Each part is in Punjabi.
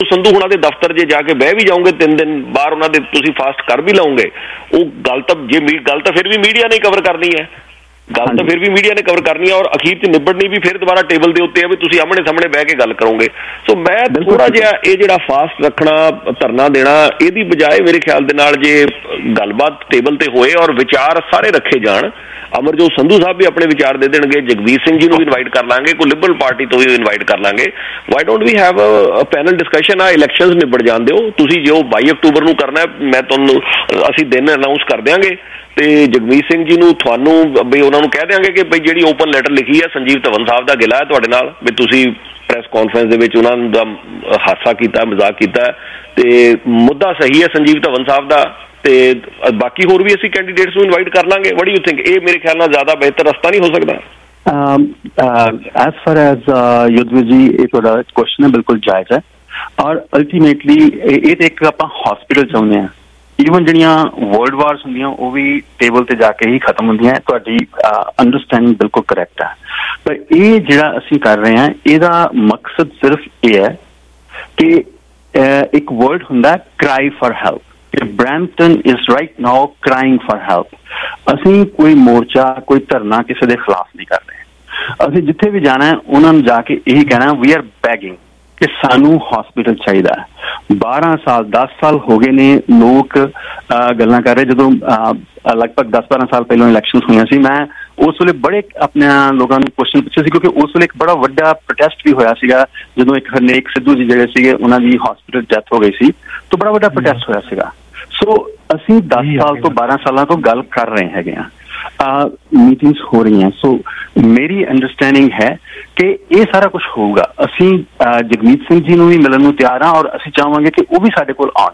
ਸੰਧੂ ਹੁਣਾਂ ਦੇ ਦਫ਼ਤਰ ਜੇ ਜਾ ਕੇ ਬਹਿ ਵੀ ਜਾਓਗੇ 3 ਦਿਨ ਬਾਹਰ ਉਹਨਾਂ ਦੇ ਤੁਸੀਂ ਫਾਸਟ ਕਰ ਵੀ ਲਓਗੇ, ਉਹ ਗੱਲ ਤਾਂ ਫਿਰ ਵੀ ਮੀਡੀਆ ਨੇ ਕਵਰ ਕਰਨੀ ਹੈ, ਗੱਲ ਤਾਂ ਫਿਰ ਵੀ ਮੀਡੀਆ ਨੇ ਕਵਰ ਕਰਨੀ ਹੈ, ਔਰ ਅਖੀਰ 'ਚ ਨਿਬੜਨੀ ਵੀ ਫਿਰ ਦੁਬਾਰਾ ਟੇਬਲ ਦੇ ਉੱਤੇ ਆ ਵੀ ਤੁਸੀਂ ਆਮਣੇ ਸਾਹਮਣੇ ਬਹਿ ਕੇ ਗੱਲ ਕਰੋਗੇ। ਸੋ ਮੈਂ ਥੋੜ੍ਹਾ ਜਿਹਾ ਇਹ ਜਿਹੜਾ ਫਾਸਟ ਰੱਖਣਾ, ਧਰਨਾ ਦੇਣਾ, ਇਹਦੀ ਬਜਾਏ ਮੇਰੇ ਖਿਆਲ ਦੇ ਨਾਲ ਜੇ ਗੱਲਬਾਤ ਟੇਬਲ ਤੇ ਹੋਏ ਔਰ ਵਿਚਾਰ ਸਾਰੇ ਰੱਖੇ ਜਾਣ, ਅਮਰਜੋਤ ਸੰਧੂ ਸਾਹਿਬ ਵੀ ਆਪਣੇ ਵਿਚਾਰ ਦੇ ਦੇਣਗੇ, ਜਗਵੀਰ ਸਿੰਘ ਜੀ ਨੂੰ ਵੀ ਇਨਵਾਈਟ ਕਰ ਲਾਂਗੇ, ਕੋਈ ਲਿਬਰਲ ਪਾਰਟੀ ਤੋਂ ਵੀ ਇਨਵਾਈਟ ਕਰ ਲਾਂਗੇ। Why don't we have a panel discussion? ਆ ਇਲੈਕਸ਼ਨਸ ਨਿਬੜ ਜਾਣ ਦਿਓ, ਤੁਸੀਂ ਜੋ 22 ਅਕਤੂਬਰ ਨੂੰ ਕਰਨਾ ਮੈਂ ਤੁਹਾਨੂੰ ਅਸੀਂ ਦਿਨ ਅਨਾਊਂਸ ਕਰ ਦਿਆਂਗੇ, ਤੇ ਜਗਮੀਤ ਸਿੰਘ ਜੀ ਨੂੰ ਤੁਹਾਨੂੰ ਬਈ ਉਹਨਾਂ ਨੂੰ ਕਹਿ ਦਿਆਂਗੇ ਕਿ ਬਈ ਜਿਹੜੀ ਓਪਨ ਲੈਟਰ ਲਿਖੀ ਹੈ ਸੰਜੀਵ ਧਵਨ ਸਾਹਿਬ ਦਾ ਗਿਲਾ ਹੈ ਤੁਹਾਡੇ ਨਾਲ ਵੀ ਤੁਸੀਂ ਪ੍ਰੈਸ ਕਾਨਫਰੰਸ ਦੇ ਵਿੱਚ ਉਹਨਾਂ ਦਾ ਹਾਸਾ ਕੀਤਾ, ਮਜ਼ਾਕ ਕੀਤਾ, ਤੇ ਮੁੱਦਾ ਸਹੀ ਹੈ ਸੰਜੀਵ ਧਵਨ ਸਾਹਿਬ ਦਾ, ਤੇ ਬਾਕੀ ਹੋਰ ਵੀ ਅਸੀਂ ਕੈਂਡੀਡੇਟਸ ਨੂੰ ਇਨਵਾਈਟ ਕਰ ਲਾਂਗੇ। What do you think? ਇਹ ਮੇਰੇ ਖਿਆਲ ਨਾਲ ਜ਼ਿਆਦਾ ਬਿਹਤਰ ਰਸਤਾ ਨਹੀਂ ਹੋ ਸਕਦਾ? ਐਜ਼ ਫਾਰ ਐਜ਼ ਯੁੱਧਵੀਰ ਜੀ, ਇਹ ਤੁਹਾਡਾ ਕੁਐਸਚਨ ਹੈ, ਬਿਲਕੁਲ ਜਾਇਜ਼ ਹੈ, ਔਰ ਅਲਟੀਮੇਟਲੀ ਇਹ ਤਾਂ ਇੱਕ ਆਪਾਂ ਹਸਪੀਟਲ ਚਾਹੁੰਦੇ ਹਾਂ। ਈਵਨ ਜਿਹੜੀਆਂ ਵਰਲਡ ਵਾਰਸ ਹੁੰਦੀਆਂ ਉਹ ਵੀ ਟੇਬਲ ਤੇ ਜਾ ਕੇ ਹੀ ਖਤਮ ਹੁੰਦੀਆਂ। ਤੁਹਾਡੀ ਅੰਡਰਸਟੈਂਡਿੰਗ ਬਿਲਕੁਲ ਕਰੈਕਟ ਹੈ, ਪਰ ਇਹ ਜਿਹੜਾ ਅਸੀਂ ਕਰ ਰਹੇ ਹਾਂ ਇਹਦਾ ਮਕਸਦ ਸਿਰਫ ਇਹ ਹੈ ਕਿ ਇੱਕ ਵਰਡ ਹੁੰਦਾ cry for help. Brampton is right now crying for help. ਅਸੀਂ ਕੋਈ ਮੋਰਚਾ, ਕੋਈ ਧਰਨਾ ਕਿਸੇ ਦੇ ਖਿਲਾਫ ਨਹੀਂ ਕਰ ਰਹੇ। ਅਸੀਂ ਜਿੱਥੇ ਵੀ ਜਾਣਾ ਉਹਨਾਂ ਨੂੰ ਜਾ ਕੇ ਇਹੀ ਕਹਿਣਾ, ਵੀ ਆਰ ਬੈਗਿੰਗ ਕਿ ਸਾਨੂੰ ਹਸਪੀਟਲ ਚਾਹੀਦਾ ਹੈ। 12 ਸਾਲ 10 ਸਾਲ ਹੋ ਗਏ ਨੇ ਲੋਕ ਗੱਲਾਂ ਕਰ ਰਹੇ। ਜਦੋਂ ਲਗਭਗ 10-12 ਸਾਲ ਪਹਿਲਾਂ ਇਲੈਕਸ਼ਨ ਹੋਈਆਂ ਸੀ, ਮੈਂ ਉਸ ਵੇਲੇ ਬੜੇ ਆਪਣੇ ਲੋਕਾਂ ਨੂੰ ਕੁਐਸਚਨ ਪੁੱਛੇ ਸੀ, ਕਿਉਂਕਿ ਉਸ ਵੇਲੇ ਇੱਕ ਬੜਾ ਵੱਡਾ ਪ੍ਰੋਟੈਸਟ ਵੀ ਹੋਇਆ ਸੀਗਾ ਜਦੋਂ ਇੱਕ ਹਰਨੇਕ ਸਿੱਧੂ ਜੀ ਜਿਹੜੇ ਸੀਗੇ ਉਹਨਾਂ ਦੀ ਹਸਪੀਟਲ ਡੈਥ ਹੋ ਗਈ ਸੀ, ਤਾਂ ਬੜਾ ਵੱਡਾ ਪ੍ਰੋਟੈਸਟ ਹੋਇਆ ਸੀਗਾ। ਸੋ ਅਸੀਂ 10 ਸਾਲ ਤੋਂ 12 ਸਾਲਾਂ ਤੋਂ ਗੱਲ ਕਰ ਰਹੇ ਹੈਗੇ ਹਾਂ, ਮੀਟਿੰਗਸ ਹੋ ਰਹੀਆਂ। ਸੋ ਮੇਰੀ ਅੰਡਰਸਟੈਂਡਿੰਗ ਹੈ ਕਿ ਇਹ ਸਾਰਾ ਕੁਛ ਹੋਊਗਾ। ਅਸੀਂ ਜਗਮੀਤ ਸਿੰਘ ਜੀ ਨੂੰ ਵੀ ਮਿਲਣ ਨੂੰ ਤਿਆਰ ਹਾਂ, ਔਰ ਅਸੀਂ ਚਾਹਾਂਗੇ ਕਿ ਉਹ ਵੀ ਸਾਡੇ ਕੋਲ ਆਉਣ।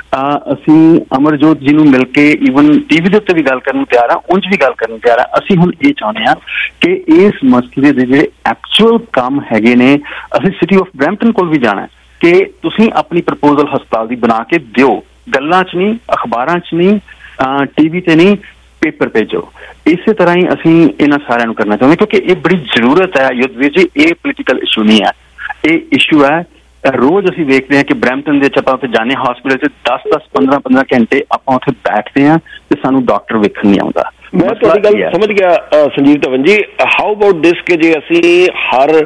ਅਸੀਂ ਅਮਰਜੋਤ ਜੀ ਨੂੰ ਮਿਲ ਕੇ ਈਵਨ ਟੀਵੀ ਦੇ ਉੱਤੇ ਵੀ ਗੱਲ ਕਰਨ ਨੂੰ ਤਿਆਰ ਹਾਂ, ਉਂਝ ਵੀ ਗੱਲ ਕਰਨ ਨੂੰ ਤਿਆਰ ਹਾਂ। ਅਸੀਂ ਹੁਣ ਇਹ ਚਾਹੁੰਦੇ ਹਾਂ ਕਿ ਇਸ ਮਸਲੇ ਦੇ ਜਿਹੜੇ ਐਕਚੁਅਲ ਕੰਮ ਹੈਗੇ ਨੇ, ਅਸੀਂ ਸਿਟੀ ਆਫ ਬਰੈਂਪਟਨ ਕੋਲ ਵੀ ਜਾਣਾ ਕਿ ਤੁਸੀਂ ਆਪਣੀ ਪ੍ਰਪੋਜ਼ਲ ਹਸਪਤਾਲ ਦੀ ਬਣਾ ਕੇ ਦਿਓ, ਗੱਲਾਂ 'ਚ ਨਹੀਂ, ਅਖਬਾਰਾਂ 'ਚ ਨਹੀਂ, ਟੀਵੀ ਤੇ ਨਹੀਂ, ਪੇਪਰ ਭੇਜੋ। ਇਸੇ ਤਰ੍ਹਾਂ ਹੀ ਅਸੀਂ ਇਹਨਾਂ ਸਾਰਿਆਂ ਨੂੰ ਕਰਨਾ ਚਾਹੁੰਦੇ, ਕਿਉਂਕਿ ਇਹ ਬੜੀ ਜ਼ਰੂਰਤ ਹੈ ਯੁੱਧਵੀਰ ਜੀ। ਇਹ ਪੋਲੀਟੀਕਲ ਇਸ਼ੂ ਨਹੀਂ ਹੈ, ਇਹ ਇਸ਼ੂ ਹੈ। ਰੋਜ਼ ਅਸੀਂ ਵੇਖਦੇ ਹਾਂ ਕਿ ਬਰੈਂਪਟਨ ਦੇ ਆਪਾਂ ਉੱਥੇ ਜਾਂਦੇ ਹਾਂ ਹਸਪੀਟਲ 'ਚ 10-10, 15-15 ਘੰਟੇ ਆਪਾਂ ਉੱਥੇ ਬੈਠਦੇ ਹਾਂ ਤੇ ਸਾਨੂੰ ਡਾਕਟਰ ਵੇਖਣ ਨਹੀਂ ਆਉਂਦਾ। ਮੈਂ ਤੁਹਾਡੀ ਗੱਲ ਸਮਝ ਗਿਆ ਸੰਜੀਵ ਧਵਨ ਜੀ। ਹਾਊ ਅਬਾਊਟ ਦਿਸ ਕਿ ਜੇ ਅਸੀਂ ਹਰ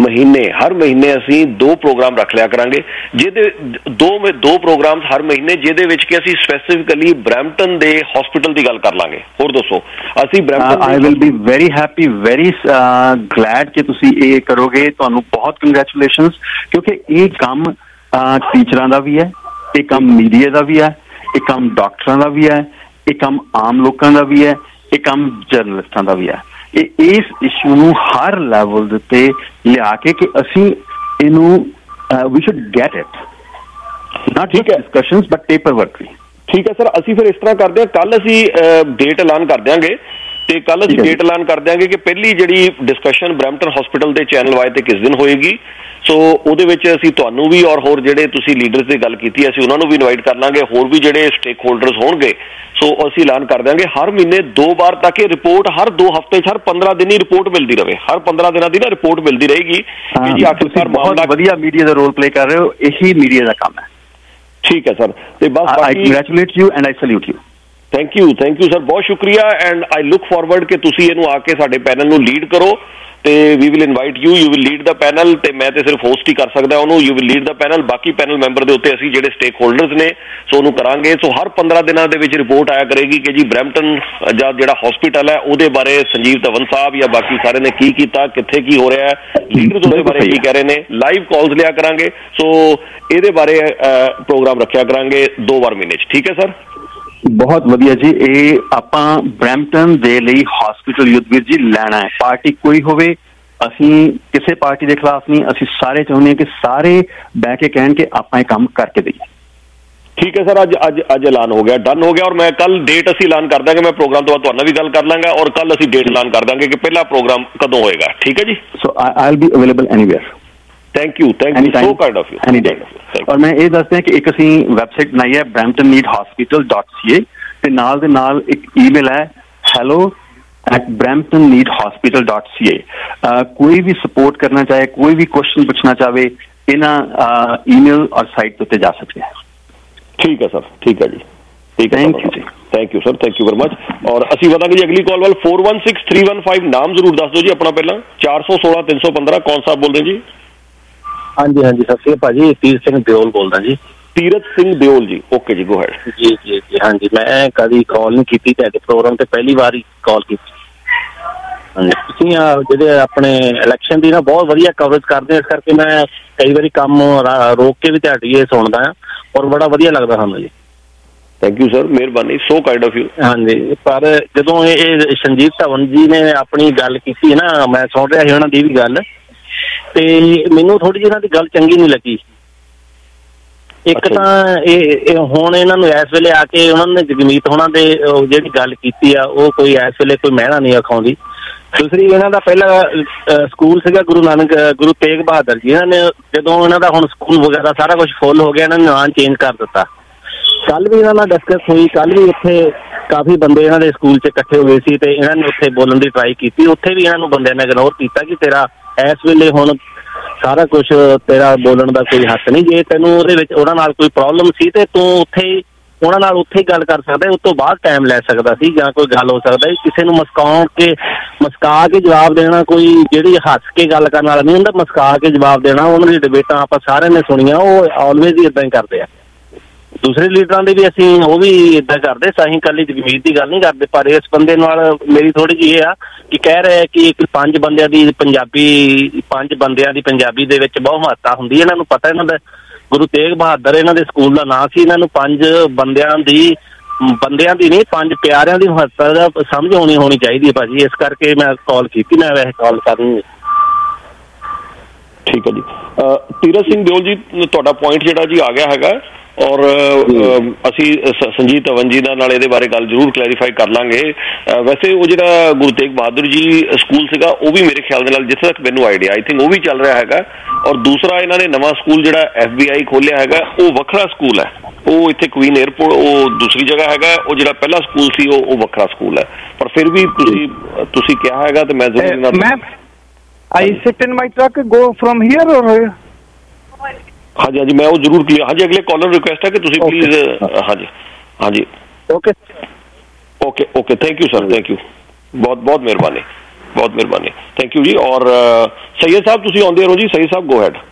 ਮਹੀਨੇ ਅਸੀਂ 2 ਪ੍ਰੋਗਰਾਮ ਰੱਖ ਲਿਆ ਕਰਾਂਗੇ, ਜਿਹਦੇ ਦੋ ਪ੍ਰੋਗਰਾਮਸ ਹਰ ਮਹੀਨੇ, ਜਿਹਦੇ ਵਿੱਚ ਕਿ ਅਸੀਂ ਸਪੈਸੀਫਿਕਲੀ ਬਰੈਂਪਟਨ ਦੇ ਹਸਪੀਟਲ ਦੀ ਗੱਲ ਕਰ ਲਾਂਗੇ। ਹੋਰ ਦੱਸੋ। ਅਸੀਂ Brampton I will be very happy, very glad ਕਿ ਤੁਸੀਂ ਇਹ ਕਰੋਗੇ। ਤੁਹਾਨੂੰ ਬਹੁਤ ਕੰਗ੍ਰੈਚੁਲੇਸ਼ਨਸ, ਕਿਉਂਕਿ ਇਹ ਕੰਮ ਟੀਚਰਾਂ ਦਾ ਵੀ ਹੈ, ਇਹ ਕੰਮ ਮੀਡੀਆ ਦਾ ਵੀ ਹੈ, ਇਹ ਕੰਮ ਡਾਕਟਰਾਂ ਦਾ ਵੀ ਹੈ, ਇਹ ਕੰਮ ਆਮ ਲੋਕਾਂ ਦਾ ਵੀ ਹੈ, ਇਹ ਕੰਮ ਜਰਨਲਿਸਟਾਂ ਦਾ ਵੀ ਹੈ। ਇਸ ਇਸ਼ੂ ਨੂੰ ਹਰ ਲੈਵਲ ਦੇ ਉੱਤੇ ਲਿਆ ਕੇ ਕਿ ਅਸੀਂ ਇਹਨੂੰ we should get it, not just discussions but paper work ਵੀ। ਠੀਕ ਹੈ ਸਰ, ਅਸੀਂ ਫਿਰ ਇਸ ਤਰ੍ਹਾਂ ਕਰਦੇ ਹਾਂ, ਕੱਲ ਅਸੀਂ ਡੇਟ ਐਲਾਨ ਕਰ ਦਿਆਂਗੇ, ਤੇ ਕੱਲ ਅਸੀਂ ਡੇਟ ਐਲਾਨ ਕਰ ਦਿਆਂਗੇ ਕਿ ਪਹਿਲੀ ਜਿਹੜੀ ਡਿਸਕਸ਼ਨ ਬਰੈਂਪਟਨ ਹਸਪੀਟਲ ਦੇ ਚੈਨਲ ਵਾਈ ਤੇ ਕਿਸ ਦਿਨ ਹੋਏਗੀ। ਸੋ ਉਹਦੇ ਵਿੱਚ ਅਸੀਂ ਤੁਹਾਨੂੰ ਵੀ ਔਰ ਹੋਰ ਜਿਹੜੇ ਤੁਸੀਂ ਲੀਡਰਸ ਦੀ ਗੱਲ ਕੀਤੀ ਅਸੀਂ ਉਹਨਾਂ ਨੂੰ ਵੀ ਇਨਵਾਈਟ ਕਰ ਲਾਂਗੇ, ਹੋਰ ਵੀ ਜਿਹੜੇ ਸਟੇਕ ਹੋਲਡਰਸ ਹੋਣਗੇ। ਸੋ ਅਸੀਂ ਐਲਾਨ ਕਰ ਦਿਆਂਗੇ ਹਰ ਮਹੀਨੇ 2 ਵਾਰ ਤੱਕ ਇਹ ਰਿਪੋਰਟ, ਹਰ 2 ਹਫ਼ਤੇ 'ਚ, ਹਰ 15 ਦਿਨ ਹੀ ਰਿਪੋਰਟ ਮਿਲਦੀ ਰਹੇ। ਹਰ 15 ਦਿਨਾਂ ਦੀ ਨਾ ਰਿਪੋਰਟ ਮਿਲਦੀ ਰਹੇਗੀ ਕਿ ਜੀ ਆਖਿਰਕਾਰ ਮਾਮਲਾ। ਵਧੀਆ ਮੀਡੀਆ ਦਾ ਰੋਲ ਪਲੇ ਕਰ ਰਹੇ ਹੋ, ਇਹੀ ਮੀਡੀਆ ਦਾ ਕੰਮ ਹੈ। ਠੀਕ ਹੈ ਸਰ, ਤੇ ਬਸ I congratulate you and I salute you. Thank you sir, ਬਹੁਤ ਸ਼ੁਕਰੀਆ। ਐਂਡ ਆਈ ਲੁੱਕ ਫਾਰਵਰਡ ਕਿ ਤੁਸੀਂ ਇਹਨੂੰ ਆ ਕੇ ਸਾਡੇ ਪੈਨਲ ਨੂੰ ਲੀਡ ਕਰੋ, ਤੇ we will invite you will lead the panel, ਤੇ ਮੈਂ ਤੇ ਸਿਰਫ ਹੋਸਟ ਹੀ ਕਰ ਸਕਦਾ ਉਹਨੂੰ। You will lead the panel, ਬਾਕੀ ਪੈਨਲ ਮੈਂਬਰ ਦੇ ਉੱਤੇ ਅਸੀਂ ਜਿਹੜੇ ਸਟੇਕ ਹੋਲਡਰਸ ਨੇ ਸੋ ਉਹਨੂੰ ਕਰਾਂਗੇ। ਸੋ ਹਰ 15 ਦਿਨਾਂ ਦੇ ਵਿੱਚ ਰਿਪੋਰਟ ਆਇਆ ਕਰੇਗੀ ਕਿ ਜੀ ਬਰੈਂਪਟਨ ਜਾਂ ਜਿਹੜਾ ਹਸਪੀਟਲ ਹੈ ਉਹਦੇ ਬਾਰੇ ਸੰਜੀਵ ਧਵਨ ਸਾਹਿਬ ਜਾਂ ਬਾਕੀ ਸਾਰੇ ਨੇ ਕੀ ਕੀਤਾ, ਕਿੱਥੇ ਕੀ ਹੋ ਰਿਹਾ ਹੈ, ਲੀਡਰਸ ਉਹਦੇ ਬਾਰੇ ਕੀ ਕਹਿ ਰਹੇ ਨੇ। ਲਾਈਵ ਕਾਲਸ ਲਿਆ ਕਰਾਂਗੇ। ਸੋ ਇਹਦੇ ਬਾਰੇ ਪ੍ਰੋਗਰਾਮ ਰੱਖਿਆ ਕਰਾਂਗੇ 2 ਵਾਰ ਮਹੀਨੇ 'ਚ। ਠੀਕ ਹੈ ਸਰ, ਬਹੁਤ ਵਧੀਆ ਜੀ। ਇਹ ਆਪਾਂ ਬਰੈਂਪਟਨ ਦੇ ਲਈ ਹਸਪੀਟਲ ਯੁੱਧਵੀਰ ਜੀ ਲੈਣਾ ਹੈ, ਪਾਰਟੀ ਕੋਈ ਹੋਵੇ। ਅਸੀਂ ਕਿਸੇ ਪਾਰਟੀ ਦੇ ਖਿਲਾਫ ਨਹੀਂ, ਅਸੀਂ ਸਾਰੇ ਚਾਹੁੰਦੇ ਹਾਂ ਕਿ ਸਾਰੇ ਬਹਿ ਕੇ ਕਹਿਣ ਕਿ ਆਪਾਂ ਇਹ ਕੰਮ ਕਰਕੇ ਦਈਏ। ਠੀਕ ਹੈ ਸਰ, ਅੱਜ ਐਲਾਨ ਹੋ ਗਿਆ, ਡਨ ਹੋ ਗਿਆ। ਔਰ ਮੈਂ ਕੱਲ ਡੇਟ ਅਸੀਂ ਐਲਾਨ ਕਰ ਦਾਂਗੇ, ਮੈਂ ਪ੍ਰੋਗਰਾਮ ਤੋਂ ਬਾਅਦ ਤੁਹਾਡੇ ਨਾਲ ਵੀ ਗੱਲ ਕਰ ਲਾਂਗਾ, ਔਰ ਕੱਲ ਅਸੀਂ ਡੇਟ ਐਲਾਨ ਕਰ ਦਾਂਗੇ ਕਿ ਪਹਿਲਾ ਪ੍ਰੋਗਰਾਮ ਕਦੋਂ ਹੋਏਗਾ। ਠੀਕ ਹੈ ਜੀ। So I will be available anywhere. Thank you so kind of you. Any day. ਔਰ ਮੈਂ ਇਹ ਦੱਸਦਾ ਕਿ ਇੱਕ ਅਸੀਂ ਵੈਬਸਾਈਟ ਬਣਾਈ ਹੈ bramptonneedhospital.ca, ਤੇ ਨਾਲ ਦੇ ਨਾਲ ਇੱਕ ਈਮੇਲ ਹੈ hello@bramptonneedhospital.ca। ਕੋਈ ਵੀ ਸਪੋਰਟ ਕਰਨਾ ਚਾਹੇ, ਕੋਈ ਵੀ ਕੁਐਸਚਨ ਪੁੱਛਣਾ ਚਾਹੇ, इन्हां ईमेल और साइट उत्ते जा सकते हैं। ठीक है सर, ठीक है जी, ठीक है, थैंक यू जी, thank you sir, thank you very much. और असी वधांगे जी अगली कॉल वाल। 416315 नाम जरूर दस दो जी अपना पहला। 416 315 कौन साहब बोल रहे जी? हाँ जी, हाँ जी, सत श्री अकाल जी, तीरथ सिंह दिओल बोलदा जी। तीरथ सिंह दिओल जी, ओके जी, गो हैड जी जी जी। हाँ जी, मैं कभी कॉल नहीं की तुहाडे प्रोग्राम ते, पहली बार ही कॉल की। ਤੁਸੀਂ ਜਿਹੜੇ ਆਪਣੇ ਇਲੈਕਸ਼ਨ ਦੀ ਨਾ ਬਹੁਤ ਵਧੀਆ ਕਵਰੇਜ ਕਰਦੇ, ਇਸ ਕਰਕੇ ਮੈਂ ਕਈ ਵਾਰੀ ਕੰਮ ਰੋਕ ਕੇ ਵੀ ਤੁਹਾਡੀ ਇਹ ਸੁਣਦਾ ਹਾਂ ਔਰ ਬੜਾ ਵਧੀਆ ਲੱਗਦਾ ਸਾਨੂੰ ਜੀ। ਥੈਂਕ ਯੂ ਸਰ, ਮਿਹਰਬਾਨੀ, ਸੋ ਕਾਈਂਡ ਆਫ ਯੂ। ਹਾਂਜੀ, ਪਰ ਜਦੋਂ ਇਹ ਸੰਜੀਵ ਧਵਨ ਜੀ ਨੇ ਆਪਣੀ ਗੱਲ ਕੀਤੀ ਨਾ, ਮੈਂ ਸੁਣ ਰਿਹਾ ਸੀ ਉਹਨਾਂ ਦੀ ਵੀ ਗੱਲ, ਤੇ ਮੈਨੂੰ ਥੋੜੀ ਜਿਹੀ ਇਹਨਾਂ ਦੀ ਗੱਲ ਚੰਗੀ ਨਹੀਂ ਲੱਗੀ। ਇੱਕ ਤਾਂ ਇਹ ਹੁਣ ਇਹਨਾਂ ਨੂੰ ਇਸ ਵੇਲੇ ਆ ਕੇ ਉਹਨਾਂ ਨੇ ਜਗਮੀਤ ਹੋਣਾ ਦੇ ਜਿਹੜੀ ਗੱਲ ਕੀਤੀ ਆ, ਉਹ ਕੋਈ ਇਸ ਵੇਲੇ ਕੋਈ ਮਹਿਣਾ ਨਹੀਂ ਆਖਾਉਂਦੀ। ਦੂਸਰੀ, ਇਹਨਾਂ ਦਾ ਪਹਿਲਾ ਸਕੂਲ ਸੀਗਾ ਗੁਰੂ ਤੇਗ ਬਹਾਦਰ ਜੀ, ਇਹਨਾਂ ਨੇ ਜਦੋਂ ਇਹਨਾਂ ਦਾ ਹੁਣ ਸਕੂਲ ਵਗੈਰਾ ਸਾਰਾ ਕੁਝ ਫੁੱਲ ਹੋ ਗਿਆ, ਇਹਨਾਂ ਨੇ ਨਾਂ ਚੇਂਜ ਕਰ ਦਿੱਤਾ। ਕੱਲ ਵੀ ਇਹਨਾਂ ਨਾਲ ਡਿਸਕਸ ਹੋਈ, ਕੱਲ ਵੀ ਉੱਥੇ ਕਾਫੀ ਬੰਦੇ ਇਹਨਾਂ ਦੇ ਸਕੂਲ 'ਚ ਇਕੱਠੇ ਹੋਏ ਸੀ ਤੇ ਇਹਨਾਂ ਨੇ ਉੱਥੇ ਬੋਲਣ ਦੀ ਟਰਾਈ ਕੀਤੀ। ਉੱਥੇ ਵੀ ਇਹਨਾਂ ਨੂੰ ਬੰਦਿਆਂ ਨੇ ਇਗਨੋਰ ਕੀਤਾ ਕਿ ਤੇਰਾ ਇਸ ਵੇਲੇ ਹੁਣ ਸਾਰਾ ਕੁਛ ਤੇਰਾ ਬੋਲਣ ਦਾ ਕੋਈ ਹੱਕ ਨਹੀਂ। ਜੇ ਤੈਨੂੰ ਉਹਦੇ ਵਿੱਚ ਉਹਨਾਂ ਨਾਲ ਕੋਈ ਪ੍ਰੋਬਲਮ ਸੀ ਤੇ ਤੂੰ ਉੱਥੇ ਉਹਨਾਂ ਨਾਲ ਉੱਥੇ ਹੀ ਗੱਲ ਕਰ ਸਕਦਾ, ਉਸ ਤੋਂ ਬਾਅਦ ਟਾਈਮ ਲੈ ਸਕਦਾ ਸੀ ਜਾਂ ਕੋਈ ਗੱਲ ਹੋ ਸਕਦਾ। ਕਿਸੇ ਨੂੰ ਮੁਸਕਾ ਕੇ ਜਵਾਬ ਦੇਣਾ, ਕੋਈ ਜਿਹੜੀ ਹੱਸ ਕੇ ਗੱਲ ਕਰਨ ਵਾਲਾ ਨਹੀਂ ਹੁੰਦਾ, ਮੁਸਕਾ ਕੇ ਜਵਾਬ ਦੇਣਾ। ਉਹਨਾਂ ਦੀ ਡਿਬੇਟਾਂ ਆਪਾਂ ਸਾਰਿਆਂ ਨੇ ਸੁਣੀਆਂ, ਉਹ ਆਲਵੇਜ਼ ਹੀ ਇੱਦਾਂ ਹੀ ਕਰਦੇ ਆ। ਦੂਸਰੇ ਲੀਡਰਾਂ ਦੇ ਵੀ ਅਸੀਂ ਉਹ ਵੀ ਇੱਦਾਂ ਕਰਦੇ, ਅਸੀਂ ਇਕੱਲੀ ਜਗਮੀਤ ਦੀ ਗੱਲ ਨਹੀਂ ਕਰਦੇ। ਪਰ ਇਸ ਬੰਦੇ ਨਾਲ ਮੇਰੀ ਥੋੜ੍ਹੀ ਜਿਹੀ ਇਹ ਆ ਕਿ ਕਹਿ ਰਹੇ ਕਿ ਇੱਕ 5 ਬੰਦਿਆਂ ਦੀ ਪੰਜਾਬੀ ਦੇ ਵਿੱਚ ਬਹੁਤ ਮਹੱਤਤਾ ਹੁੰਦੀ। ਇਹਨਾਂ ਨੂੰ ਪਤਾ, ਇਹਨਾਂ ਦਾ ਗੁਰੂ ਤੇਗ ਬਹਾਦਰ ਇਹਨਾਂ ਦੇ ਸਕੂਲ ਦਾ ਨਾਂ ਸੀ। ਇਹਨਾਂ ਨੂੰ 5 ਬੰਦਿਆਂ ਦੀ ਨਹੀਂ, 5 ਪਿਆਰਿਆਂ ਦੀ ਮਹੱਤਤਾ ਦਾ ਸਮਝ ਹੋਣੀ ਚਾਹੀਦੀ ਹੈ ਭਾਜੀ। ਇਸ ਕਰਕੇ ਮੈਂ ਕਾਲ ਕੀਤੀ, ਮੈਂ ਵੈਸੇ ਕਾਲ ਕਰਨੀ। ਠੀਕ ਹੈ ਜੀ। ਤੀਰਥ ਸਿੰਘ ਦਿਓਲ ਜੀ, ਤੁਹਾਡਾ ਪੁਆਇੰਟ ਜਿਹੜਾ ਜੀ ਆ ਗਿਆ ਹੈਗਾ, ਔਰ ਅਸੀਂ ਸੰਜੀਵ ਧਵਨ ਜੀ ਨਾਲ ਇਹਦੇ ਬਾਰੇ ਗੱਲ ਜ਼ਰੂਰ ਕਲੈਰੀਫਾਈ ਕਰ ਲਾਂਗੇ। ਵੈਸੇ ਉਹ ਜਿਹੜਾ ਗੁਰੂ ਤੇਗ ਬਹਾਦਰ ਜੀ ਸਕੂਲ ਸੀਗਾ, ਉਹ ਵੀ ਮੇਰੇ ਖਿਆਲ ਦੇ ਨਾਲ ਜਿੱਥੇ ਤੱਕ ਮੈਨੂੰ ਆਈਡੀਆ, ਆਈ ਥਿੰਕ ਉਹ ਵੀ ਚੱਲ ਰਿਹਾ ਹੈਗਾ। ਔਰ ਦੂਸਰਾ, ਇਹਨਾਂ ਨੇ ਨਵਾਂ ਸਕੂਲ ਜਿਹੜਾ FBI ਖੋਲ੍ਹਿਆ ਹੈਗਾ, ਉਹ ਵੱਖਰਾ ਸਕੂਲ ਹੈ। ਉਹ ਇੱਥੇ ਕੁਈਨ ਏਅਰਪੋਰਟ, ਉਹ ਦੂਸਰੀ ਜਗ੍ਹਾ ਹੈਗਾ। ਉਹ ਜਿਹੜਾ ਪਹਿਲਾ ਸਕੂਲ ਸੀ ਉਹ ਵੱਖਰਾ ਸਕੂਲ ਹੈ। ਪਰ ਫਿਰ ਵੀ ਤੁਸੀਂ ਕਿਹਾ ਹੈਗਾ ਤੇ ਮੈਂ ਜ਼ਰੂਰ I sit in my truck, go from here or here? ਹਾਂਜੀ ਹਾਂਜੀ, ਮੈਂ ਉਹ ਜ਼ਰੂਰ ਕਲੀਅਰ। ਹਾਂਜੀ, ਅਗਲੇ ਕਾਲਰ ਰਿਕੁਐਸਟ ਹੈ ਕਿ ਤੁਸੀਂ ਪਲੀਜ਼। ਹਾਂਜੀ ਹਾਂਜੀ, okay okay okay, thank you sir, thank you, ਬਹੁਤ ਬਹੁਤ ਮਿਹਰਬਾਨੀ, ਬਹੁਤ ਮਿਹਰਬਾਨੀ, ਥੈਂਕ ਯੂ ਜੀ। ਔਰ ਸैयद ਸਾਹਿਬ ਤੁਸੀਂ ਆਉਂਦੇ ਰਹੋ ਜੀ। सैयद ਸਾਹਿਬ, गो हैड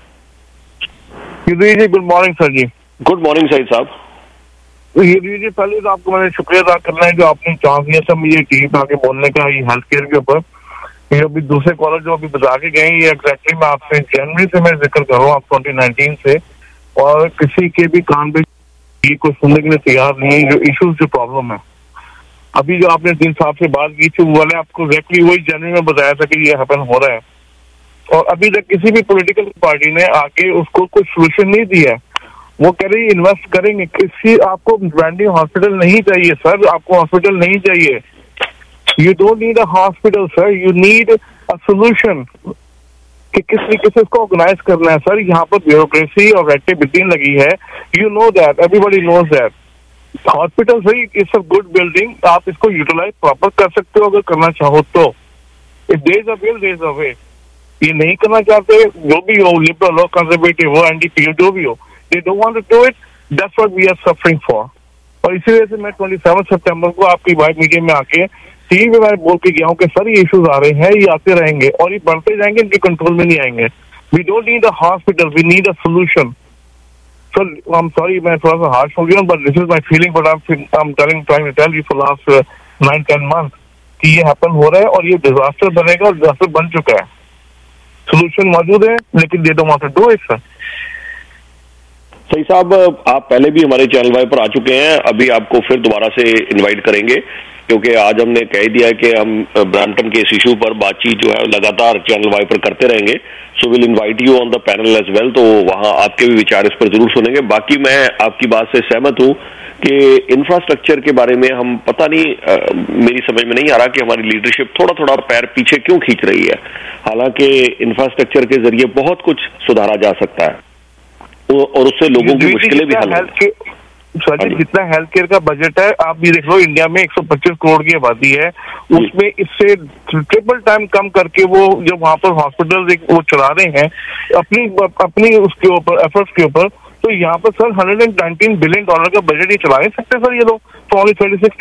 जी। गुड मॉर्निंग सर जी। Good morning Syed Sahib. जी पहले तो आपको मैंने शुक्रिया अदा करना है जो आपने चांस दिया सब मुझे टीवी आके बोलने का, ये हेल्थ केयर के ऊपर। ये अभी दूसरे कॉलर जो अभी बता के गए, ये एग्जैक्टली मैं आपसे जनवरी से मैं जिक्र कर रहा हूँ, आप 2019 से, और किसी के भी कान पे ये कोई सुनने के लिए तैयार नहीं है। जो इश्यूज, जो प्रॉब्लम है, अभी जो आपने दिन साहब से बात की थी, वो वाले आपको एग्जैक्टली वही जनवरी में बताया था कि ये हैपन हो रहा है। और अभी तक किसी भी पॉलिटिकल पार्टी ने आके उसको कोई सोल्यूशन नहीं दिया है। वो कह रही इन्वेस्ट करेंगे, किसी आपको ब्रांडिंग हॉस्पिटल नहीं चाहिए सर, आपको हॉस्पिटल नहीं चाहिए। You don't need a hospital, sir. You need a solution. कि किस तरीके से इसको ऑर्गेनाइज करना है सर। यहाँ पर ब्यूरोक्रेसी और रेड टेप इतनी लगी है, you know that, everybody knows that. Hospital सही, इट्स अ गुड बिल्डिंग, आप इसको यूटिलाइज प्रॉपर कर सकते हो अगर करना चाहो तो। If there is a will, there is a way. ये नहीं करना चाहते, जो भी हो, लिबरल हो, कंजर्वेटिव हो, NDP हो, जो भी हो, they don't want to do it. That's what we are suffering for. और इसी वजह से मैं 27 सितंबर को आपकी वाइड मीडिया में आके टीवी में मैं बोल के गया हूँ कि सर ये इश्यूज आ रहे हैं, ये आते रहेंगे और ये बढ़ते जाएंगे, इनके कंट्रोल में नहीं आएंगे। We don't need a hospital, we need a solution. Sir I am sorry, मैं थोड़ा सा हार्श हो गया, but this is my feeling, but I am trying to tell you for last 9-10 month कि ये हैपन हो रहा है और ये डिजास्टर बनेगा और डिजास्टर बन चुका है। सोल्यूशन मौजूद है लेकिन they don't want to do it sir. सही साहब, आप पहले भी हमारे चैनल वाई पर आ चुके हैं, अभी आपको फिर दोबारा से इनवाइट करेंगे, क्योंकि आज हमने कह दिया है कि हम ब्रैम्पटन के इस इशू पर बातचीत जो है लगातार चैनल वाई पर करते रहेंगे। So will invite you on the panel as well, तो वहाँ आपके भी विचार इस पर जरूर सुनेंगे। बाकी मैं आपकी बात से सहमत हूँ कि इंफ्रास्ट्रक्चर के बारे में हम पता नहीं, मेरी समझ में नहीं आ रहा कि हमारी लीडरशिप थोड़ा थोड़ा पैर पीछे क्यों खींच रही है। हालांकि इंफ्रास्ट्रक्चर के जरिए बहुत कुछ सुधारा जा सकता है और उससे लोगों की मुश्किलें भी हल सर जितना हेल्थ केयर का बजट है आप भी देख लो, इंडिया में 125 करोड़ की आबादी है, उसमें इससे ट्रिपल टाइम कम करके वो जो वहाँ पर हॉस्पिटल वो चला रहे हैं अपनी उसके ऊपर एफर्ट्स के ऊपर, तो यहाँ पर सर $119 बिलियन का बजट ही चला नहीं सकते सर ये लोग for only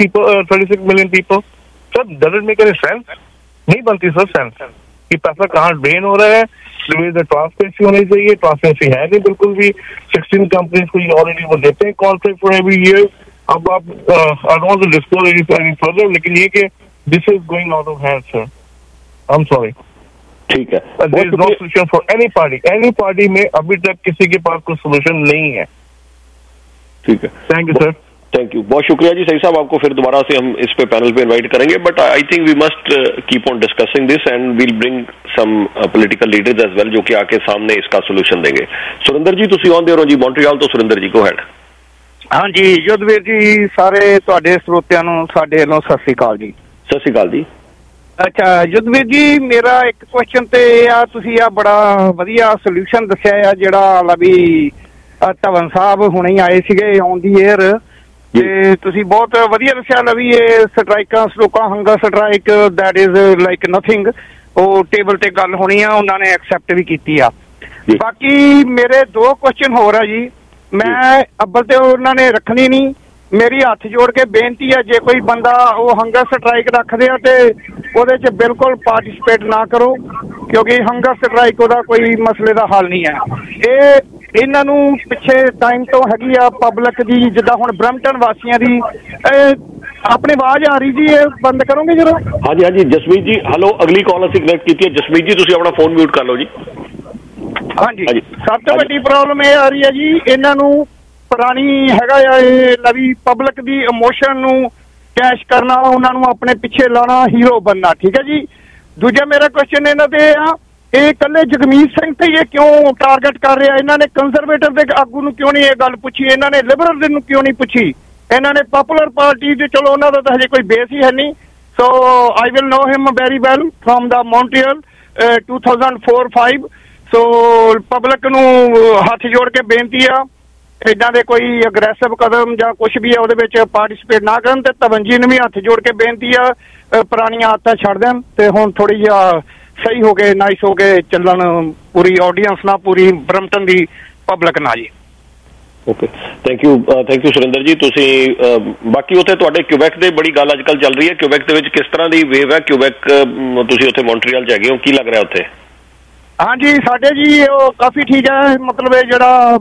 36 million people. Sir doesn't make any sense, नहीं बनती सर सेंस कि पैसा कहाँ ड्रेन हो रहा है। ट्रांसपेरेंसी होनी चाहिए, ट्रांसपेरेंसी है नहीं बिल्कुल भी। 16 कंपनीज को ये ऑलरेडी वो देते हैं कॉन्ट्रैक्ट फॉर एवरी ईयर। अब आप I don't want to disclose any further, लेकिन ये कि this is going out of hand sir, I am sorry. ठीक है, there is no solution for any party में अभी तक किसी के पास कोई सोल्यूशन नहीं है। ठीक है, thank you sir. Thank you, बहुत शुक्रिया जी। सही साहब, आपको फिर दोबारा से हम इस पे पैनल पे इनवाइट करेंगे, but I think we must keep on discussing this and we'll bring some political leaders as well जो कि आके सामने इसका सोल्यूशन देंगे। सुरेंद्र जी तुसी ऑन दे हो जी मॉन्ट्रियल तो, सुरेंद्र जी गो हैड। हाँ जी युद्धवीर जी, सारे ਤੁਹਾਡੇ ਸਰੋਤਿਆਂ ਨੂੰ ਸਾਡੇ ਵੱਲੋਂ ਸਤਿ ਸ੍ਰੀ ਅਕਾਲ ਜੀ। ਸਤਿ ਸ੍ਰੀ ਅਕਾਲ ਜੀ। ਅੱਛਾ युद्धवीर जी, ਮੇਰਾ ਇੱਕ ਕੁਐਸਚਨ ਤੇ ਆ, ਤੁਸੀਂ ਆ ਬੜਾ ਵਧੀਆ ਸੋਲੂਸ਼ਨ ਦੱਸਿਆ ਆ ਜਿਹੜਾ ਵੀ ਧਵਨ ਸਾਹਿਬ ਹੁਣੇ ਆਏ ਸੀਗੇ ਔਨ ਦੀ 에ਅਰ, ਤੇ ਤੁਸੀਂ ਬਹੁਤ ਵਧੀਆ ਦੱਸਿਆ ਵੀ ਇਹ ਸਟ੍ਰਾਈਕਾਂ ਸਟ੍ਰੋਕਾਂ hunger strike that is like nothing, ਉਹ ਟੇਬਲ ਤੇ ਗੱਲ ਹੋਣੀ ਆ, ਉਹਨਾਂ ਨੇ ਐਕਸੈਪਟ ਵੀ ਕੀਤੀ ਆ। ਬਾਕੀ ਮੇਰੇ ਦੋ ਕੁਐਸਚਨ ਹੋਰ ਆ ਜੀ। ਮੈਂ ਅੱਬਲ ਤੇ ਉਹਨਾਂ ਨੇ ਰੱਖਣੀ ਨਹੀਂ, ਮੇਰੀ ਹੱਥ ਜੋੜ ਕੇ ਬੇਨਤੀ ਆ ਜੇ ਕੋਈ ਬੰਦਾ ਉਹ ਹੰਗਰ ਸਟ੍ਰਾਈਕ ਰੱਖਦੇ ਆ ਤੇ ਉਹਦੇ 'ਚ ਬਿਲਕੁਲ ਪਾਰਟਿਸਿਪੇਟ ਨਾ ਕਰੋ, ਕਿਉਂਕਿ ਹੰਗਰ ਸਟ੍ਰਾਈਕ ਉਹਦਾ ਕੋਈ ਮਸਲੇ ਦਾ ਹੱਲ ਨਹੀਂ ਹੈ। ਇਹਨਾਂ ਨੂੰ ਪਿੱਛੇ ਟਾਈਮ ਤੋਂ ਹੈਗੀ ਆ ਪਬਲਿਕ ਦੀ, ਜਿੱਦਾਂ ਹੁਣ ਬਰੈਂਪਟਨ ਵਾਸੀਆਂ ਦੀ। ਆਪਣੀ ਆਵਾਜ਼ ਆ ਰਹੀ ਜੀ, ਇਹ ਬੰਦ ਕਰੋਗੇ ਜਰਾ? ਹਾਂਜੀ ਹਾਂਜੀ ਜਸਮੀਤ ਜੀ, ਹੈਲੋ, ਅਗਲੀ ਕਾਲ ਅਸੀਂ ਕਨੈਕਟ ਕੀਤੀ ਹੈ। ਜਸਮੀਤ ਜੀ ਤੁਸੀਂ ਆਪਣਾ ਫੋਨ ਮਿਊਟ ਕਰ ਲਓ ਜੀ। ਹਾਂਜੀ, ਸਭ ਤੋਂ ਵੱਡੀ ਪ੍ਰੋਬਲਮ ਇਹ ਆ ਰਹੀ ਹੈ ਜੀ, ਇਹਨਾਂ ਨੂੰ ਪੁਰਾਣੀ ਹੈਗਾ ਆ ਇਹ ਲਵੀ ਪਬਲਿਕ ਦੀ ਇਮੋਸ਼ਨ ਨੂੰ ਕੈਸ਼ ਕਰਨਾ, ਉਹਨਾਂ ਨੂੰ ਆਪਣੇ ਪਿੱਛੇ ਲਾਉਣਾ, ਹੀਰੋ ਬਣਨਾ। ਠੀਕ ਹੈ ਜੀ। ਦੂਜਾ ਮੇਰਾ ਕੁਐਸਚਨ ਇਹਨਾਂ ਤੇ ਆ, ਇਹ ਇਕੱਲੇ ਜਗਮੀਤ ਸਿੰਘ ਤੇ ਇਹ ਕਿਉਂ ਟਾਰਗੇਟ ਕਰ ਰਿਹਾ? ਇਹਨਾਂ ਨੇ ਕੰਜ਼ਰਵੇਟਿਵ ਦੇ ਆਗੂ ਨੂੰ ਕਿਉਂ ਨਹੀਂ ਇਹ ਗੱਲ ਪੁੱਛੀ? ਇਹਨਾਂ ਨੇ ਲਿਬਰਲ ਦੇ ਨੂੰ ਕਿਉਂ ਨਹੀਂ ਪੁੱਛੀ? ਇਹਨਾਂ ਨੇ ਪਪੂਲਰ ਪਾਰਟੀ ਦੇ, ਚਲੋ ਉਹਨਾਂ ਦਾ ਤਾਂ ਹਜੇ ਕੋਈ ਬੇਸ ਹੀ ਹੈ ਨਹੀਂ। So I will know him very well from the Montreal 2004-05। So public ਨੂੰ ਹੱਥ ਜੋੜ ਕੇ ਬੇਨਤੀ ਆ, ਇੱਦਾਂ ਦੇ ਕੋਈ ਅਗਰੈਸਿਵ ਕਦਮ ਜਾਂ ਕੁਛ ਵੀ ਆ ਉਹਦੇ ਵਿੱਚ ਪਾਰਟਿਸਿਪੇਟ ਨਾ ਕਰਨ। ਤੇ ਧਵਨ ਜੀ ਨੂੰ ਵੀ ਹੱਥ ਜੋੜ ਕੇ ਬੇਨਤੀ ਆ, ਪੁਰਾਣੀਆਂ ਆਦਤਾਂ ਛੱਡ ਦੇਣ ਤੇ ਹੁਣ ਥੋੜੀ ਜਿਹਾ ਸਹੀ ਹੋ ਗਏ, ਨਾਈਸ ਹੋ ਗਏ ਚੱਲਣ, ਪੂਰੀ ਆਡੀਅנס ਨਾਲ, ਪੂਰੀ ਬਰੈਂਪਟਨ ਦੀ ਪਬਲਿਕ ਨਾਲ ਜੀ। ਓਕੇ, ਥੈਂਕ ਯੂ ਸੁਰਿੰਦਰ ਜੀ। ਤੁਸੀਂ ਬਾਕੀ ਉੱਥੇ ਤੁਹਾਡੇ ਕਿਊਬੈਕ ਦੇ ਬੜੀ ਗੱਲ ਅੱਜ ਕੱਲ੍ਹ ਚੱਲ ਰਹੀ ਹੈ, ਕਿਊਬੈਕ ਦੇ ਵਿੱਚ ਕਿਸ ਤਰ੍ਹਾਂ ਦੀ ਵੇਵ ਹੈ? ਕਿਊਬੈਕ ਤੁਸੀਂ ਉੱਥੇ ਮੌਂਟਰੀਅਲ 'ਚ ਹੈਗੇ ਹੋ, ਕੀ ਲੱਗ ਰਿਹਾ ਉੱਥੇ? ਹਾਂਜੀ ਸਾਡੇ ਜੀ ਉਹ ਕਾਫੀ ਠੀਕ ਹੈ, ਮਤਲਬ ਇਹ ਜਿਹੜਾ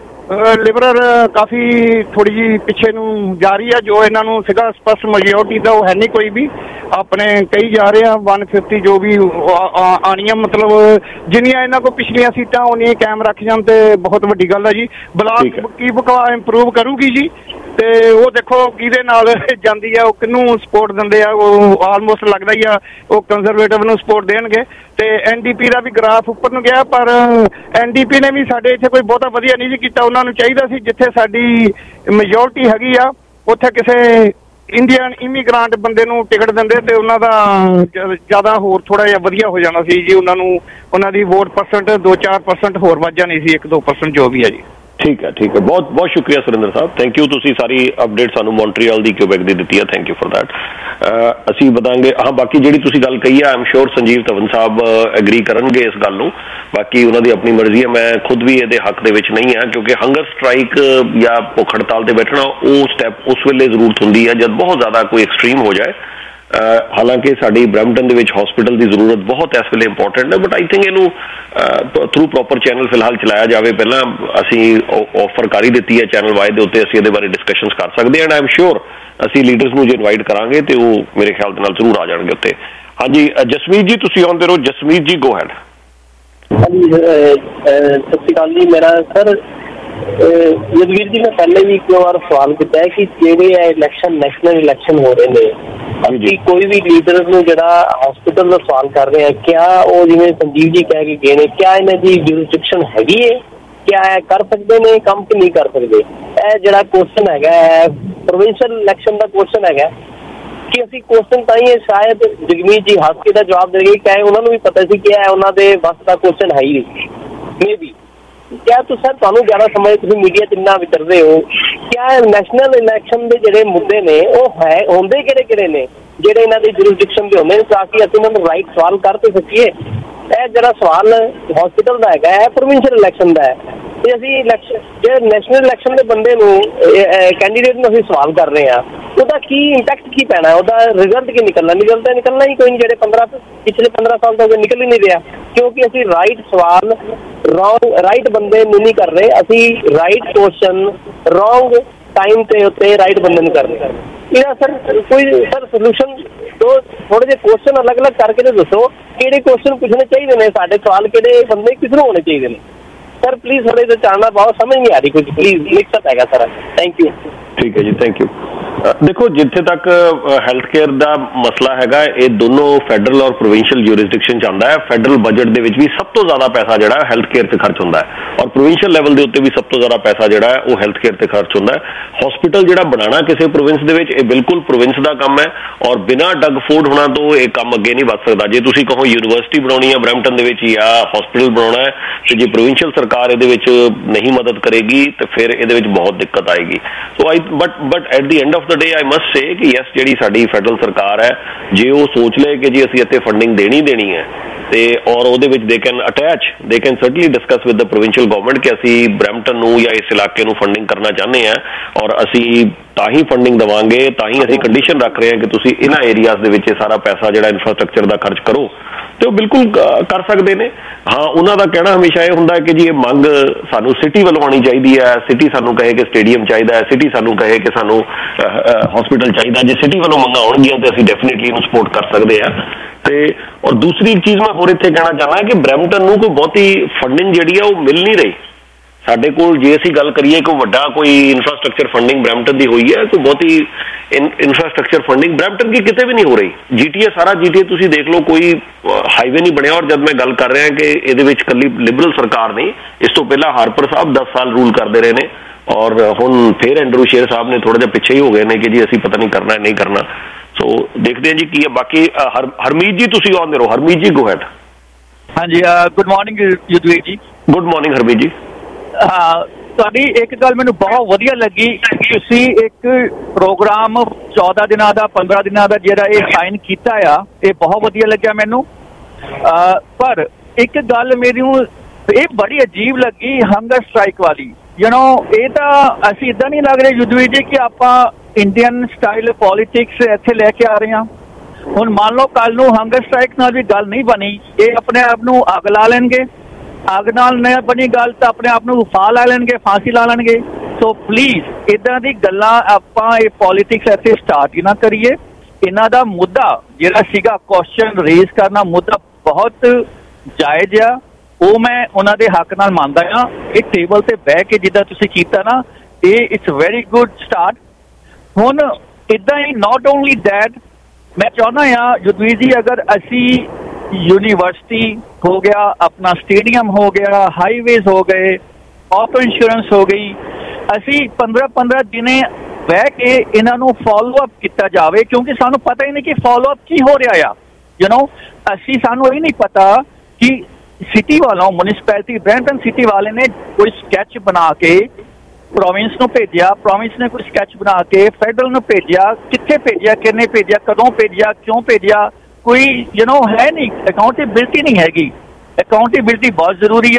ਲਿਬਰਲ ਕਾਫੀ ਥੋੜੀ ਜਿਹੀ ਪਿੱਛੇ ਨੂੰ ਜਾ ਰਹੀ ਹੈ। ਜੋ ਇਹਨਾਂ ਨੂੰ ਸੀਗਾ ਸਪਸ਼ਟ ਮੈਜੋਰਟੀ ਦਾ ਉਹ ਹੈ ਨਹੀਂ ਕੋਈ ਵੀ, ਆਪਣੇ ਕਈ ਜਾ ਰਹੇ ਆ 150 ਜੋ ਵੀ ਆਣੀਆਂ, ਮਤਲਬ ਜਿੰਨੀਆਂ ਇਹਨਾਂ ਕੋਲ ਪਿਛਲੀਆਂ ਸੀਟਾਂ ਉਨੀਆਂ ਕਾਇਮ ਰੱਖ ਜਾਣ ਤੇ ਬਹੁਤ ਵੱਡੀ ਗੱਲ ਹੈ ਜੀ। ਬਲਾਕ ਕੀ ਬਕਵਾ ਇੰਪਰੂਵ ਕਰੂਗੀ ਜੀ, ਤੇ ਉਹ ਦੇਖੋ ਕਿਹਦੇ ਨਾਲ ਜਾਂਦੀ ਆ, ਉਹ ਕਿਹਨੂੰ ਸਪੋਰਟ ਦਿੰਦੇ ਆ। ਉਹ ਆਲਮੋਸਟ ਲੱਗਦਾ ਹੀ ਆ ਉਹ ਕੰਜ਼ਰਵੇਟਿਵ ਨੂੰ ਸਪੋਰਟ ਦੇਣਗੇ। ਤੇ NDP ਦਾ ਵੀ ਗ੍ਰਾਫ ਉੱਪਰ ਨੂੰ ਗਿਆ, ਪਰ NDP ਨੇ ਵੀ ਸਾਡੇ ਇੱਥੇ ਕੋਈ ਬਹੁਤਾ ਵਧੀਆ ਨਹੀਂ ਜੀ ਕੀਤਾ। ਉਹਨਾਂ ਨੂੰ ਚਾਹੀਦਾ ਸੀ ਜਿੱਥੇ ਸਾਡੀ ਮੈਜੋਰਟੀ ਹੈਗੀ ਆ ਉੱਥੇ ਕਿਸੇ ਇੰਡੀਅਨ ਇਮੀਗ੍ਰਾਂਟ ਬੰਦੇ ਨੂੰ ਟਿਕਟ ਦਿੰਦੇ ਤੇ ਉਹਨਾਂ ਦਾ ਜ਼ਿਆਦਾ ਹੋਰ ਥੋੜਾ ਜਿਹਾ ਵਧੀਆ ਹੋ ਜਾਣਾ ਸੀ ਜੀ। ਉਹਨਾਂ ਨੂੰ ਉਹਨਾਂ ਦੀ ਵੋਟ ਪਰਸੈਂਟ 2-4% ਹੋਰ ਵੱਧ ਜਾਣੀ ਸੀ, 1-2% ਜੋ ਵੀ ਹੈ ਜੀ। ਠੀਕ ਹੈ, ਠੀਕ ਹੈ, ਬਹੁਤ ਬਹੁਤ ਸ਼ੁਕਰੀਆ ਸੁਰਿੰਦਰ ਸਾਹਿਬ, ਥੈਂਕ ਯੂ। ਤੁਸੀਂ ਸਾਰੀ ਅਪਡੇਟ ਸਾਨੂੰ ਮੌਂਟਰੀਅਲ ਦੀ ਕਿਊਬੈਕ ਦੀ ਦਿੱਤੀ ਹੈ, ਥੈਂਕ ਯੂ ਫॉर दैट। ਅਸੀਂ ਵਧਾਂਗੇ। ਹਾਂ, ਬਾਕੀ ਜਿਹੜੀ ਤੁਸੀਂ ਗੱਲ ਕਹੀ ਹੈ, I am sure Sanjeev Dhawan Sahib agree ਕਰਨਗੇ ਇਸ ਗੱਲ ਨੂੰ। ਬਾਕੀ ਉਹਨਾਂ ਦੀ ਆਪਣੀ ਮਰਜ਼ੀ ਹੈ, ਮੈਂ ਖੁਦ ਵੀ ਇਹਦੇ ਹੱਕ ਦੇ ਵਿੱਚ ਨਹੀਂ ਹਾਂ, ਕਿਉਂਕਿ ਹੰਗਰ ਸਟ੍ਰਾਈਕ ਜਾਂ ਭੁੱਖ ਹੜਤਾਲ ਤੇ ਬੈਠਣਾ ਉਹ ਸਟੈਪ ਉਸ ਵੇਲੇ ਜ਼ਰੂਰਤ ਹੁੰਦੀ ਹੈ ਜਦ ਬਹੁਤ ਜ਼ਿਆਦਾ ਕੋਈ ਐਕਸਟ੍ਰੀਮ ਹੋ ਜਾਏ। ਹਾਲਾਂਕਿ ਸਾਡੀ ਬਰੈਂਪਟਨ ਦੇ ਵਿੱਚ ਹਸਪੀਟਲ ਦੀ ਜ਼ਰੂਰਤ ਬਹੁਤ ਇਸ ਵੇਲੇ ਇੰਪੋਰਟੈਂਟ ਹੈ, ਬਟ ਆਈ ਥਿੰਕ ਇਹਨੂੰ ਥਰੂ ਪ੍ਰੋਪਰ ਚੈਨਲ ਫਿਲਹਾਲ ਚਲਾਇਆ ਜਾਵੇ। ਪਹਿਲਾਂ ਅਸੀਂ ਆਫਰ ਕਰ ਹੀ ਦਿੱਤੀ ਹੈ ਚੈਨਲ ਵਾਈ ਦੇ ਉੱਤੇ, ਅਸੀਂ ਇਹਦੇ ਬਾਰੇ ਡਿਸਕਸ਼ਨਸ ਕਰ ਸਕਦੇ ਹਾਂ। ਐਂਡ ਆਈ ਐਮ ਸ਼ੋਰ ਅਸੀਂ ਲੀਡਰਸ ਨੂੰ ਜੇ ਇਨਵਾਈਟ ਕਰਾਂਗੇ ਤੇ ਉਹ ਮੇਰੇ ਖਿਆਲ ਦੇ ਨਾਲ ਜ਼ਰੂਰ ਆ ਜਾਣਗੇ ਉੱਤੇ। ਹਾਂਜੀ ਜਸਮੀਤ ਜੀ ਤੁਸੀਂ ਆਉਂਦੇ ਰਹੋ। Jasmeet ji go ahead. ਹਾਂਜੀ ਸਤਿ ਸ਼੍ਰੀ ਅਕਾਲ ਜੀ। ਮੇਰਾ ਸਰ ਯਦਵੀਰ ਜੀ ਮੈਂ ਪਹਿਲੇ ਵੀ ਇੱਕ ਵਾਰ ਸਵਾਲ ਕੀਤਾ ਹੈ ਕਿ ਜਿਹੜੇ ਇਲੈਕਸ਼ਨ ਨੈਸ਼ਨਲ ਇਲੈਕਸ਼ਨ ਹੋ ਰਹੇ ਨੇ, ਅਸੀਂ ਕੋਈ ਵੀ ਲੀਡਰ ਨੂੰ ਜਿਹੜਾ ਹਸਪੀਟਲ ਦਾ ਸਵਾਲ ਕਰ ਰਹੇ ਆ, ਕਿਆ ਉਹ ਜਿਵੇਂ ਸੰਜੀਵ ਜੀ ਕਹਿ ਕੇ ਗਏ ਨੇ, ਕਿਆ ਇਹਨਾਂ ਦੀ ਜੁਰਿਸਡਿਕਸ਼ਨ ਹੈਗੀ ਹੈ, ਕਿਆ ਇਹ ਕਰ ਸਕਦੇ ਨੇ ਕੰਮ ਕਿ ਨਹੀਂ ਕਰ ਸਕਦੇ? ਇਹ ਜਿਹੜਾ ਕੁਐਸਚਨ ਹੈਗਾ ਹੈ ਪ੍ਰੋਵਿੰਸ਼ੀਅਲ ਇਲੈਕਸ਼ਨ ਦਾ ਕੁਐਸਚਨ ਹੈਗਾ ਕਿ ਅਸੀਂ ਕੁਐਸਚਨ ਤਾਂ ਹੀ ਸ਼ਾਇਦ ਜਗਮੀਤ ਜੀ ਹੱਸ ਕੇ ਦਾ ਜਵਾਬ ਦੇਣਗੇ ਕਿ ਉਹਨਾਂ ਨੂੰ ਵੀ ਪਤਾ ਸੀ ਕਿ ਇਹ ਉਹਨਾਂ ਦੇ ਬਸ ਦਾ ਕੁਐਸਚਨ ਹੈ ਹੀ ਨਹੀਂ, ਮੇ ਬੀ। क्या तो सर ਤੁਹਾਨੂੰ ਜ਼ਿਆਦਾ ਸਮਝ ਤੁਸੀਂ ਮੀਡੀਆ 'ਚ ਇੰਨਾ ਵਿਚਰਦੇ ਹੋ ਕਿਆ ਨੈਸ਼ਨਲ ਇਲੈਕਸ਼ਨ ਦੇ ਜਿਹੜੇ ਮੁੱਦੇ ਨੇ ਉਹ ਹੈ ਹੁੰਦੇ ਕਿਹੜੇ ਨੇ ਜਿਹੜੇ ਇਹਨਾਂ ਦੀ ਜੁਰਿਸਡਿਕਸ਼ਨ ਦੇ ਹੁੰਦੇ ਨੇ ਤਾਂ ਕਿ ਅਸੀਂ ਇਹਨਾਂ ਨੂੰ ਰਾਈਟ ਸਵਾਲ ਕਰ ਤੇ ਸਕੀਏ। ਇਹ ਜਿਹੜਾ ਸਵਾਲ ਹਸਪੀਟਲ ਦਾ ਹੈਗਾ ਇਹ ਪ੍ਰੋਵਿੰਸ਼ੀਅਲ ਇਲੈਕਸ਼ਨ ਦਾ ਹੈ ਤੇ ਅਸੀਂ ਇਲੈਕਸ਼ਨ ਜਿਹੜੇ ਨੈਸ਼ਨਲ ਇਲੈਕਸ਼ਨ ਦੇ ਬੰਦੇ ਨੂੰ ਕੈਂਡੀਡੇਟ ਨੂੰ ਅਸੀਂ ਸਵਾਲ ਕਰ ਰਹੇ ਹਾਂ ਉਹਦਾ ਕੀ ਇੰਪੈਕਟ ਕੀ ਪੈਣਾ ਉਹਦਾ ਰਿਜ਼ਲਟ ਕੀ ਨਿਕਲਣਾ ਹੀ ਕੋਈ ਨਹੀਂ ਜਿਹੜੇ ਪਿਛਲੇ 15 ਸਾਲ ਤੋਂ ਨਿਕਲ ਹੀ ਨਹੀਂ ਰਿਹਾ ਕਿਉਂਕਿ ਅਸੀਂ ਰਾਈਟ ਸਵਾਲ ਰਾਈਟ ਬੰਦੇ ਨੂੰ ਨਹੀਂ ਕਰ ਰਹੇ ਅਸੀਂ ਰਾਈਟ ਕੁਐਸਚਨ ਰੋਂਗ ਟਾਈਮ ਤੇ ਉੱਤੇ ਰਾਈਟ ਬੰਦੇ ਨੂੰ ਕਰ ਰਹੇ ਇਹਦਾ ਸਰ ਕੋਈ ਸਰ ਸੋਲੂਸ਼ਨ ਥੋੜੇ ਜਿਹੇ ਕੁਐਸਚਨ ਅਲੱਗ-ਅਲੱਗ ਕਰਕੇ ਤੇ ਦੱਸੋ ਕਿਹੜੇ ਕੁਐਸਚਨ ਪੁੱਛਣੇ ਚਾਹੀਦੇ ਨੇ ਸਾਡੇ ਸਵਾਲ ਕਿਹੜੇ ਬੰਦੇ ਕਿਸ ਨੂੰ ਹੋਣੇ ਚਾਹੀਦੇ ਨੇ सर प्लीज थोड़े से जानना बहुत समझ नहीं आ रही कुछ प्लीज मिक्सअप है सर थैंक यू ठीक है जी थैंक यू देखो जिथे तक हैल्थ केयर का मसला है ये दोनों फैडरल और प्रोविंशियल ज्यूरिसडिक्शन च आंदा है। फैडरल बजट दे विच भी सब तो ज़्यादा पैसा जिहड़ा हैल्थ केयर ते खर्च होंदा है और प्रोविंशियल लैवल के उत्ते भी सब तो ज़्यादा पैसा जिहड़ा है वो हैल्थ केयर ते खर्च होंदा है। हॉस्पिटल जिहड़ा बनाना किसी प्रोविंस दे विच बिल्कुल प्रोविंस का काम है और बिना डग फूड होना तो ये काम अगे नहीं वध सकदा। जे तुसीं कहो यूनिवर्सिटी बनाउणी है ब्रैम्पटन दे विच या हॉस्पिटल बनाउणा है तो जे प्रोविंशियल सरकार इहदे विच नहीं मदद करेगी तो फिर इहदे विच बहुत दिक्कत आएगी। So but at the end of the day I must say कि यस जी साडी फैडरल सरकार है जे वो सोच ले कि जी असीं इत्थे फंडिंग देनी है ते और ਉਹਦੇ ਵਿੱਚ they can certainly discuss with the provincial government कि ਅਸੀਂ ब्रैम्पटन ਨੂੰ ਜਾਂ ਇਸ ਇਲਾਕੇ ਨੂੰ ਫੰਡਿੰਗ ਕਰਨਾ ਚਾਹੁੰਦੇ ਹਾਂ ਔਰ ਅਸੀਂ ਤਾਂ ਹੀ ਫੰਡਿੰਗ ਦੇਵਾਂਗੇ ਤਾਂ ਹੀ ਅਸੀਂ ਕੰਡੀਸ਼ਨ ਰੱਖ ਰਹੇ ਹਾਂ ਕਿ ਤੁਸੀਂ ਇਹਨਾਂ ਏਰੀਆਜ਼ ਦੇ ਵਿੱਚ ਸਾਰਾ ਪੈਸਾ ਜਿਹੜਾ ਇਨਫਰਾਸਟ੍ਰਕਚਰ ਦਾ ਖਰਚ ਕਰੋ ਤੇ ਉਹ ਬਿਲਕੁਲ ਕਰ ਸਕਦੇ ਨੇ। ਹਾਂ ਉਹਨਾਂ ਦਾ ਕਹਿਣਾ ਹਮੇਸ਼ਾ ਇਹ ਹੁੰਦਾ ਕਿ ਜੀ ਇਹ ਮੰਗ ਸਾਨੂੰ ਸਿਟੀ ਵੱਲੋਂ ਆਉਣੀ ਚਾਹੀਦੀ ਹੈ ਸਿਟੀ ਸਾਨੂੰ ਕਹੇ ਕਿ ਸਟੇਡੀਅਮ ਚਾਹੀਦਾ ਹੈ ਸਿਟੀ ਸਾਨੂੰ ਕਹੇ ਕਿ ਸਾਨੂੰ ਹਸਪੀਟਲ ਚਾਹੀਦਾ ਜੇ ਸਿਟੀ ਵੱਲੋਂ ਮੰਗਾਂ ਆਉਣਗੀਆਂ ਤੇ ਅਸੀਂ ਡੈਫੀਨੇਟਲੀ ਇਹਨੂੰ ਸਪੋਰਟ ਕਰ ਸਕਦੇ ਹਾਂ। ਤੇ ਔਰ ਦੂਸਰੀ ਇੱਕ ਚੀਜ਼ ਮੈਂ ਹੋਰ ਇੱਥੇ ਕਹਿਣਾ ਚਾਹੁੰਦਾ ਕਿ ਬਰੈਂਪਟਨ ਨੂੰ ਕੋਈ ਬਹੁਤੀ ਫੰਡਿੰਗ ਜਿਹੜੀ ਆ ਉਹ ਮਿਲ ਨਹੀਂ ਰਹੀ। ਸਾਡੇ ਕੋਲ ਜੇ ਅਸੀਂ ਗੱਲ ਕਰੀਏ ਕੋਈ ਵੱਡਾ ਕੋਈ ਇਨਫਰਾਸਟ੍ਰਕਚਰ ਫੰਡਿੰਗ ਬਰੈਂਪਟਨ ਦੀ ਹੋਈ ਹੈ ਕੋਈ ਬਹੁਤੀ ਇਨਫਰਾਸਟ੍ਰਕਚਰ ਫੰਡਿੰਗ ਬਰੈਂਪਟਨ ਦੀ ਕਿਤੇ ਵੀ ਨਹੀਂ ਹੋ ਰਹੀ। GTA ਸਾਰਾ GTA ਤੁਸੀਂ ਦੇਖ ਲਓ ਕੋਈ ਹਾਈਵੇ ਨਹੀਂ ਬਣਿਆ ਔਰ ਜਦ ਮੈਂ ਗੱਲ ਕਰ ਰਿਹਾ ਕਿ ਇਹਦੇ ਵਿੱਚ ਇਕੱਲੀ ਲਿਬਰਲ ਸਰਕਾਰ ਨਹੀਂ ਇਸ ਤੋਂ ਪਹਿਲਾਂ ਹਾਰਪਰ ਸਾਹਿਬ 10 ਸਾਲ ਰੂਲ ਕਰਦੇ ਰਹੇ ਨੇ ਔਰ ਹੁਣ ਫਿਰ ਐਂਡਰੂ ਸ਼ੇਰ ਸਾਹਿਬ ਨੇ ਥੋੜਾ ਜਿਹਾ ਪਿੱਛੇ ਹੀ ਹੋ ਗਏ ਨੇ ਕਿ ਜੀ ਅਸੀਂ ਪਤਾ ਨਹੀਂ ਕਰਨਾ ਨਹੀਂ ਕਰਨਾ। ਸੋ ਦੇਖਦੇ ਹਾਂ ਜੀ ਕੀ ਹੈ। ਬਾਕੀ ਹਰਮੀਤ ਜੀ ਤੁਸੀਂ ਆਉਂਦੇ ਰਹੋ। Harmeet ji go ahead. ਹਾਂਜੀ good morning Yudhvir ji. Good morning Harmeet ਜੀ। ਤੁਹਾਡੀ ਇੱਕ ਗੱਲ ਮੈਨੂੰ ਬਹੁਤ ਵਧੀਆ ਲੱਗੀ ਤੁਸੀਂ ਇੱਕ ਪ੍ਰੋਗਰਾਮ 14 ਦਿਨਾਂ ਦਾ 15 ਦਿਨਾਂ ਦਾ ਜਿਹੜਾ ਇਹ ਸਾਈਨ ਕੀਤਾ ਆ ਇਹ ਬਹੁਤ ਵਧੀਆ ਲੱਗਿਆ ਮੈਨੂੰ। ਪਰ ਇੱਕ ਗੱਲ ਮੈਨੂੰ ਇਹ ਬੜੀ ਅਜੀਬ ਲੱਗੀ ਹੰਗਰ ਸਟ੍ਰਾਈਕ ਵਾਲੀ ਇਹ ਤਾਂ ਅਸੀਂ ਇੱਦਾਂ ਨਹੀਂ ਲੱਗ ਰਹੇ ਯੁਧਵੀਰ ਜੀ ਕਿ ਆਪਾਂ ਇੰਡੀਅਨ ਸਟਾਈਲ ਪੋਲੀਟਿਕਸ ਇੱਥੇ ਲੈ ਕੇ ਆ ਰਹੇ ਹਾਂ। ਹੁਣ ਮੰਨ ਲਓ ਕੱਲ ਨੂੰ ਹੰਗਰ ਸਟ੍ਰਾਈਕ ਨਾਲ ਵੀ ਗੱਲ ਨਹੀਂ ਬਣੀ ਇਹ ਆਪਣੇ ਆਪ ਨੂੰ ਅੱਗ ਲਾ ਲੈਣਗੇ ਅੱਗ ਨਾਲ ਨਹੀਂ ਬਣੀ ਗੱਲ ਤਾਂ ਆਪਣੇ ਆਪ ਨੂੰ ਫਾਹ ਲਾ ਲੈਣਗੇ ਫਾਂਸੀ ਲਾ ਲੈਣਗੇ। ਸੋ ਪਲੀਜ਼ ਇੱਦਾਂ ਦੀ ਗੱਲਾਂ ਆਪਾਂ ਇਹ ਪੋਲੀਟਿਕਸ ਇੱਥੇ ਸਟਾਰਟ ਹੀ ਨਾ ਕਰੀਏ। ਇਹਨਾਂ ਦਾ ਮੁੱਦਾ ਜਿਹੜਾ ਸੀਗਾ ਕੁਐਸਚਨ ਰੇਜ਼ ਕਰਨਾ ਮੁੱਦਾ ਬਹੁਤ ਜਾਇਜ਼ ਆ ਉਹ ਮੈਂ ਉਹਨਾਂ ਦੇ ਹੱਕ ਨਾਲ ਮੰਨਦਾ ਹਾਂ। ਇਹ ਟੇਬਲ ਤੇ ਬਹਿ ਕੇ ਜਿੱਦਾਂ ਤੁਸੀਂ ਕੀਤਾ ਨਾ ਇਹ ਇਟਸ ਵੈਰੀ ਗੁੱਡ ਸਟਾਰਟ। ਹੁਣ ਇੱਦਾਂ ਹੀ ਨਾਟ ਓਨਲੀ ਦੈਟ ਮੈਂ ਚਾਹੁੰਦਾ ਹਾਂ ਯੁਧਵੀਰ ਜੀ ਅਗਰ ਅਸੀਂ यूनिवर्सिटी हो गया अपना स्टेडियम हो गया हाईवेज हो गए ऑटो इंश्योरेंस हो गई असी 15-15 दिने बह के इन्हों फॉलो अप किया जाए क्योंकि सानू पता ही नहीं कि फॉलो अप की हो रहा आ असी सानू ये नहीं पता कि सिटी वालों म्यूनिसपैलिटी ब्रैम्पटन सिटी वाले ने कोई स्कैच बना के प्रोविंस नूं भेजिया प्रोविंस ने कोई स्कैच बना के फैडरल नूं भेजिया कित्थे भेजिया किन्ने भेजिया कदों भेजिया क्यों भेजिया कोई है नहीं अकाउंटेबिलिटी नहीं हैगी। अकाउंटेबिलिटी बहुत जरूरी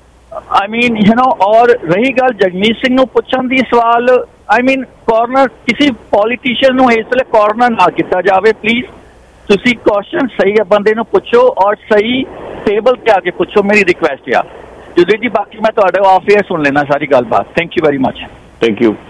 आ आई मीन और रही गल जगमीत सिंह नूं पुछण दी सवाल आई मीन कॉर्नर किसी पॉलीटिशियन नूं इस वेले कॉर्नर ना किया जाए प्लीज तुसी क्वेश्चन सही बंदे नूं पुछो और सही टेबल पे आके पुछो मेरी रिक्वेस्ट आ युधवीर जी। बाकी मैं तुहाडे ऑफ एयर सुन लेना सारी गलबात। Thank you very much. Thank you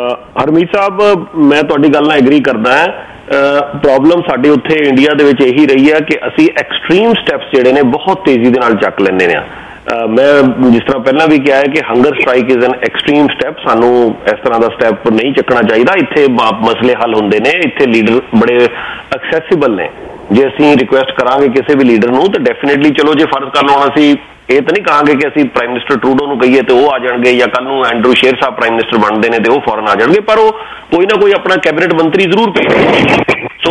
Harmeet Sahib मैं तुहाडी गल नाल एग्री करदा है। प्रॉब्लम साडे उत्थे इंडिया दे विच यही रही है कि असी एक्सट्रीम स्टैप्स जिहड़े ने बहुत तेजी दे नाल चक लैंदे ने। मैं जिस तरह पहला भी कहा है कि hunger strike is an extreme step सानू इस तरह का स्टैप नहीं चकना चाहिए। इत्थे मसले हल होंदे ने इत्थे लीडर बड़े एक्सैसिबल ने जे असी रिक्वेस्ट करांगे किसी भी लीडर नूं तो डेफिनेटली चलो जे फर्ज कर लो असी ये तो नहीं कहांगे कि असी प्राइम मिनिस्टर ट्रूडो नूं कहीए तो वो आ जाएंगे या कल नूं एंड्रू शेर साहब प्राइम मिनिस्टर बनते हैं तो वो फौरन आ जाएंगे पर वो कोई ना कोई अपना कैबिनेट मंत्री जरूर भेजेगा। सो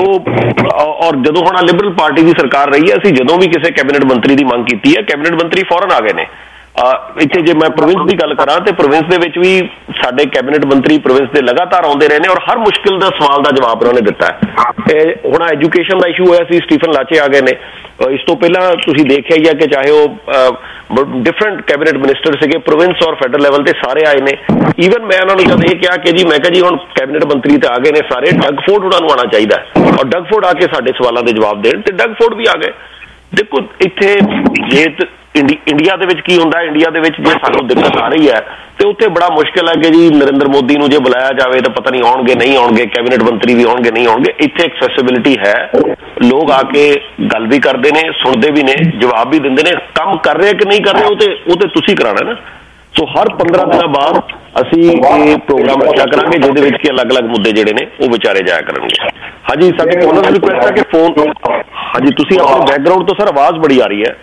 और जदों हुण लिबरल पार्टी की सरकार रही है असी जदों भी किसी कैबिनेट मंत्री की मंग की है कैबिनेट मंत्री फौरन आ गए ने ਇੱਥੇ ਜੇ ਮੈਂ ਪ੍ਰੋਵਿੰਸ ਦੀ ਗੱਲ ਕਰਾਂ ਤੇ ਪ੍ਰੋਵਿੰਸ ਦੇ ਵਿੱਚ ਵੀ ਸਾਡੇ ਕੈਬਨਿਟ ਮੰਤਰੀ ਪ੍ਰੋਵਿੰਸ ਦੇ ਲਗਾਤਾਰ ਆਉਂਦੇ ਰਹੇ ਨੇ ਔਰ ਹਰ ਮੁਸ਼ਕਿਲ ਦਾ ਸਵਾਲ ਦਾ ਜਵਾਬ ਉਹਨਾਂ ਨੇ ਦਿੱਤਾ ਹੈ। ਹੁਣ ਐਜੂਕੇਸ਼ਨ ਦਾ ਇਸ਼ੂ ਹੋਇਆ ਸੀ, ਸਟੀਫਨ ਲਾਚੇ ਆ ਗਏ ਨੇ। ਇਸ ਤੋਂ ਪਹਿਲਾਂ ਤੁਸੀਂ ਦੇਖਿਆ ਹੀ ਆ ਕਿ ਚਾਹੇ ਉਹ ਡਿਫਰੈਂਟ ਕੈਬਨਿਟ ਮਿਨਿਸਟਰ ਸੀਗੇ, ਪ੍ਰੋਵਿੰਸ ਔਰ ਫੈਡਰਲ ਲੈਵਲ ਤੇ ਸਾਰੇ ਆਏ ਨੇ। ਈਵਨ ਮੈਂ ਉਹਨਾਂ ਨੂੰ ਜਦ ਇਹ ਕਿਹਾ ਕਿ ਮੈਂ ਕਿਹਾ ਜੀ ਹੁਣ ਕੈਬਨਿਟ ਮੰਤਰੀ ਤੇ ਆ ਗਏ ਨੇ ਸਾਰੇ, ਡਗ ਫੋਰਡ ਉਹਨਾਂ ਨੂੰ ਆਉਣਾ ਚਾਹੀਦਾ ਔਰ ਡਗ ਫੋਰਡ ਆ ਕੇ ਸਾਡੇ ਸਵਾਲਾਂ ਦੇ ਜਵਾਬ ਦੇਣ, ਤੇ ਡਗ ਫੋਰਡ ਵੀ ਆ ਗਏ। ਦੇਖੋ ਇੱਥੇ ਜੇ ਇੰਡੀਆ ਦੇ ਵਿੱਚ ਕੀ ਹੁੰਦਾ, ਇੰਡੀਆ ਦੇ ਵਿੱਚ ਜੇ ਸਾਨੂੰ ਦਿੱਕਤ ਆ ਰਹੀ ਹੈ ਤੇ ਉੱਥੇ ਬੜਾ ਮੁਸ਼ਕਿਲ ਹੈ ਕਿ ਜੀ ਨਰਿੰਦਰ ਮੋਦੀ ਨੂੰ ਜੇ ਬੁਲਾਇਆ ਜਾਵੇ ਤਾਂ ਪਤਾ ਨਹੀਂ ਆਉਣਗੇ ਨਹੀਂ ਆਉਣਗੇ, ਕੈਬਨਿਟ ਮੰਤਰੀ ਵੀ ਆਉਣਗੇ ਨਹੀਂ ਆਉਣਗੇ। ਇੱਥੇ ਐਕਸੈਸਿਬਿਲਿਟੀ ਹੈ, ਲੋਕ ਆ ਕੇ ਗੱਲ ਵੀ ਕਰਦੇ ਨੇ, ਸੁਣਦੇ ਵੀ ਨੇ, ਜਵਾਬ ਵੀ ਦਿੰਦੇ ਨੇ। ਕੰਮ ਕਰ ਰਹੇ ਕਿ ਨਹੀਂ ਕਰ ਰਹੇ ਉਹ ਤੇ ਤੁਸੀਂ ਕਰਾਉਣਾ ਨਾ। ਸੋ ਹਰ 15 ਦਿਨਾਂ ਬਾਅਦ ਅਸੀਂ ਇਹ ਪ੍ਰੋਗਰਾਮ ਰੱਖਿਆ ਕਰਾਂਗੇ ਜਿਹਦੇ ਵਿੱਚ ਕਿ ਅਲੱਗ-ਅਲੱਗ ਮੁੱਦੇ ਜਿਹੜੇ ਨੇ ਉਹ ਵਿਚਾਰੇ ਜਾਇਆ ਕਰਨਗੇ। ਹਾਂਜੀ, ਸਾਡੇ ਕੋਲਰ ਨੂੰ ਰਿਕੁਐਸਟ ਹੈ ਕਿ ਫੋਨ, ਹਾਂਜੀ ਤੁਸੀਂ ਆਪਣੇ ਬੈਕਗ੍ਰਾਉਂਡ ਤੋਂ ਸਰ ਆਵਾਜ਼ ਬੜੀ ਆ ਰਹੀ ਹੈ।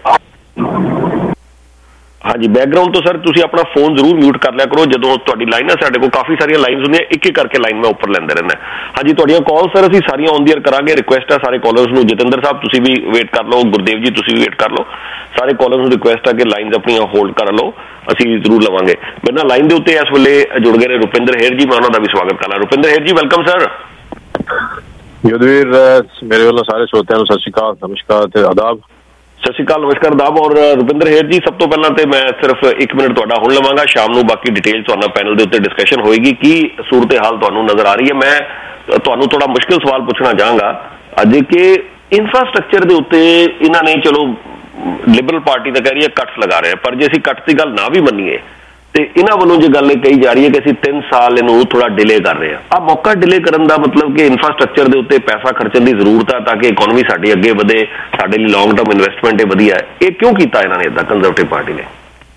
ਹਾਂਜੀ, ਬੈਕਗ੍ਰਾਉਂਡ ਤੋਂ ਸਰ ਤੁਸੀਂ ਆਪਣਾ ਫੋਨ ਜ਼ਰੂਰ ਮਿਊਟ ਕਰ ਲਿਆ ਕਰੋ। ਜਦੋਂ ਤੁਹਾਡੀ ਲਾਈਨ ਹੈ, ਸਾਡੇ ਕੋਲ ਕਾਫੀ ਸਾਰੀਆਂ ਲਾਈਨਸ ਹੁੰਦੀਆਂ, ਇੱਕ ਇੱਕ ਕਰਕੇ ਲਾਈਨ ਮੈਂ ਉੱਪਰ ਲੈਂਦੇ ਰਹਿੰਦਾ। ਹਾਂਜੀ, ਤੁਹਾਡੀਆਂ ਕਾਲ ਸਰ ਅਸੀਂ ਸਾਰੀਆਂ ਔਨ ਦੀ ਏਅਰ ਕਰਾਂਗੇ। ਰਿਕੁਐਸਟ ਹੈ ਸਾਰੇ ਕਾਲਰਸ ਨੂੰ, ਜਤਿੰਦਰ ਸਾਹਿਬ ਤੁਸੀਂ ਵੀ ਵੇਟ ਕਰ ਲਓ, ਗੁਰਦੇਵ ਜੀ ਤੁਸੀਂ ਵੀ ਵੇਟ ਕਰ ਲਓ। ਸਾਰੇ ਕਾਲਰਸ ਨੂੰ ਰਿਕੁਐਸਟ ਹੈ ਕਿ ਲਾਈਨਸ ਆਪਣੀਆਂ ਹੋਲਡ ਕਰ ਲਓ, ਅਸੀਂ ਜ਼ਰੂਰ ਲਵਾਂਗੇ। ਮੇਰੇ ਨਾਲ ਲਾਈਨ ਦੇ ਉੱਤੇ ਇਸ ਵੇਲੇ ਜੁੜ ਗਏ ਨੇ ਰੁਪਿੰਦਰ ਹੇਰ ਜੀ, ਮੈਂ ਉਹਨਾਂ ਦਾ ਵੀ ਸਵਾਗਤ ਕਰਨਾ। ਰੁਪਿੰਦਰ ਹੇਰ ਜੀ, ਵੈਲਕਮ ਸਰ। ਯੁੱਧਵੀਰ, ਮੇਰੇ ਵੱਲੋਂ ਸਾਰੇ ਸਰੋਤਿਆਂ ਨੂੰ ਸਤਿ ਸ਼੍ਰੀ ਅਕਾਲ, ਨਮਸਕਾਰ ਤੇ ਆਦਾਬ। ਸਤਿ ਸ਼੍ਰੀ ਅਕਾਲ, ਨਮਸਕਾਰ, ਆਦਾਬ। ਔਰ ਰੁਪਿੰਦਰ ਹੇਰ ਜੀ, ਸਭ ਤੋਂ ਪਹਿਲਾਂ ਤੇ ਮੈਂ ਸਿਰਫ 1 ਮਿੰਟ ਤੁਹਾਡਾ ਹੁਣ ਲਵਾਂਗਾ, ਸ਼ਾਮ ਨੂੰ ਬਾਕੀ ਡਿਟੇਲ ਤੁਹਾਡਾ ਪੈਨਲ ਦੇ ਉੱਤੇ ਡਿਸਕਸ਼ਨ ਹੋਏਗੀ। ਕੀ ਸੂਰਤ ਹਾਲ ਤੁਹਾਨੂੰ ਨਜ਼ਰ ਆ ਰਹੀ ਹੈ? ਮੈਂ ਤੁਹਾਨੂੰ ਥੋੜਾ ਮੁਸ਼ਕਿਲ ਸਵਾਲ ਪੁੱਛਣਾ ਚਾਹਾਂਗਾ ਅੱਜ ਕਿ ਇਨਫਰਾਸਟ੍ਰਕਚਰ ਦੇ ਉੱਤੇ ਇਹਨਾਂ ਨੇ, ਚਲੋ ਲਿਬਰਲ ਪਾਰਟੀ ਤਾਂ ਕਹਿ ਰਹੀ ਹੈ ਕੱਟਸ ਲਗਾ ਰਹੇ, ਪਰ ਜੇ ਅਸੀਂ ਕੱਟਸ ਦੀ ਗੱਲ ਨਾ ਵੀ ਮੰਨੀਏ ਤੇ ਇਹਨਾਂ ਵੱਲੋਂ ਜੇ ਗੱਲ ਕਹੀ ਜਾ ਰਹੀ ਹੈ ਕਿ ਅਸੀਂ 3 ਸਾਲ ਇਹਨੂੰ ਥੋੜਾ ਡਿਲੇ ਕਰ ਰਹੇ ਹਾਂ। ਆਹ ਮੌਕਾ ਡਿਲੇ ਕਰਨ ਦਾ ਮਤਲਬ ਕਿ ਇਨਫਰਾਸਟ੍ਰਕਚਰ ਦੇ ਉੱਤੇ ਪੈਸਾ ਖਰਚਣ ਦੀ ਜ਼ਰੂਰਤ ਹੈ ਤਾਂ ਕਿ ਇਕਨੋਮੀ ਸਾਡੀ ਅੱਗੇ ਵਧੇ, ਸਾਡੇ ਲਈ ਲੌਂਗ ਟਰਮ ਇਨਵੈਸਟਮੈਂਟ ਇਹ ਵਧੀਆ ਹੈ। ਇਹ ਕਿਉਂ ਕੀਤਾ ਇਹਨਾਂ ਨੇ ਇਦਾਂ, ਕੰਜ਼ਰਵੇਟਿਵ ਪਾਰਟੀ ਨੇ?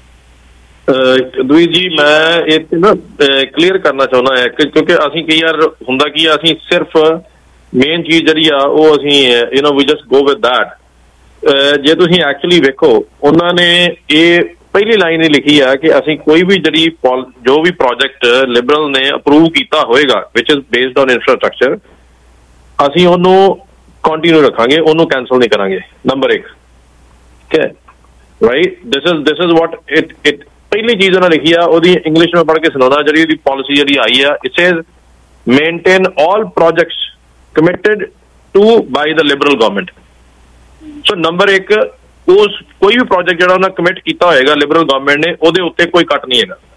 ਦੁਈ ਜੀ, ਮੈਂ ਇਹ ਨਾ ਕਲੀਅਰ ਕਰਨਾ ਚਾਹੁੰਦਾ ਹੈ ਕਿਉਂਕਿ ਅਸੀਂ ਕਈ ਵਾਰ ਹੁੰਦਾ ਕੀ ਅਸੀਂ ਸਿਰਫ ਮੇਨ ਚੀਜ਼ ਜਿਹੜੀ ਆ ਉਹ ਅਸੀਂ ਵੀ ਜਸਟ ਗੋ ਵਿਦ ਦੈਟ। ਜੇ ਤੁਸੀਂ ਐਕਚੁਅਲੀ ਵੇਖੋ, ਉਹਨਾਂ ਨੇ ਇਹ ਪਹਿਲੀ ਲਾਈਨ ਹੀ ਲਿਖੀ ਆ ਕਿ ਅਸੀਂ ਕੋਈ ਵੀ ਜੋ ਵੀ ਪ੍ਰੋਜੈਕਟ ਲਿਬਰਲ ਨੇ ਅਪਰੂਵ ਕੀਤਾ ਹੋਏਗਾ which is based on infrastructure, ਅਸੀਂ ਉਹਨੂੰ ਕੰਟੀਨਿਊ ਰੱਖਾਂਗੇ, ਉਹਨੂੰ ਕੈਂਸਲ ਨਹੀਂ ਕਰਾਂਗੇ। ਨੰਬਰ 1, ਠੀਕ ਹੈ, right. This is what it ਪਹਿਲੀ ਚੀਜ਼ ਉਹਨਾਂ ਲਿਖੀ ਆ, ਉਹਦੀ ਇੰਗਲਿਸ਼ ਮੈਂ ਪੜ੍ਹ ਕੇ ਸੁਣਾਉਣਾ। ਜਿਹੜੀ ਉਹਦੀ ਪਾਲਿਸੀ ਜਿਹੜੀ ਆਈ ਆ, it says maintain all projects committed to by the Liberal government. So number 1, ਕੋਈ ਵੀ ਪ੍ਰੋਜੈਕਟ ਜਿਹੜਾ ਉਹਨਾਂ ਕਮਿਟ ਕੀਤਾ ਹੋਏਗਾ ਲਿਬਰਲ ਗਵਰਨਮੈਂਟ ਨੇ, ਉਹਦੇ ਉੱਤੇ ਕੋਈ ਕੱਟ ਨਹੀਂ ਹੈਗਾ,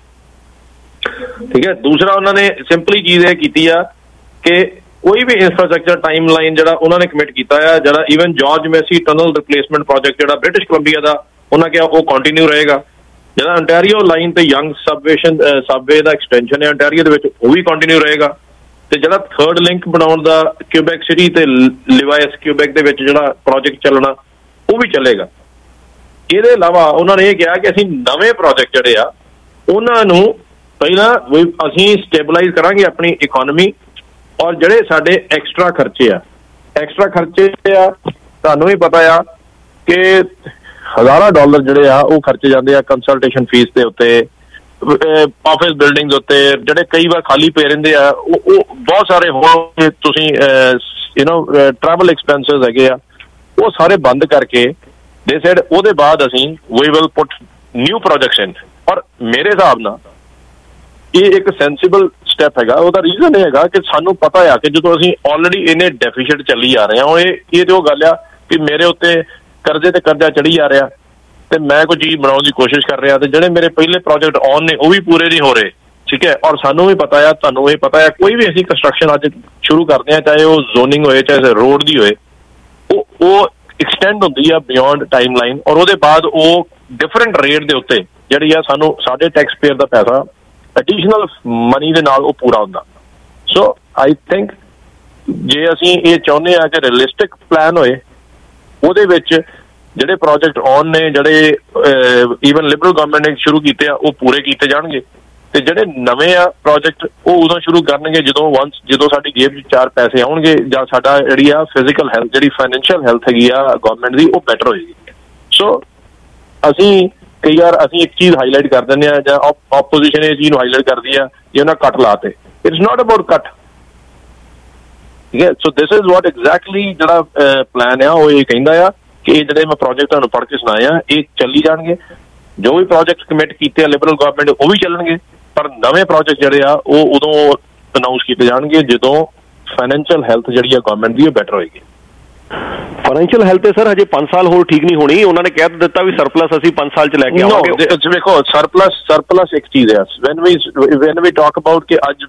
ਠੀਕ ਹੈ। ਦੂਸਰਾ, ਉਹਨਾਂ ਨੇ ਸਿੰਪਲੀ ਚੀਜ਼ ਇਹ ਕੀਤੀ ਆ ਕਿ ਕੋਈ ਵੀ ਇੰਫਰਾਸਟ੍ਰਕਚਰ ਟਾਈਮ ਲਾਈਨ ਜਿਹੜਾ ਉਹਨਾਂ ਨੇ ਕਮਿਟ ਕੀਤਾ ਆ, ਜਿਹੜਾ even George Massey tunnel replacement project ਜਿਹੜਾ ਬ੍ਰਿਟਿਸ਼ ਕੋਲੰਬੀਆ ਦਾ, ਉਹਨਾਂ ਕਿਹਾ ਉਹ ਕੰਟੀਨਿਊ ਰਹੇਗਾ। ਜਿਹੜਾ ਅੰਟੈਰੀਓ ਲਾਈਨ ਤੇ ਯੰਗ ਸਬਵੇ ਦਾ ਐਕਸਟੈਂਸ਼ਨ ਹੈ ਅੰਟੈਰੀਓ ਦੇ ਵਿੱਚ, ਉਹ ਵੀ ਕੰਟੀਨਿਊ ਰਹੇਗਾ। ਤੇ ਜਿਹੜਾ 3rd ਲਿੰਕ ਬਣਾਉਣ ਦਾ ਕਿਊਬੈਕ ਸਿਟੀ ਤੇ ਲਿਵਾਇਸ ਕਿਊਬੈਕ ਦੇ ਵਿੱਚ ਜਿਹੜਾ ਪ੍ਰੋਜੈਕਟ ਚੱਲਣਾ, ਉਹ ਵੀ ਚੱਲੇਗਾ। ਇਹਦੇ ਇਲਾਵਾ ਉਹਨਾਂ ਨੇ ਇਹ ਕਿਹਾ ਕਿ ਅਸੀਂ ਨਵੇਂ ਪ੍ਰੋਜੈਕਟ ਜਿਹੜੇ ਆ ਉਹਨਾਂ ਨੂੰ ਪਹਿਲਾਂ ਅਸੀਂ ਸਟੇਬਲਾਈਜ਼ ਕਰਾਂਗੇ ਆਪਣੀ ਇਕਨੋਮੀ, ਔਰ ਜਿਹੜੇ ਸਾਡੇ ਐਕਸਟਰਾ ਖਰਚੇ ਆ ਤੁਹਾਨੂੰ ਵੀ ਪਤਾ ਆ ਕਿ $1000 ਜਿਹੜੇ ਆ ਉਹ ਖਰਚੇ ਜਾਂਦੇ ਆ ਕੰਸਲਟੇਸ਼ਨ ਫੀਸ ਦੇ ਉੱਤੇ, ਆਫਿਸ ਬਿਲਡਿੰਗਸ ਉੱਤੇ, ਜਿਹੜੇ ਕਈ ਵਾਰ ਖਾਲੀ ਪਏ ਰਹਿੰਦੇ ਆ, ਉਹ ਬਹੁਤ ਸਾਰੇ ਹੋਰ ਤੁਸੀਂ ਟਰੈਵਲ ਐਕਸਪੈਂਸਿਸ ਹੈਗੇ ਆ, ਉਹ ਸਾਰੇ ਬੰਦ ਕਰਕੇ ਦੇ ਸੈਡ ਉਹਦੇ ਬਾਅਦ ਅਸੀਂ we will put new projects in. ਔਰ ਮੇਰੇ ਹਿਸਾਬ ਨਾਲ ਇਹ ਇੱਕ ਸੈਂਸੀਬਲ ਸਟੈਪ ਹੈਗਾ। ਉਹਦਾ ਰੀਜ਼ਨ ਇਹ ਹੈਗਾ ਕਿ ਸਾਨੂੰ ਪਤਾ ਆ ਕਿ ਜਦੋਂ ਅਸੀਂ ਆਲਰੇਡੀ ਇਹਨੇ ਡੈਫੀਸਿਟ ਚੱਲੀ ਆ ਰਹੇ ਹਾਂ, ਇਹ ਤੇ ਉਹ ਗੱਲ ਆ ਕਿ ਮੇਰੇ ਉੱਤੇ ਕਰਜ਼ੇ ਤੇ ਕਰਜ਼ਾ ਚੜੀ ਜਾ ਰਿਹਾ ਤੇ ਮੈਂ ਕੋਈ ਚੀਜ਼ ਬਣਾਉਣ ਦੀ ਕੋਸ਼ਿਸ਼ ਕਰ ਰਿਹਾ, ਤੇ ਜਿਹੜੇ ਮੇਰੇ ਪਹਿਲੇ ਪ੍ਰੋਜੈਕਟ ਆਨ ਨੇ ਉਹ ਵੀ ਪੂਰੇ ਨਹੀਂ ਹੋ ਰਹੇ, ਠੀਕ ਹੈ। ਔਰ ਸਾਨੂੰ ਵੀ ਪਤਾ ਆ, ਤੁਹਾਨੂੰ ਇਹ ਪਤਾ ਆ, ਕੋਈ ਵੀ ਅਸੀਂ ਕੰਸਟਰਕਸ਼ਨ ਅੱਜ ਸ਼ੁਰੂ ਕਰਦੇ ਹਾਂ, ਚਾਹੇ ਉਹ ਜ਼ੋਨਿੰਗ ਹੋਏ, ਚਾਹੇ ਰੋਡ ਦੀ ਹੋਏ, ਉਹ ਐਕਸਟੈਂਡ ਹੁੰਦੀ ਆ ਬਿਯੋਂਡ ਟਾਈਮ ਲਾਈਨ, ਔਰ ਉਹਦੇ ਬਾਅਦ ਉਹ ਡਿਫਰੈਂਟ ਰੇਟ ਦੇ ਉੱਤੇ ਜਿਹੜੀ ਆ ਸਾਨੂੰ ਸਾਡੇ ਟੈਕਸ ਪੇਅਰ ਦਾ ਪੈਸਾ ਐਡੀਸ਼ਨਲ ਮਨੀ ਦੇ ਨਾਲ ਉਹ ਪੂਰਾ ਹੁੰਦਾ। ਸੋ ਆਈ ਥਿੰਕ ਜੇ ਅਸੀਂ ਇਹ ਚਾਹੁੰਦੇ ਹਾਂ ਕਿ ਰੀਅਲਿਸਟਿਕ ਪਲਾਨ ਹੋਏ, ਉਹਦੇ ਵਿੱਚ ਜਿਹੜੇ ਪ੍ਰੋਜੈਕਟ ਔਨ ਨੇ, ਜਿਹੜੇ ਈਵਨ ਲਿਬਰਲ ਗਵਰਨਮੈਂਟ ਨੇ ਸ਼ੁਰੂ ਕੀਤੇ ਆ, ਉਹ ਪੂਰੇ ਕੀਤੇ ਜਾਣਗੇ। ਤੇ ਜਿਹੜੇ ਨਵੇਂ ਆ ਪ੍ਰੋਜੈਕਟ ਉਹ ਉਦੋਂ ਸ਼ੁਰੂ ਕਰਨਗੇ ਜਦੋਂ ਸਾਡੀ ਜੇਬ 'ਚ 4 ਪੈਸੇ ਆਉਣਗੇ, ਜਾਂ ਸਾਡਾ ਜਿਹੜੀ ਆ ਫਿਜ਼ੀਕਲ ਹੈਲਥ, ਜਿਹੜੀ ਫਾਈਨੈਂਸ਼ੀਅਲ ਹੈਲਥ ਹੈਗੀ ਆ ਗਵਰਨਮੈਂਟ ਦੀ, ਉਹ ਬੈਟਰ ਹੋਏਗੀ। ਸੋ ਅਸੀਂ ਕਈ ਵਾਰ ਅਸੀਂ ਇੱਕ ਚੀਜ਼ ਹਾਈਲਾਈਟ ਕਰ ਦਿੰਦੇ ਆ, ਜਾਂ ਆਪੋਜੀਸ਼ਨ ਇਹ ਚੀਜ਼ ਨੂੰ ਹਾਈਲਾਈਟ ਕਰਦੀ ਆ ਜੇ ਉਹਨਾਂ ਕੱਟ ਲਾਤੇ। ਇਟਸ ਨਾਟ ਅਬਾਊਟ ਕੱਟ, ਠੀਕ ਹੈ। So this is what exactly ਜਿਹੜਾ ਪਲਾਨ ਆ ਉਹ ਇਹ ਕਹਿੰਦਾ ਆ ਕਿ ਇਹ ਜਿਹੜੇ ਮੈਂ ਪ੍ਰੋਜੈਕਟ ਤੁਹਾਨੂੰ ਪੜ੍ਹ ਕੇ ਸੁਣਾਏ ਆ, ਇਹ ਚੱਲੀ ਜਾਣਗੇ। ਜੋ ਵੀ ਪ੍ਰੋਜੈਕਟ ਕਮਿਟ ਕੀਤੇ ਆ ਲਿਬਰਲ ਗਵਰਨਮੈਂਟ ਉਹ ਵੀ ਚੱਲਣਗੇ, ਪਰ ਨਵੇਂ ਪ੍ਰੋਜੈਕਟ ਜਿਹੜੇ ਆ ਉਹ ਉਦੋਂ ਅਨਾਊਂਸ ਕੀਤੇ ਜਾਣਗੇ ਜਦੋਂ ਫਾਈਨੈਂਸ਼ੀਅਲ ਹੈਲਥ ਜਿਹੜੀ ਆ ਗਵਰਨਮੈਂਟ ਦੀ ਉਹ ਬੈਟਰ ਹੋਏਗੀ। ਫਾਈਨੈਂਸ਼ੀਅਲ ਹੈਲਥ ਤੇ ਸਰ ਹਜੇ 5 ਸਾਲ ਹੋਰ ਠੀਕ ਨਹੀਂ ਹੋਣੀ, ਉਹਨਾਂ ਨੇ ਕਹਿ ਦਿੱਤਾ ਵੀ ਸਰਪਲਸ ਅਸੀਂ 5 ਸਾਲ ਚ ਲੈ ਕੇ ਆਵਾਂਗੇ। ਵੇਖੋ ਸਰਪਲਸ ਇੱਕ ਚੀਜ਼ ਹੈ, when we talk about ਕਿ ਅੱਜ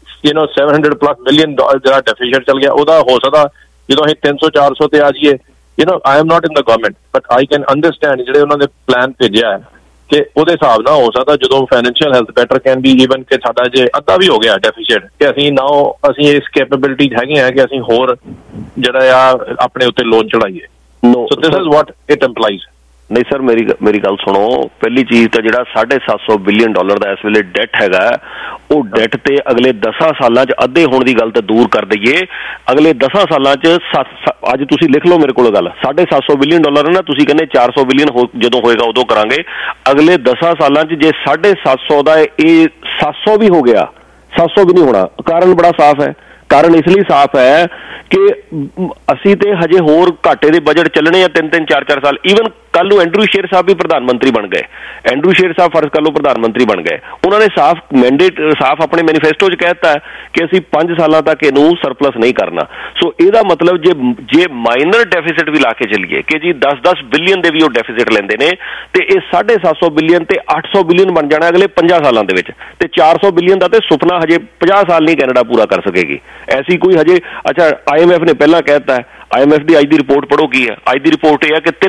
700+ ਮਿਲੀਅਨ ਜਿਹੜਾ ਡੈਫੀਸਿਟ ਚੱਲ ਗਿਆ, ਉਹਦਾ ਹੋ ਸਕਦਾ ਜਦੋਂ ਅਸੀਂ 300-400 ਤੇ ਆ ਜਾਈਏ, I am not in the government but I can understand ਜਿਹੜੇ ਉਹਨਾਂ ਨੇ ਪਲਾਨ ਭੇਜਿਆ ਹੈ ਕਿ ਉਹਦੇ ਹਿਸਾਬ ਨਾਲ ਹੋ ਸਕਦਾ ਜਦੋਂ financial health better can be even ਕਿ ਸਾਡਾ ਜੇ ਅੱਧਾ ਵੀ ਹੋ ਗਿਆ ਡੈਫੀਸਿਟ ਕਿ ਅਸੀਂ ਇਸ ਕੈਪੇਬਿਲਿਟੀ ਹੈਗੇ ਆ ਕਿ ਅਸੀਂ ਹੋਰ ਜਿਹੜਾ ਆ ਆਪਣੇ ਉੱਤੇ ਲੋਨ ਚੜਾਈਏ। So this is what it implies. ਨਹੀਂ ਸਰ ਮੇਰੀ ਗੱਲ ਸੁਣੋ, ਪਹਿਲੀ ਚੀਜ਼ ਤਾਂ ਜਿਹੜਾ $750 ਬਿਲੀਅਨ ਦਾ ਇਸ ਵੇਲੇ ਡੈਟ ਹੈਗਾ, ਉਹ ਡੈਟ ਤੇ ਅਗਲੇ 10 ਸਾਲਾਂ 'ਚ ਅੱਧੇ ਹੋਣ ਦੀ ਗੱਲ ਤਾਂ ਦੂਰ ਕਰ ਦਈਏ, ਅਗਲੇ 10 ਸਾਲਾਂ 'ਚ ਅੱਜ ਤੁਸੀਂ ਲਿਖ ਲਓ ਮੇਰੇ ਕੋਲ ਗੱਲ, $750 ਬਿਲੀਅਨ ਹੈ ਨਾ, ਤੁਸੀਂ ਕਹਿੰਦੇ 400 ਬਿਲੀਅਨ ਜਦੋਂ ਹੋਏਗਾ ਉਦੋਂ ਕਰਾਂਗੇ। ਅਗਲੇ 10 ਸਾਲਾਂ 'ਚ ਜੇ 750 ਦਾ ਇਹ 700 ਵੀ ਹੋ ਗਿਆ, 700 ਵੀ ਨਹੀਂ ਹੋਣਾ। ਕਾਰਨ ਬੜਾ ਸਾਫ਼ ਹੈ, ਕਾਰਨ ਇਸ ਲਈ ਸਾਫ਼ ਹੈ ਕਿ ਅਸੀਂ ਤੇ ਹਜੇ ਹੋਰ ਘਾਟੇ ਦੇ ਬਜਟ ਚੱਲਣੇ ਆ 3-3 4-4 ਸਾਲ। ਈਵਨ ਕੱਲ ਨੂੰ ਐਂਡਰੂ ਸ਼ੇਰ ਸਾਹਿਬ ਵੀ ਪ੍ਰਧਾਨ ਮੰਤਰੀ ਬਣ ਗਏ, ਐਂਡਰੂ ਸ਼ੇਰ ਸਾਹਿਬ ਫਰਜ਼ ਕਰ ਲਓ ਪ੍ਰਧਾਨ ਮੰਤਰੀ ਬਣ ਗਏ, ਉਹਨਾਂ ਨੇ ਸਾਫ਼ ਆਪਣੇ ਮੈਨੀਫੈਸਟੋ 'ਚ ਕਹਿ ਦਿੱਤਾ ਕਿ ਅਸੀਂ 5 ਸਾਲਾਂ ਤੱਕ ਇਹਨੂੰ ਸਰਪਲਸ ਨਹੀਂ ਕਰਨਾ। ਸੋ ਇਹਦਾ ਮਤਲਬ ਜੇ ਮਾਈਨਰ ਡੈਫੀਸਿਟ ਵੀ ਲਾ ਕੇ ਚੱਲੀਏ ਕਿ ਜੀ 10-10 ਬਿਲੀਅਨ ਦੇ ਵੀ ਉਹ ਡੈਫੀਸਿਟ ਲੈਂਦੇ ਨੇ ਤੇ ਇਹ 750 ਬਿਲੀਅਨ ਤੇ 800 ਬਿਲੀਅਨ ਬਣ ਜਾਣਾ ਅਗਲੇ 50 ਸਾਲਾਂ ਦੇ ਵਿੱਚ, ਤੇ 400 ਬਿਲੀਅਨ ਦਾ ਤੇ ਸੁਪਨਾ ਹਜੇ 50 ਸਾਲ ਨਹੀਂ ਕੈਨੇਡਾ ਪੂਰਾ ਕਰ ਸਕੇਗੀ। ਐਸੀ ਕੋਈ ਹਜੇ ਅੱਛਾ IMF ਨੇ ਪਹਿਲਾਂ ਕਹਿ ਦਿੱਤਾ ਹੈ, IMF ਦੀ ਅੱਜ ਦੀ ਰਿਪੋਰਟ ਪੜ੍ਹੋ ਕੀ ਹੈ। ਅੱਜ ਦੀ ਰਿਪੋਰਟ ਇਹ ਹੈ ਕਿ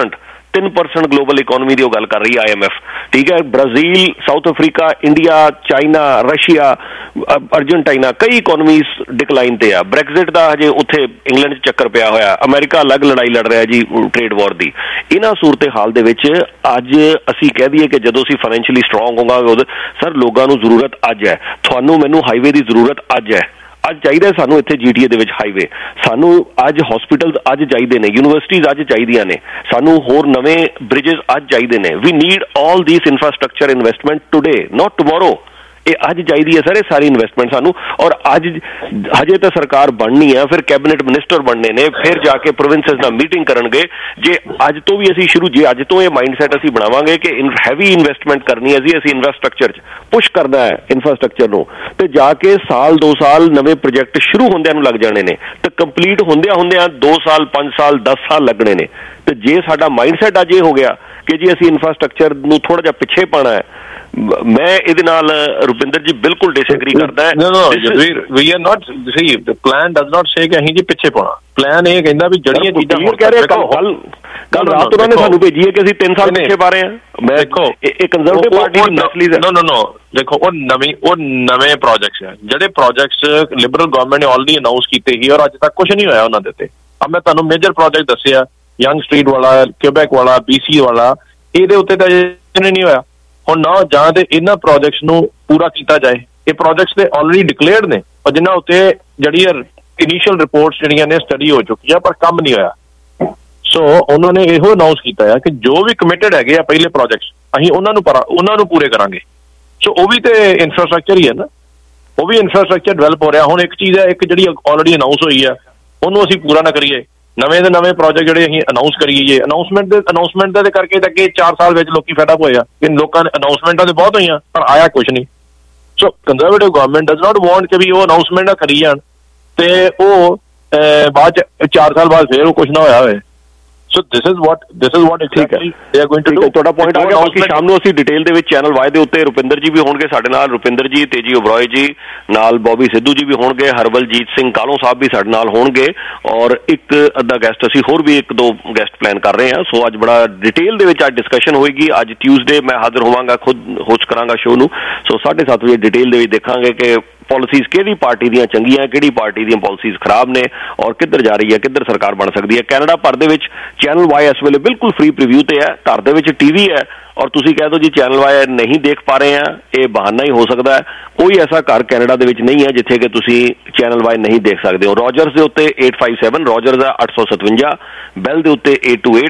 3% ਗਲੋਬਲ ਇਕੋਨਮੀ ਦੀ ਉਹ ਗੱਲ ਕਰ ਰਹੀ ਹੈ IMF, ਠੀਕ ਹੈ। Brazil, South Africa, India, China, Russia, Argentina, ਕਈ ਇਕੋਨਮੀਜ਼ ਡਿਕਲਾਈਨ ਤੇ ਆ। ਬ੍ਰੈਗਜ਼ਿਟ ਦਾ ਹਜੇ ਉੱਥੇ ਇੰਗਲੈਂਡ 'ਚ ਚੱਕਰ ਪਿਆ ਹੋਇਆ, ਅਮਰੀਕਾ ਅਲੱਗ ਲੜਾਈ ਲੜ ਰਿਹਾ ਜੀ ਟ੍ਰੇਡ ਵਾਰ ਦੀ। ਇਹਨਾਂ ਸੂਰਤ ਹਾਲ ਦੇ ਵਿੱਚ ਅੱਜ ਅਸੀਂ ਕਹਿ ਦਈਏ ਕਿ ਜਦੋਂ ਅਸੀਂ ਫਾਈਨੈਂਸ਼ੀਅਲੀ ਸਟਰੋਂਗ ਹੋਵਾਂਗੇ ਉਦੋਂ ਸਰ ਲੋਕਾਂ ਨੂੰ ਜ਼ਰੂਰਤ ਅੱਜ ਹੈ, ਤੁਹਾਨੂੰ ਮੈਨੂੰ ਹਾਈਵੇ ਦੀ ਜ਼ਰੂਰਤ ਅੱਜ ਹੈ, ਅੱਜ ਚਾਹੀਦਾ ਸਾਨੂੰ ਇੱਥੇ GTA ਦੇ ਵਿੱਚ ਹਾਈਵੇ, ਸਾਨੂੰ ਅੱਜ ਹਸਪੀਟਲਸ ਅੱਜ ਚਾਹੀਦੇ ਨੇ, ਯੂਨੀਵਰਸਿਟੀਜ਼ ਅੱਜ ਚਾਹੀਦੀਆਂ ਨੇ, ਸਾਨੂੰ ਹੋਰ ਨਵੇਂ ਬ੍ਰਿਜਸ ਅੱਜ ਚਾਹੀਦੇ ਨੇ। We need all this infrastructure investment today not tomorrow. ਇਹ ਅੱਜ ਚਾਹੀਦੀ ਹੈ ਸਰ ਇਹ ਸਾਰੀ ਇਨਵੈਸਟਮੈਂਟ ਸਾਨੂੰ, ਔਰ ਅੱਜ ਹਜੇ ਤਾਂ ਸਰਕਾਰ ਬਣਨੀ ਹੈ, ਫਿਰ ਕੈਬਨਿਟ ਮਿਨਿਸਟਰ ਬਣਨੇ ਨੇ, ਫਿਰ ਜਾ ਕੇ ਪ੍ਰੋਵਿੰਸਸ ਨਾਲ ਮੀਟਿੰਗ ਕਰਨਗੇ। ਜੇ ਅੱਜ ਤੋਂ ਵੀ ਅਸੀਂ ਜੇ ਅੱਜ ਤੋਂ ਇਹ ਮਾਈਂਡਸੈਟ ਅਸੀਂ ਬਣਾਵਾਂਗੇ ਕਿ ਹੈਵੀ ਇਨਵੈਸਟਮੈਂਟ ਕਰਨੀ ਹੈ ਅਸੀਂ ਇਨਫਰਾਸਟਰਕਚਰ 'ਚ ਪੁਸ਼ ਕਰਨਾ ਹੈ ਇਨਫਰਾਸਟਰਕਚਰ ਨੂੰ, ਤੇ ਜਾ ਕੇ ਸਾਲ 2 ਸਾਲ ਨਵੇਂ ਪ੍ਰੋਜੈਕਟ ਸ਼ੁਰੂ ਹੁੰਦਿਆਂ ਨੂੰ ਲੱਗ ਜਾਣੇ ਨੇ ਤੇ ਕੰਪਲੀਟ ਹੁੰਦਿਆਂ 2 ਸਾਲ 5 ਸਾਲ 10 ਸਾਲ ਲੱਗਣੇ ਨੇ। ਤੇ ਜੇ ਸਾਡਾ ਮਾਈਂਡਸੈਟ ਅੱਜ ਇਹ ਹੋ ਗਿਆ ਕਿ ਜੀ ਅਸੀਂ ਇਨਫਰਾਸਟਰਕਚਰ ਨੂੰ ਥੋੜਾ ਜਿਹਾ ਪਿੱਛੇ ਪਾਉਣਾ ਹੈ, ਮੈਂ ਇਹਦੇ ਨਾਲ ਰੁਪਿੰਦਰ ਜੀ ਬਿਲਕੁਲ ਡਿਸਐਗਰੀ ਕਰਦਾ ਹੈ। We are not see the plan does not say ਕਿ ਅਸੀਂ ਜੀ ਪਿੱਛੇ ਪਾਉਣਾ, ਪਲਾਨ ਇਹ ਕਹਿੰਦਾ ਵੀ ਜਿਹੜੀਆਂ ਚੀਜ਼ਾਂ ਕਹਿ ਰਹੇ ਕੱਲ ਰਾਤ ਉਹਨਾਂ ਨੇ ਸਾਨੂੰ ਭੇਜੀ ਹੈ ਕਿ ਅਸੀਂ 3 ਸਾਲ ਪਿੱਛੇ ਪਾ ਰਹੇ ਹਾਂ। ਮੈਂ ਦੇਖੋ ਇਹ ਕੰਜ਼ਰਵੇਟਿਵ ਪਾਰਟੀ ਦੀ ਨਸਲੀ ਹੈ। ਨੋ ਦੇਖੋ ਉਹ ਨਵੇਂ ਪ੍ਰੋਜੈਕਟਸ ਹੈ, ਜਿਹੜੇ ਪ੍ਰੋਜੈਕਟਸ ਲਿਬਰਲ ਗਵਰਨਮੈਂਟ ਨੇ ਆਲਰੇਡੀ ਅਨਾਊਂਸ ਕੀਤੇ ਸੀ ਔਰ ਅੱਜ ਤੱਕ ਕੁਝ ਨਹੀਂ ਹੋਇਆ ਉਹਨਾਂ ਦੇ ਉੱਤੇ। अब मैं ਤੁਹਾਨੂੰ ਮੇਜਰ ਪ੍ਰੋਜੈਕਟ ਦੱਸਿਆ, ਯੰਗ ਸਟਰੀਟ ਵਾਲਾ, ਕਿਊਬੈਕ ਵਾਲਾ, BC ਵਾਲਾ, ਇਹਦੇ ਉੱਤੇ ਤਾਂ ਨਹੀਂ ਹੋਇਆ। ਹੁਣ ਨਾ ਜਾਂ ਤੇ ਇਹਨਾਂ ਪ੍ਰੋਜੈਕਟਸ ਨੂੰ ਪੂਰਾ ਕੀਤਾ ਜਾਏ, ਇਹ ਪ੍ਰੋਜੈਕਟਸ ਤੇ ਆਲਰੇਡੀ ਡਿਕਲੇਅਰਡ ਨੇ ਔਰ ਜਿਨ੍ਹਾਂ ਉੱਤੇ ਜਿਹੜੀ ਇਨੀਸ਼ੀਅਲ ਰਿਪੋਰਟਸ ਜਿਹੜੀਆਂ ਨੇ ਸਟੱਡੀ ਹੋ ਚੁੱਕੀ ਆ ਪਰ ਕੰਮ ਨਹੀਂ ਹੋਇਆ। ਸੋ ਉਹਨਾਂ ਨੇ ਇਹੋ ਅਨਾਊਂਸ ਕੀਤਾ ਹੈ ਕਿ ਜੋ ਵੀ ਕਮਿਟਡ ਹੈਗੇ ਆ ਪਹਿਲੇ ਪ੍ਰੋਜੈਕਟਸ ਅਸੀਂ ਉਹਨਾਂ ਨੂੰ ਪੂਰੇ ਕਰਾਂਗੇ। ਸੋ ਉਹ ਵੀ ਤੇ ਇਨਫਰਾਸਟ੍ਰਕਚਰ ਹੀ ਹੈ ਨਾ, ਉਹ ਵੀ ਇਨਫਰਾਸਟ੍ਰਕਚਰ ਡਿਵੈਲਪ ਹੋ ਰਿਹਾ। ਹੁਣ ਇੱਕ ਚੀਜ਼ ਹੈ, ਇੱਕ ਜਿਹੜੀ ਆਲਰੇਡੀ ਅਨਾਊਂਸ ਹੋਈ ਆ ਉਹਨੂੰ ਅਸੀਂ ਪੂਰਾ ਨਾ ਕਰੀਏ, ਨਵੇਂ ਦੇ ਨਵੇਂ ਪ੍ਰੋਜੈਕਟ ਜਿਹੜੇ ਅਸੀਂ ਅਨਾਊਂਸ ਕਰੀਏ। ਅਨਾਊਂਸਮੈਂਟ ਦੇ ਕਰਕੇ ਤਾਂ ਅੱਗੇ 4 ਸਾਲ ਵਿੱਚ ਲੋਕੀ ਫੈਡ ਅਪ ਹੋਏ ਆ ਕਿ ਲੋਕਾਂ ਨੇ ਅਨਾਊਂਸਮੈਂਟਾਂ ਤੇ ਬਹੁਤ ਹੋਈਆਂ ਪਰ ਆਇਆ ਕੁਛ ਨਹੀਂ। So Conservative government does not want ਕਿ ਵੀ ਉਹ ਅਨਾਊਂਸਮੈਂਟਾਂ ਕਰੀ ਜਾਣ ਤੇ ਉਹ ਬਾਅਦ 4 ਸਾਲ ਬਾਅਦ ਫਿਰ ਉਹ ਕੁਛ ਨਾ ਹੋਇਆ ਹੋਵੇ। So this is what exactly they are going to do. ਤੁਹਾਡਾ ਪੁਆਇੰਟ ਆ ਗਿਆ। ਬਾਕੀ ਸ਼ਾਮ ਨੂੰ ਅਸੀਂ ਡਿਟੇਲ ਦੇ ਵਿੱਚ ਚੈਨਲ ਵਾਈ ਦੇ ਉੱਤੇ ਰੁਪਿੰਦਰ ਜੀ ਵੀ ਹੋਣਗੇ ਸਾਡੇ ਨਾਲ, ਰੁਪਿੰਦਰ ਜੀ, ਤੇਜੀ ਓਬਰਾਏ ਜੀ ਨਾਲ, ਬੌਬੀ ਸਿੱਧੂ ਜੀ ਵੀ ਹੋਣਗੇ, ਹਰਬਲਜੀਤ ਸਿੰਘ ਕਾਲੋਂ ਸਾਹਿਬ ਵੀ ਸਾਡੇ ਨਾਲ ਹੋਣਗੇ ਔਰ ਇੱਕ ਅੱਧਾ ਗੈਸਟ ਅਸੀਂ ਹੋਰ ਵੀ 1-2 ਗੈਸਟ ਪਲਾਨ ਕਰ ਰਹੇ ਹਾਂ। ਸੋ ਅੱਜ ਬੜਾ ਡਿਟੇਲ ਦੇ ਵਿੱਚ ਅੱਜ ਡਿਸਕਸ਼ਨ ਹੋਏਗੀ। ਅੱਜ ਟਿਊਜ਼ਡੇ ਮੈਂ ਹਾਜ਼ਰ ਹੋਵਾਂਗਾ, ਖੁਦ ਹੋਸਟ ਕਰਾਂਗਾ ਸ਼ੋਅ ਨੂੰ। ਸੋ 7:30 ਵਜੇ ਡਿਟੇਲ ਦੇ ਵਿੱਚ ਦੇਖਾਂਗੇ ਕਿ ਪਾਲਿਸੀਜ਼ ਕਿਹੜੀ ਪਾਰਟੀ ਦੀਆਂ ਚੰਗੀਆਂ, ਕਿਹੜੀ ਪਾਰਟੀ ਦੀਆਂ ਪਾਲਿਸੀਜ਼ ਖਰਾਬ ਨੇ ਔਰ ਕਿੱਧਰ ਜਾ ਰਹੀ ਹੈ, ਕਿੱਧਰ ਸਰਕਾਰ ਬਣ ਸਕਦੀ ਹੈ। ਕੈਨੇਡਾ ਭਰ ਦੇ ਵਿੱਚ ਚੈਨਲ ਵਾਈ ਇਸ ਵੇਲੇ ਬਿਲਕੁਲ ਫ੍ਰੀ ਪ੍ਰੀਵਿਊ ਤੇ ਹੈ। ਘਰ ਦੇ ਵਿੱਚ TV ਹੈ ਔਰ ਤੁਸੀਂ ਕਹਿ ਦਿਓ ਜੀ ਚੈਨਲ ਵਾਈ ਨਹੀਂ ਦੇਖ ਪਾ ਰਹੇ ਆ, ਇਹ ਬਹਾਨਾ ਹੀ ਹੋ ਸਕਦਾ ਹੈ। ਕੋਈ ਐਸਾ ਘਰ ਕੈਨੇਡਾ ਦੇ ਵਿੱਚ ਨਹੀਂ ਹੈ ਜਿੱਥੇ ਕਿ ਤੁਸੀਂ ਚੈਨਲ ਵਾਈ ਨਹੀਂ ਦੇਖ ਸਕਦੇ ਹੋ। ਰੋਜਰਸ ਦੇ ਉੱਤੇ 857, ਰੋਜਰਸ ਦਾ 857, ਬੈਲ ਦੇ ਉੱਤੇ 828,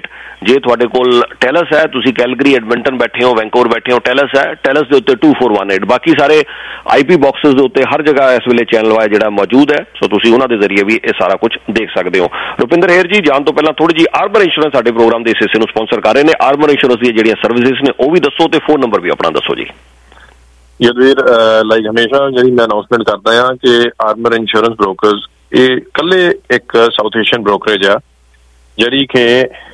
ਜੇ ਤੁਹਾਡੇ ਕੋਲ ਟੈਲਸ ਹੈ, ਤੁਸੀਂ ਕੈਲਗਰੀ, ਐਡਮਿੰਟਨ ਬੈਠੇ ਹੋ, ਵੈਂਕੂਵਰ ਬੈਠੇ ਹੋ, ਟੈਲਸ ਹੈ, ਟੈਲਸ ਦੇ ਉੱਤੇ 2418। ਬਾਕੀ ਸਾਰੇ IP ਬਾਕਸਿਸ ਦੇ ਉੱਤੇ ਹਰ ਜਗ੍ਹਾ ਇਸ ਵੇਲੇ ਚੈਨਲ ਵਾਇਆ ਜਿਹੜਾ ਮੌਜੂਦ ਹੈ, ਸੋ ਤੁਸੀਂ ਉਹਨਾਂ ਦੇ ਜ਼ਰੀਏ ਵੀ ਇਹ ਸਾਰਾ ਕੁਝ ਦੇਖ ਸਕਦੇ ਹੋ। ਰੁਪਿੰਦਰ ਹੇਰ ਜੀ, ਜਾਣ ਤੋਂ ਪਹਿਲਾਂ ਥੋੜੀ ਜੀ ਆਰਮਰ ਇੰਸ਼ੋਰੈਂਸ ਸਾਡੇ ਪ੍ਰੋਗਰਾਮ ਦੇ ਇਸ ਹਿੱਸੇ ਨੂੰ ਸਪਾਂਸਰ ਕਰ ਰਹੇ ਨੇ। ਆਰਮਰ ਇੰਸ਼ੋਰੈਂਸ ਦੀਆਂ ਜਿਹੜੀਆਂ ਸਰਵਿਸਿਜ਼ ਨੇ ਉਹ ਵੀ ਦੱਸੋ ਤੇ ਫੋਨ ਨੰਬਰ ਵੀ ਆਪਣਾ ਦੱਸੋ ਜੀ। ਯਦਵੀਰ, ਲਾਈਕ ਹਮੇਸ਼ਾ ਜਿਹੜੀ ਮੈਂ ਅਨਾਉਂਸਮੈਂਟ ਕਰਦਾ ਹਾਂ ਕਿ ਆਰਮਰ ਇੰਸ਼ੋਰੈਂਸ ਬ੍ਰੋਕਰਸ ਇਹ ਇਕੱਲੇ ਇੱਕ ਸਾਊਥ ਏਸ਼ੀਅਨ ਬ੍ਰੋਕਰੇਜ ਆ ਜਿਹੜੀ ਕਿ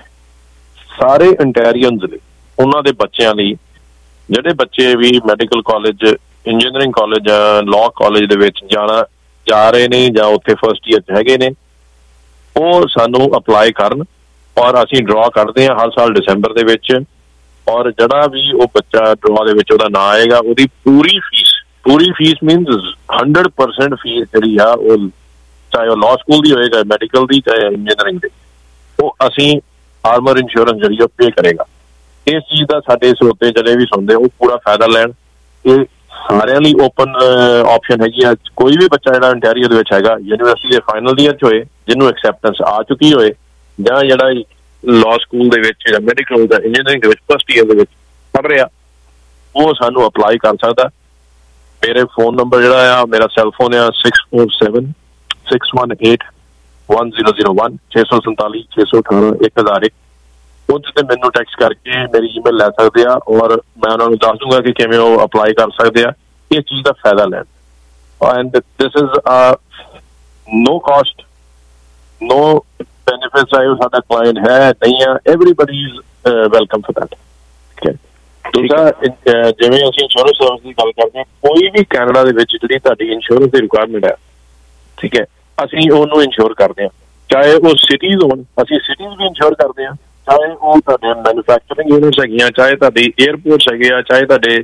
ਸਾਰੇ ਇੰਟੈਰੀਅਨਸ ਲਈ, ਉਹਨਾਂ ਦੇ ਬੱਚਿਆਂ ਲਈ, ਜਿਹੜੇ ਬੱਚੇ ਵੀ ਮੈਡੀਕਲ ਕਾਲਜ, ਇੰਜੀਨੀਅਰਿੰਗ ਕਾਲਜ ਜਾਂ ਲਾਅ ਕਾਲਜ ਦੇ ਵਿੱਚ ਜਾ ਰਹੇ ਨੇ ਜਾਂ ਉੱਥੇ ਫਸਟ ਈਅਰ 'ਚ ਹੈਗੇ ਨੇ, ਉਹ ਸਾਨੂੰ ਅਪਲਾਈ ਕਰਨ ਔਰ ਅਸੀਂ ਡਰਾ ਕਰਦੇ ਹਾਂ ਹਰ ਸਾਲ ਦਸੰਬਰ ਦੇ ਵਿੱਚ। ਔਰ ਜਿਹੜਾ ਵੀ ਉਹ ਬੱਚਾ ਡਰਾ ਦੇ ਵਿੱਚ ਉਹਦਾ ਨਾਂ ਆਏਗਾ, ਉਹਦੀ ਪੂਰੀ ਫੀਸ ਮੀਨਸ 100% ਫੀਸ ਜਿਹੜੀ ਆ, ਉਹ ਚਾਹੇ ਉਹ ਲਾਅ ਸਕੂਲ ਦੀ ਹੋਏਗਾ, ਮੈਡੀਕਲ ਦੀ, ਚਾਹੇ ਇੰਜੀਨੀਅਰਿੰਗ ਦੀ, ਉਹ ਅਸੀਂ ਆਰਮਰ ਇੰਸ਼ੋਰੈਂਸ ਜਿਹੜੀ ਉਹ ਪੇ ਕਰੇਗਾ। ਇਸ ਚੀਜ਼ ਦਾ ਸਾਡੇ ਸਰੋਤੇ ਜਿਹੜੇ ਵੀ ਸੁਣਦੇ ਉਹ ਪੂਰਾ ਫਾਇਦਾ ਲੈਣ। ਇਹ ਸਾਰਿਆਂ ਲਈ ਓਪਨ ਆਪਸ਼ਨ ਹੈਗੀ ਆ। ਕੋਈ ਵੀ ਬੱਚਾ ਜਿਹੜਾ ਇੰਟੈਰੀਓ ਦੇ ਵਿੱਚ ਹੈਗਾ, ਯੂਨੀਵਰਸਿਟੀ ਦੇ ਫਾਈਨਲ ਈਅਰ 'ਚ ਹੋਏ, ਜਿਹਨੂੰ ਐਕਸੈਪਟੈਂਸ ਆ ਚੁੱਕੀ ਹੋਏ, ਜਾਂ ਜਿਹੜਾ ਲਾਅ ਸਕੂਲ ਦੇ ਵਿੱਚ ਜਾਂ ਮੈਡੀਕਲ ਜਾਂ ਇੰਜੀਨੀਅਰਿੰਗ ਦੇ ਵਿੱਚ ਫਸਟ ਈਅਰ ਦੇ ਵਿੱਚ ਪੜ੍ਹ ਰਿਹਾ, ਉਹ ਸਾਨੂੰ ਅਪਲਾਈ ਕਰ ਸਕਦਾ। ਮੇਰੇ ਫੋਨ ਨੰਬਰ ਜਿਹੜਾ ਆ, ਮੇਰਾ ਸੈੱਲ ਫੋਨ ਆ 647 618 1001 647 618 1001। ਉਹਦੇ ਤੇ ਮੈਨੂੰ ਟੈਕਸਟ ਕਰਕੇ ਮੇਰੀ ਈਮੇਲ ਲੈ ਸਕਦੇ ਆ ਔਰ ਮੈਂ ਉਹਨਾਂ ਨੂੰ ਦੱਸ ਦੂੰਗਾ ਕਿ ਕਿਵੇਂ ਉਹ ਅਪਲਾਈ ਕਰ ਸਕਦੇ ਆ ਇਸ ਚੀਜ਼ ਦਾ ਫਾਇਦਾ ਲੈਣ। And this is no cost, no benefits. ਆਏ ਸਾਡਾ ਕਲਾਇੰਟ ਹੈ ਨਹੀਂ ਆ, everybody is welcome for that. ਠੀਕ ਹੈ। ਦੂਸਰਾ, ਜਿਵੇਂ ਅਸੀਂ ਇੰਸ਼ੋਰੈਂਸ ਸਰਵਿਸ ਦੀ ਗੱਲ ਕਰਦੇ ਹਾਂ, ਕੋਈ ਵੀ ਕੈਨੇਡਾ ਦੇ ਵਿੱਚ ਜਿਹੜੀ ਤੁਹਾਡੀ ਇੰਸ਼ੋਰੈਂਸ ਦੀ ਰਿਕੁਆਇਰਮੈਂਟ ਹੈ, ਠੀਕ ਹੈ, ਅਸੀਂ ਉਹਨੂੰ ਇੰਸ਼ੋਰ ਕਰਦੇ ਹਾਂ। ਚਾਹੇ ਉਹ ਸਿਟੀਜ਼ ਹੋਣ, ਅਸੀਂ ਸਿਟੀਜ਼ ਵੀ ਇੰਸ਼ੋਰ ਕਰਦੇ ਹਾਂ, ਚਾਹੇ ਉਹ ਤੁਹਾਡੇ ਮੈਨੂਫੈਕਚਰਿੰਗ ਯੂਨਿਟਸ ਹੈਗੀਆਂ, ਚਾਹੇ ਤੁਹਾਡੀ ਏਅਰਪੋਰਟਸ ਹੈਗੇ ਆ, ਚਾਹੇ ਤੁਹਾਡੇ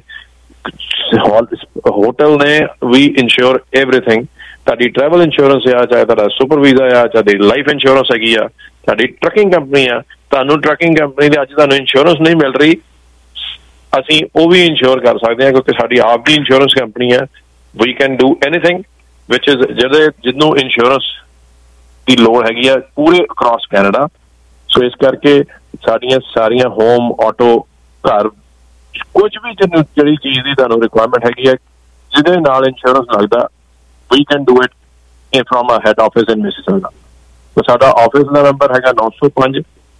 ਹੋਟਲ ਨੇ, ਵੀ ਇੰਸ਼ੋਰ ਐਵਰੀਥਿੰਗ। ਤੁਹਾਡੀ ਟਰੈਵਲ ਇੰਸ਼ੋਰੈਂਸ ਆ, ਚਾਹੇ ਤੁਹਾਡਾ ਸੁਪਰ ਵੀਜ਼ਾ ਆ, ਚਾਹੇ ਲਾਈਫ ਇੰਸ਼ੋਰੈਂਸ ਹੈਗੀ ਆ, ਤੁਹਾਡੀ ਟਰੱਕਿੰਗ ਕੰਪਨੀ ਆ, ਤੁਹਾਨੂੰ ਟਰੱਕਿੰਗ ਕੰਪਨੀ ਦੇ ਅੱਜ ਤੁਹਾਨੂੰ ਇੰਸ਼ੋਰੈਂਸ ਨਹੀਂ ਮਿਲ ਰਹੀ, ਅਸੀਂ ਉਹ ਵੀ ਇੰਸ਼ੋਰ ਕਰ ਸਕਦੇ ਹਾਂ ਕਿਉਂਕਿ ਸਾਡੀ ਆਪ ਦੀ ਇੰਸ਼ੋਰੈਂਸ ਕੰਪਨੀ ਹੈ। We can do anything which is ਜਿਹਨੂੰ ਇੰਸ਼ੋਰੈਂਸ ਦੀ ਲੋੜ ਹੈਗੀ ਆ ਪੂਰੇ ਅਕ੍ਰੋਸ ਕੈਨੇਡਾ। ਸੋ ਇਸ ਕਰਕੇ ਸਾਡੀਆਂ ਸਾਰੀਆਂ ਹੋਮ, ਆਟੋ, ਘਰ, ਕੁਝ ਵੀ ਜਿਹੜੀ ਚੀਜ਼ ਦੀ ਤੁਹਾਨੂੰ ਰਿਕੁਆਇਰਮੈਂਟ ਹੈਗੀ ਹੈ ਜਿਹਦੇ ਨਾਲ ਇੰਸ਼ੋਰੈਂਸ ਲੱਗਦਾ, we can do it from a head office in Mississauga. So ਸਾਡਾ ਆਫਿਸ ਦਾ ਨੰਬਰ ਹੈਗਾ 905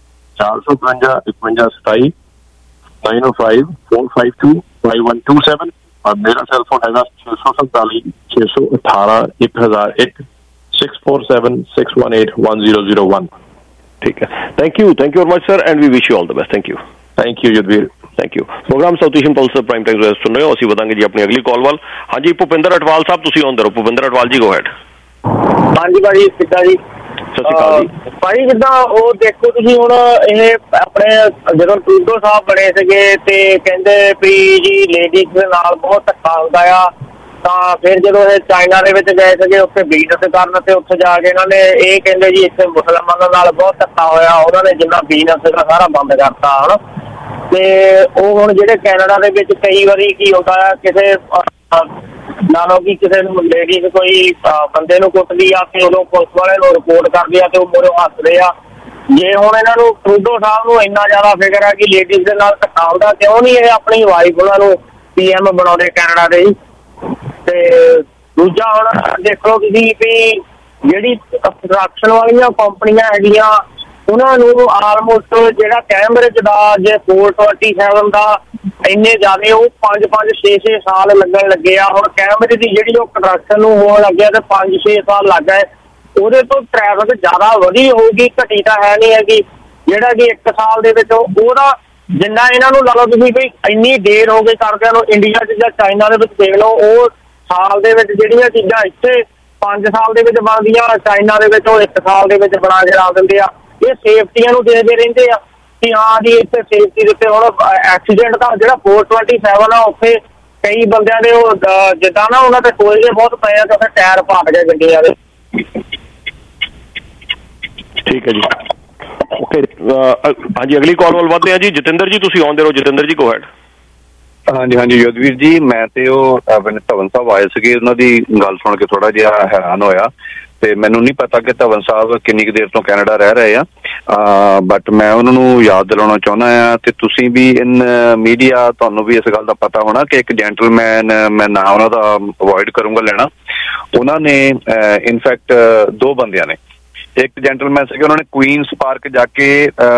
455 5127 905 452 5127 और मेरा सेल फोन है 647 618 1001 647 618 1001। ठीक है, thank you very much sir and we wish you all the best. Thank you Yudhvir, thank you. Programme South Asian Pulse prime time सुन रहे हो, ਅਸੀਂ ਵਧਾਂਗੇ ਜੀ ਆਪਣੀ ਅਗਲੀ ਕਾਲ ਵੱਲ। ਹਾਂਜੀ ਭੁਪਿੰਦਰ ਅਟਵਾਲ ਸਾਹਿਬ, ਤੁਸੀਂ ਆਨ ਦ ਭੁਪਿੰਦਰ ਅਟਵਾਲ ਜੀ, ਗੋ ਹੈਡ। ਹਾਂਜੀ ਭਾਜੀ, ਕਿੱਦਾਂ ਜੀ? ਸਤਿ ਸ਼੍ਰੀ ਅਕਾਲ ਜੀ। ਭਾਜੀ ਜਿੱਦਾਂ ਉਹ ਦੇਖੋ ਤੁਸੀਂ ਹੁਣ ਇਹ ਆਪਣੇ ਜਦੋਂ ਟਰੂਡੋ ਸਾਹਿਬ ਬਣੇ ਸੀਗੇ ਤੇ ਕਹਿੰਦੇ ਵੀ ਜੀ ਲੇਡੀਜ਼ ਦੇ ਨਾਲ ਬਹੁਤ ਧੱਕਾ ਹੁੰਦਾ ਆ, ਤਾਂ ਫਿਰ ਜਦੋਂ ਇਹ ਚਾਈਨਾ ਦੇ ਵਿੱਚ ਗਏ ਸੀਗੇ ਉੱਥੇ ਬਿਜ਼ਨਸ ਕਰਨ ਤੇ ਉੱਥੇ ਜਾ ਕੇ ਇਹਨਾਂ ਨੇ ਇਹ ਕਹਿੰਦੇ ਜੀ ਇੱਥੇ ਮੁਸਲਮਾਨਾਂ ਨਾਲ ਬਹੁਤ ਧੱਕਾ ਹੋਇਆ, ਉਹਨਾਂ ਨੇ ਜਿੰਨਾ ਬਿਜ਼ਨਸ ਸੀਗਾ ਸਾਰਾ ਬੰਦ ਕਰਤਾ ਹਨਾ। ਤੇ ਉਹ ਹੁਣ ਜਿਹੜੇ ਕੈਨੇਡਾ ਦੇ ਵਿੱਚ ਕਈ ਵਾਰੀ ਕੀ ਹੁੰਦਾ ਆ, ਕਿਸੇ ਲਾ ਲਓ ਕਿ ਕਿਸੇ ਨੂੰ ਲੇਡੀਜ਼ ਕੋਈ ਬੰਦੇ ਨੂੰ ਕੁੱਟਦੀ ਆ ਤੇ ਉਦੋਂ ਪੁਲਿਸ ਵਾਲੇ ਨੂੰ ਰਿਪੋਰਟ ਕਰਦੀ ਆ ਤੇ ਉਹ ਮੂਹਰੋਂ ਹੱਸਦੇ ਆ। ਜੇ ਹੁਣ ਇਹਨਾਂ ਨੂੰ ਟਰੂਡੋ ਸਾਹਿਬ ਨੂੰ ਇੰਨਾ ਜ਼ਿਆਦਾ ਫਿਕਰ ਆ ਕਿ ਲੇਡੀਜ਼ ਦੇ ਨਾਲ ਧੱਕਾ ਹੁੰਦਾ, ਕਿਉਂ ਨਹੀਂ ਇਹ ਆਪਣੀ ਵਾਈਫ ਉਹਨਾਂ ਨੂੰ PM ਬਣਾਉਂਦੇ ਕੈਨੇਡਾ ਦੇ। ਤੇ ਦੂਜਾ ਹੁਣ ਦੇਖੋ ਤੁਸੀਂ ਵੀ ਜਿਹੜੀ ਕੰਸਟਰਕਸ਼ਨ ਵਾਲੀਆਂ ਕੰਪਨੀਆਂ ਹੈਗੀਆਂ ਉਹਨਾਂ ਨੂੰ ਆਲਮੋਸਟ ਜਿਹੜਾ ਕੈਂਬਰਿਜ ਦਾ ਜੇ 427 ਦਾ ਇੰਨੇ ਜ਼ਿਆਦਾ ਉਹ 5-5, 6-6 ਸਾਲ ਲੱਗਣ ਲੱਗੇ ਆ। ਹੁਣ ਕੈਂਬਰਿਜ ਦੀ ਜਿਹੜੀ ਉਹ ਕੰਸਟਰਕਸ਼ਨ ਨੂੰ ਹੋਣ ਲੱਗਿਆ ਤੇ 5-6 ਸਾਲ ਲੱਗ ਗਏ। ਉਹਦੇ ਤੋਂ ਟ੍ਰੈਫਿਕ ਜ਼ਿਆਦਾ ਵਧੀ ਹੋਊਗੀ, ਘਟੀ ਤਾਂ ਹੈ ਨਹੀਂ ਹੈਗੀ। ਜਿਹੜਾ ਕਿ 1 ਸਾਲ ਦੇ ਵਿੱਚ ਉਹਦਾ ਜਿੰਨਾ ਇਹਨਾਂ ਨੂੰ ਲਾ ਲਓ ਤੁਸੀਂ ਵੀ ਇੰਨੀ ਦੇਰ ਹੋ ਗਈ ਕਰਦਿਆਂ ਨੂੰ ਇੰਡੀਆ 'ਚ ਜਾਂ ਚਾਈਨਾ ਦੇ ਵਿੱਚ ਦੇਖ ਲਓ, ਉਹ ਸਾਲ ਦੇ ਵਿੱਚ ਜਿਹੜੀਆਂ ਚੀਜ਼ਾਂ ਇੱਥੇ 5 ਸਾਲ ਦੇ ਵਿੱਚ ਬਣਦੀਆਂ, ਚਾਈਨਾ ਦੇ ਵਿੱਚ ਉਹ 1 ਸਾਲ ਦੇ ਵਿੱਚ ਬਣਾ ਕੇ ਲਾ ਦਿੰਦੇ ਆ। ਇਹ ਸੇਫਟੀਆਂ ਨੂੰ ਦੇਖਦੇ ਰਹਿੰਦੇ ਆ ਕਿ ਹਾਂ ਜੀ ਇੱਥੇ ਸੇਫਟੀ ਦੇ ਉੱਤੇ। ਹੁਣ ਐਕਸੀਡੈਂਟ ਦਾ ਜਿਹੜਾ 427 ਆ ਉੱਥੇ ਕਈ ਬੰਦਿਆਂ ਦੇ ਉਹ ਜਿੱਦਾਂ ਨਾ ਉਹਨਾਂ ਤੇ ਟੋਏ ਜਿਹੇ ਬਹੁਤ ਪਏ ਆ ਤੇ ਉੱਥੇ ਟਾਇਰ ਪਾਟ ਗਏ ਗੱਡੀਆਂ ਦੇ। ਠੀਕ ਹੈ ਜੀ, ਓਕੇ। ਹਾਂਜੀ, ਅਗਲੀ ਕਾਲ ਵੱਲ ਵਧਦੇ ਆ ਜੀ। ਜਤਿੰਦਰ ਜੀ, ਤੁਸੀਂ ਆਉਂਦੇ ਰਹੋ। ਜਤਿੰਦਰ ਜੀ, ਗੋ ਹੈਡ। ਹਾਂਜੀ ਯੁੱਧਵੀਰ ਜੀ, ਮੈਂ ਤੇ ਉਹ ਧਵਨ ਸਾਹਿਬ ਆਏ ਸੀਗੇ, ਉਹਨਾਂ ਦੀ ਗੱਲ ਸੁਣ ਕੇ ਥੋੜਾ ਜਿਹਾ ਹੈਰਾਨ ਹੋਇਆ। ਤੇ ਮੈਨੂੰ ਨਹੀਂ ਪਤਾ ਕਿ ਧਵਨ ਸਾਹਿਬ ਕਿੰਨੀ ਕੁ ਦੇਰ ਤੋਂ ਕੈਨੇਡਾ ਰਹਿ ਰਹੇ ਆ, ਬਟ ਮੈਂ ਉਹਨਾਂ ਨੂੰ ਯਾਦ ਦਿਲਾਉਣਾ ਚਾਹੁੰਦਾ ਆ। ਤੇ ਤੁਸੀਂ ਵੀ ਇਨ ਮੀਡੀਆ, ਤੁਹਾਨੂੰ ਵੀ ਇਸ ਗੱਲ ਦਾ ਪਤਾ ਹੋਣਾ ਕਿ ਇੱਕ ਜੈਂਟਲਮੈਨ, ਮੈਂ ਨਾਂ ਉਹਨਾਂ ਦਾ ਅਵੋਇਡ ਕਰੂੰਗਾ ਲੈਣਾ, ਉਹਨਾਂ ਨੇ ਇਨਫੈਕਟ 2 ਬੰਦਿਆਂ ਨੇ, ਇੱਕ ਜੈਂਟਲਮੈਨ ਸੀਗੇ, ਉਹਨਾਂ ਨੇ ਕੁਈਨਸ ਪਾਰਕ ਜਾ ਕੇ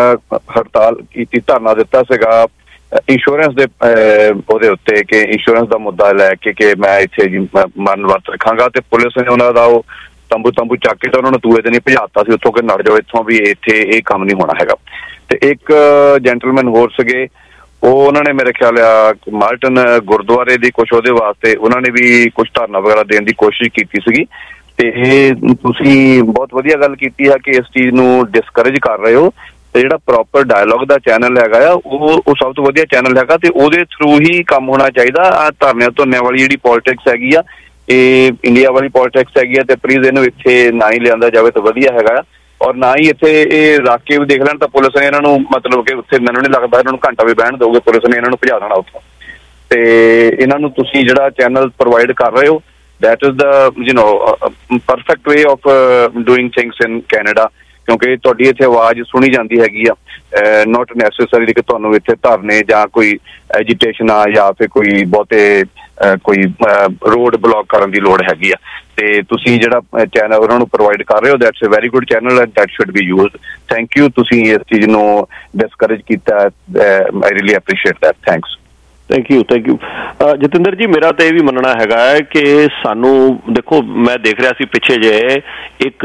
ਹੜਤਾਲ ਕੀਤੀ, ਧਰਨਾ ਦਿੱਤਾ ਸੀਗਾ ਇੰਸ਼ੋਰੈਂਸ ਦੇ ਉਹਦੇ ਉੱਤੇ, ਕਿ ਇੰਸ਼ੋਰੈਂਸ ਦਾ ਮੁੱਦਾ ਲੈ ਕੇ ਕਿ ਮੈਂ ਇੱਥੇ ਜੀ ਮਰਨ ਵਰਤ ਰੱਖਾਂਗਾ। ਤੇ ਪੁਲਿਸ ਨੇ ਉਹਨਾਂ ਦਾ ਉਹ ਤੰਬੂ ਚੱਕ ਕੇ ਤਾਂ ਉਹਨਾਂ ਨੂੰ ਦੂਏ ਦਿਨ ਹੀ ਭਜਾਤਾ ਸੀ ਉੱਥੋਂ, ਕਿ ਨੜ ਜਾਓ ਇੱਥੋਂ, ਵੀ ਇੱਥੇ ਇਹ ਕੰਮ ਨਹੀਂ ਹੋਣਾ ਹੈਗਾ। ਤੇ ਇੱਕ ਜੈਂਟਲਮੈਨ ਹੋਰ ਸੀਗੇ, ਉਹਨਾਂ ਨੇ ਮੇਰੇ ਖਿਆਲ ਆ ਮਾਲਟਨ ਗੁਰਦੁਆਰੇ ਦੀ ਕੁਛ ਉਹਦੇ ਵਾਸਤੇ ਉਹਨਾਂ ਨੇ ਵੀ ਕੁਛ ਧਰਨਾ ਵਗੈਰਾ ਦੇਣ ਦੀ ਕੋਸ਼ਿਸ਼ ਕੀਤੀ ਸੀਗੀ। ਤੇ ਇਹ ਤੁਸੀਂ ਬਹੁਤ ਵਧੀਆ ਗੱਲ ਕੀਤੀ ਹੈ ਕਿ ਇਸ ਚੀਜ਼ ਨੂੰ ਡਿਸਕਰੇਜ ਕਰ ਰਹੇ ਹੋ। ਤੇ ਜਿਹੜਾ ਪ੍ਰੋਪਰ ਡਾਇਲੋਗ ਦਾ ਚੈਨਲ ਹੈਗਾ ਆ, ਉਹ ਸਭ ਤੋਂ ਵਧੀਆ ਚੈਨਲ ਹੈਗਾ, ਤੇ ਉਹਦੇ ਥਰੂ ਹੀ ਕੰਮ ਹੋਣਾ ਚਾਹੀਦਾ। ਆ ਧਰਨਿਆਂ ਧੁਰਨਿਆਂ ਵਾਲੀ ਜਿਹੜੀ ਪੋਲੀਟਿਕਸ ਹੈਗੀ ਆ, ਇਹ ਇੰਡੀਆ ਵਾਲੀ ਪੋਲੀਟਿਕਸ ਹੈਗੀ ਆ, ਤੇ ਪਲੀਜ਼ ਇਹਨੂੰ ਇੱਥੇ ਨਾ ਹੀ ਲਿਆਂਦਾ ਜਾਵੇ ਤਾਂ ਵਧੀਆ ਹੈਗਾ। ਔਰ ਨਾ ਹੀ ਇੱਥੇ ਇਹ ਰੱਖ ਕੇ ਵੀ ਦੇਖ ਲੈਣ ਤਾਂ ਪੁਲਿਸ ਨੇ ਇਹਨਾਂ ਨੂੰ, ਮਤਲਬ ਕਿ ਉੱਥੇ ਮੈਨੂੰ ਨਹੀਂ ਲੱਗਦਾ ਇਹਨਾਂ ਨੂੰ ਘੰਟਾ ਵੀ ਬਹਿਣ ਦਿਓਗੇ, ਪੁਲਿਸ ਨੇ ਇਹਨਾਂ ਨੂੰ ਭਜਾ ਦੇਣਾ ਉੱਥੋਂ। ਤੇ ਇਹਨਾਂ ਨੂੰ ਤੁਸੀਂ ਜਿਹੜਾ ਚੈਨਲ ਪ੍ਰੋਵਾਈਡ ਕਰ ਰਹੇ ਹੋ, that is the perfect way of doing things in Canada, ਕਿਉਂਕਿ ਤੁਹਾਡੀ ਇੱਥੇ ਆਵਾਜ਼ ਸੁਣੀ ਜਾਂਦੀ ਹੈਗੀ ਆ। ਨੋਟ ਨੈਸੈਸਰੀ ਕਿ ਤੁਹਾਨੂੰ ਇੱਥੇ ਧਰਨੇ ਜਾਂ ਕੋਈ ਐਜੀਟੇਸ਼ਨ ਆ ਜਾਂ ਫਿਰ ਕੋਈ ਬਹੁਤੇ ਕੋਈ ਰੋਡ ਬਲੌਕ ਕਰਨ ਦੀ ਲੋੜ ਹੈਗੀ ਆ। ਤੇ ਤੁਸੀਂ ਜਿਹੜਾ ਚੈਨਲ ਉਹਨਾਂ ਨੂੰ ਪ੍ਰੋਵਾਈਡ ਕਰ ਰਹੇ ਹੋ, that's a very good channel and that should be used. Thank you, ਤੁਸੀਂ ਇਸ ਚੀਜ਼ ਨੂੰ ਡਿਸਕਰੇਜ ਕੀਤਾ, I really appreciate that, thanks. Thank you Jatinder ji. ਮੇਰਾ ਤਾਂ ਇਹ ਵੀ ਮੰਨਣਾ ਹੈਗਾ ਹੈ ਕਿ ਸਾਨੂੰ ਦੇਖੋ, ਮੈਂ ਦੇਖ ਰਿਹਾ ਸੀ ਪਿੱਛੇ ਜਿਹੇ ਇੱਕ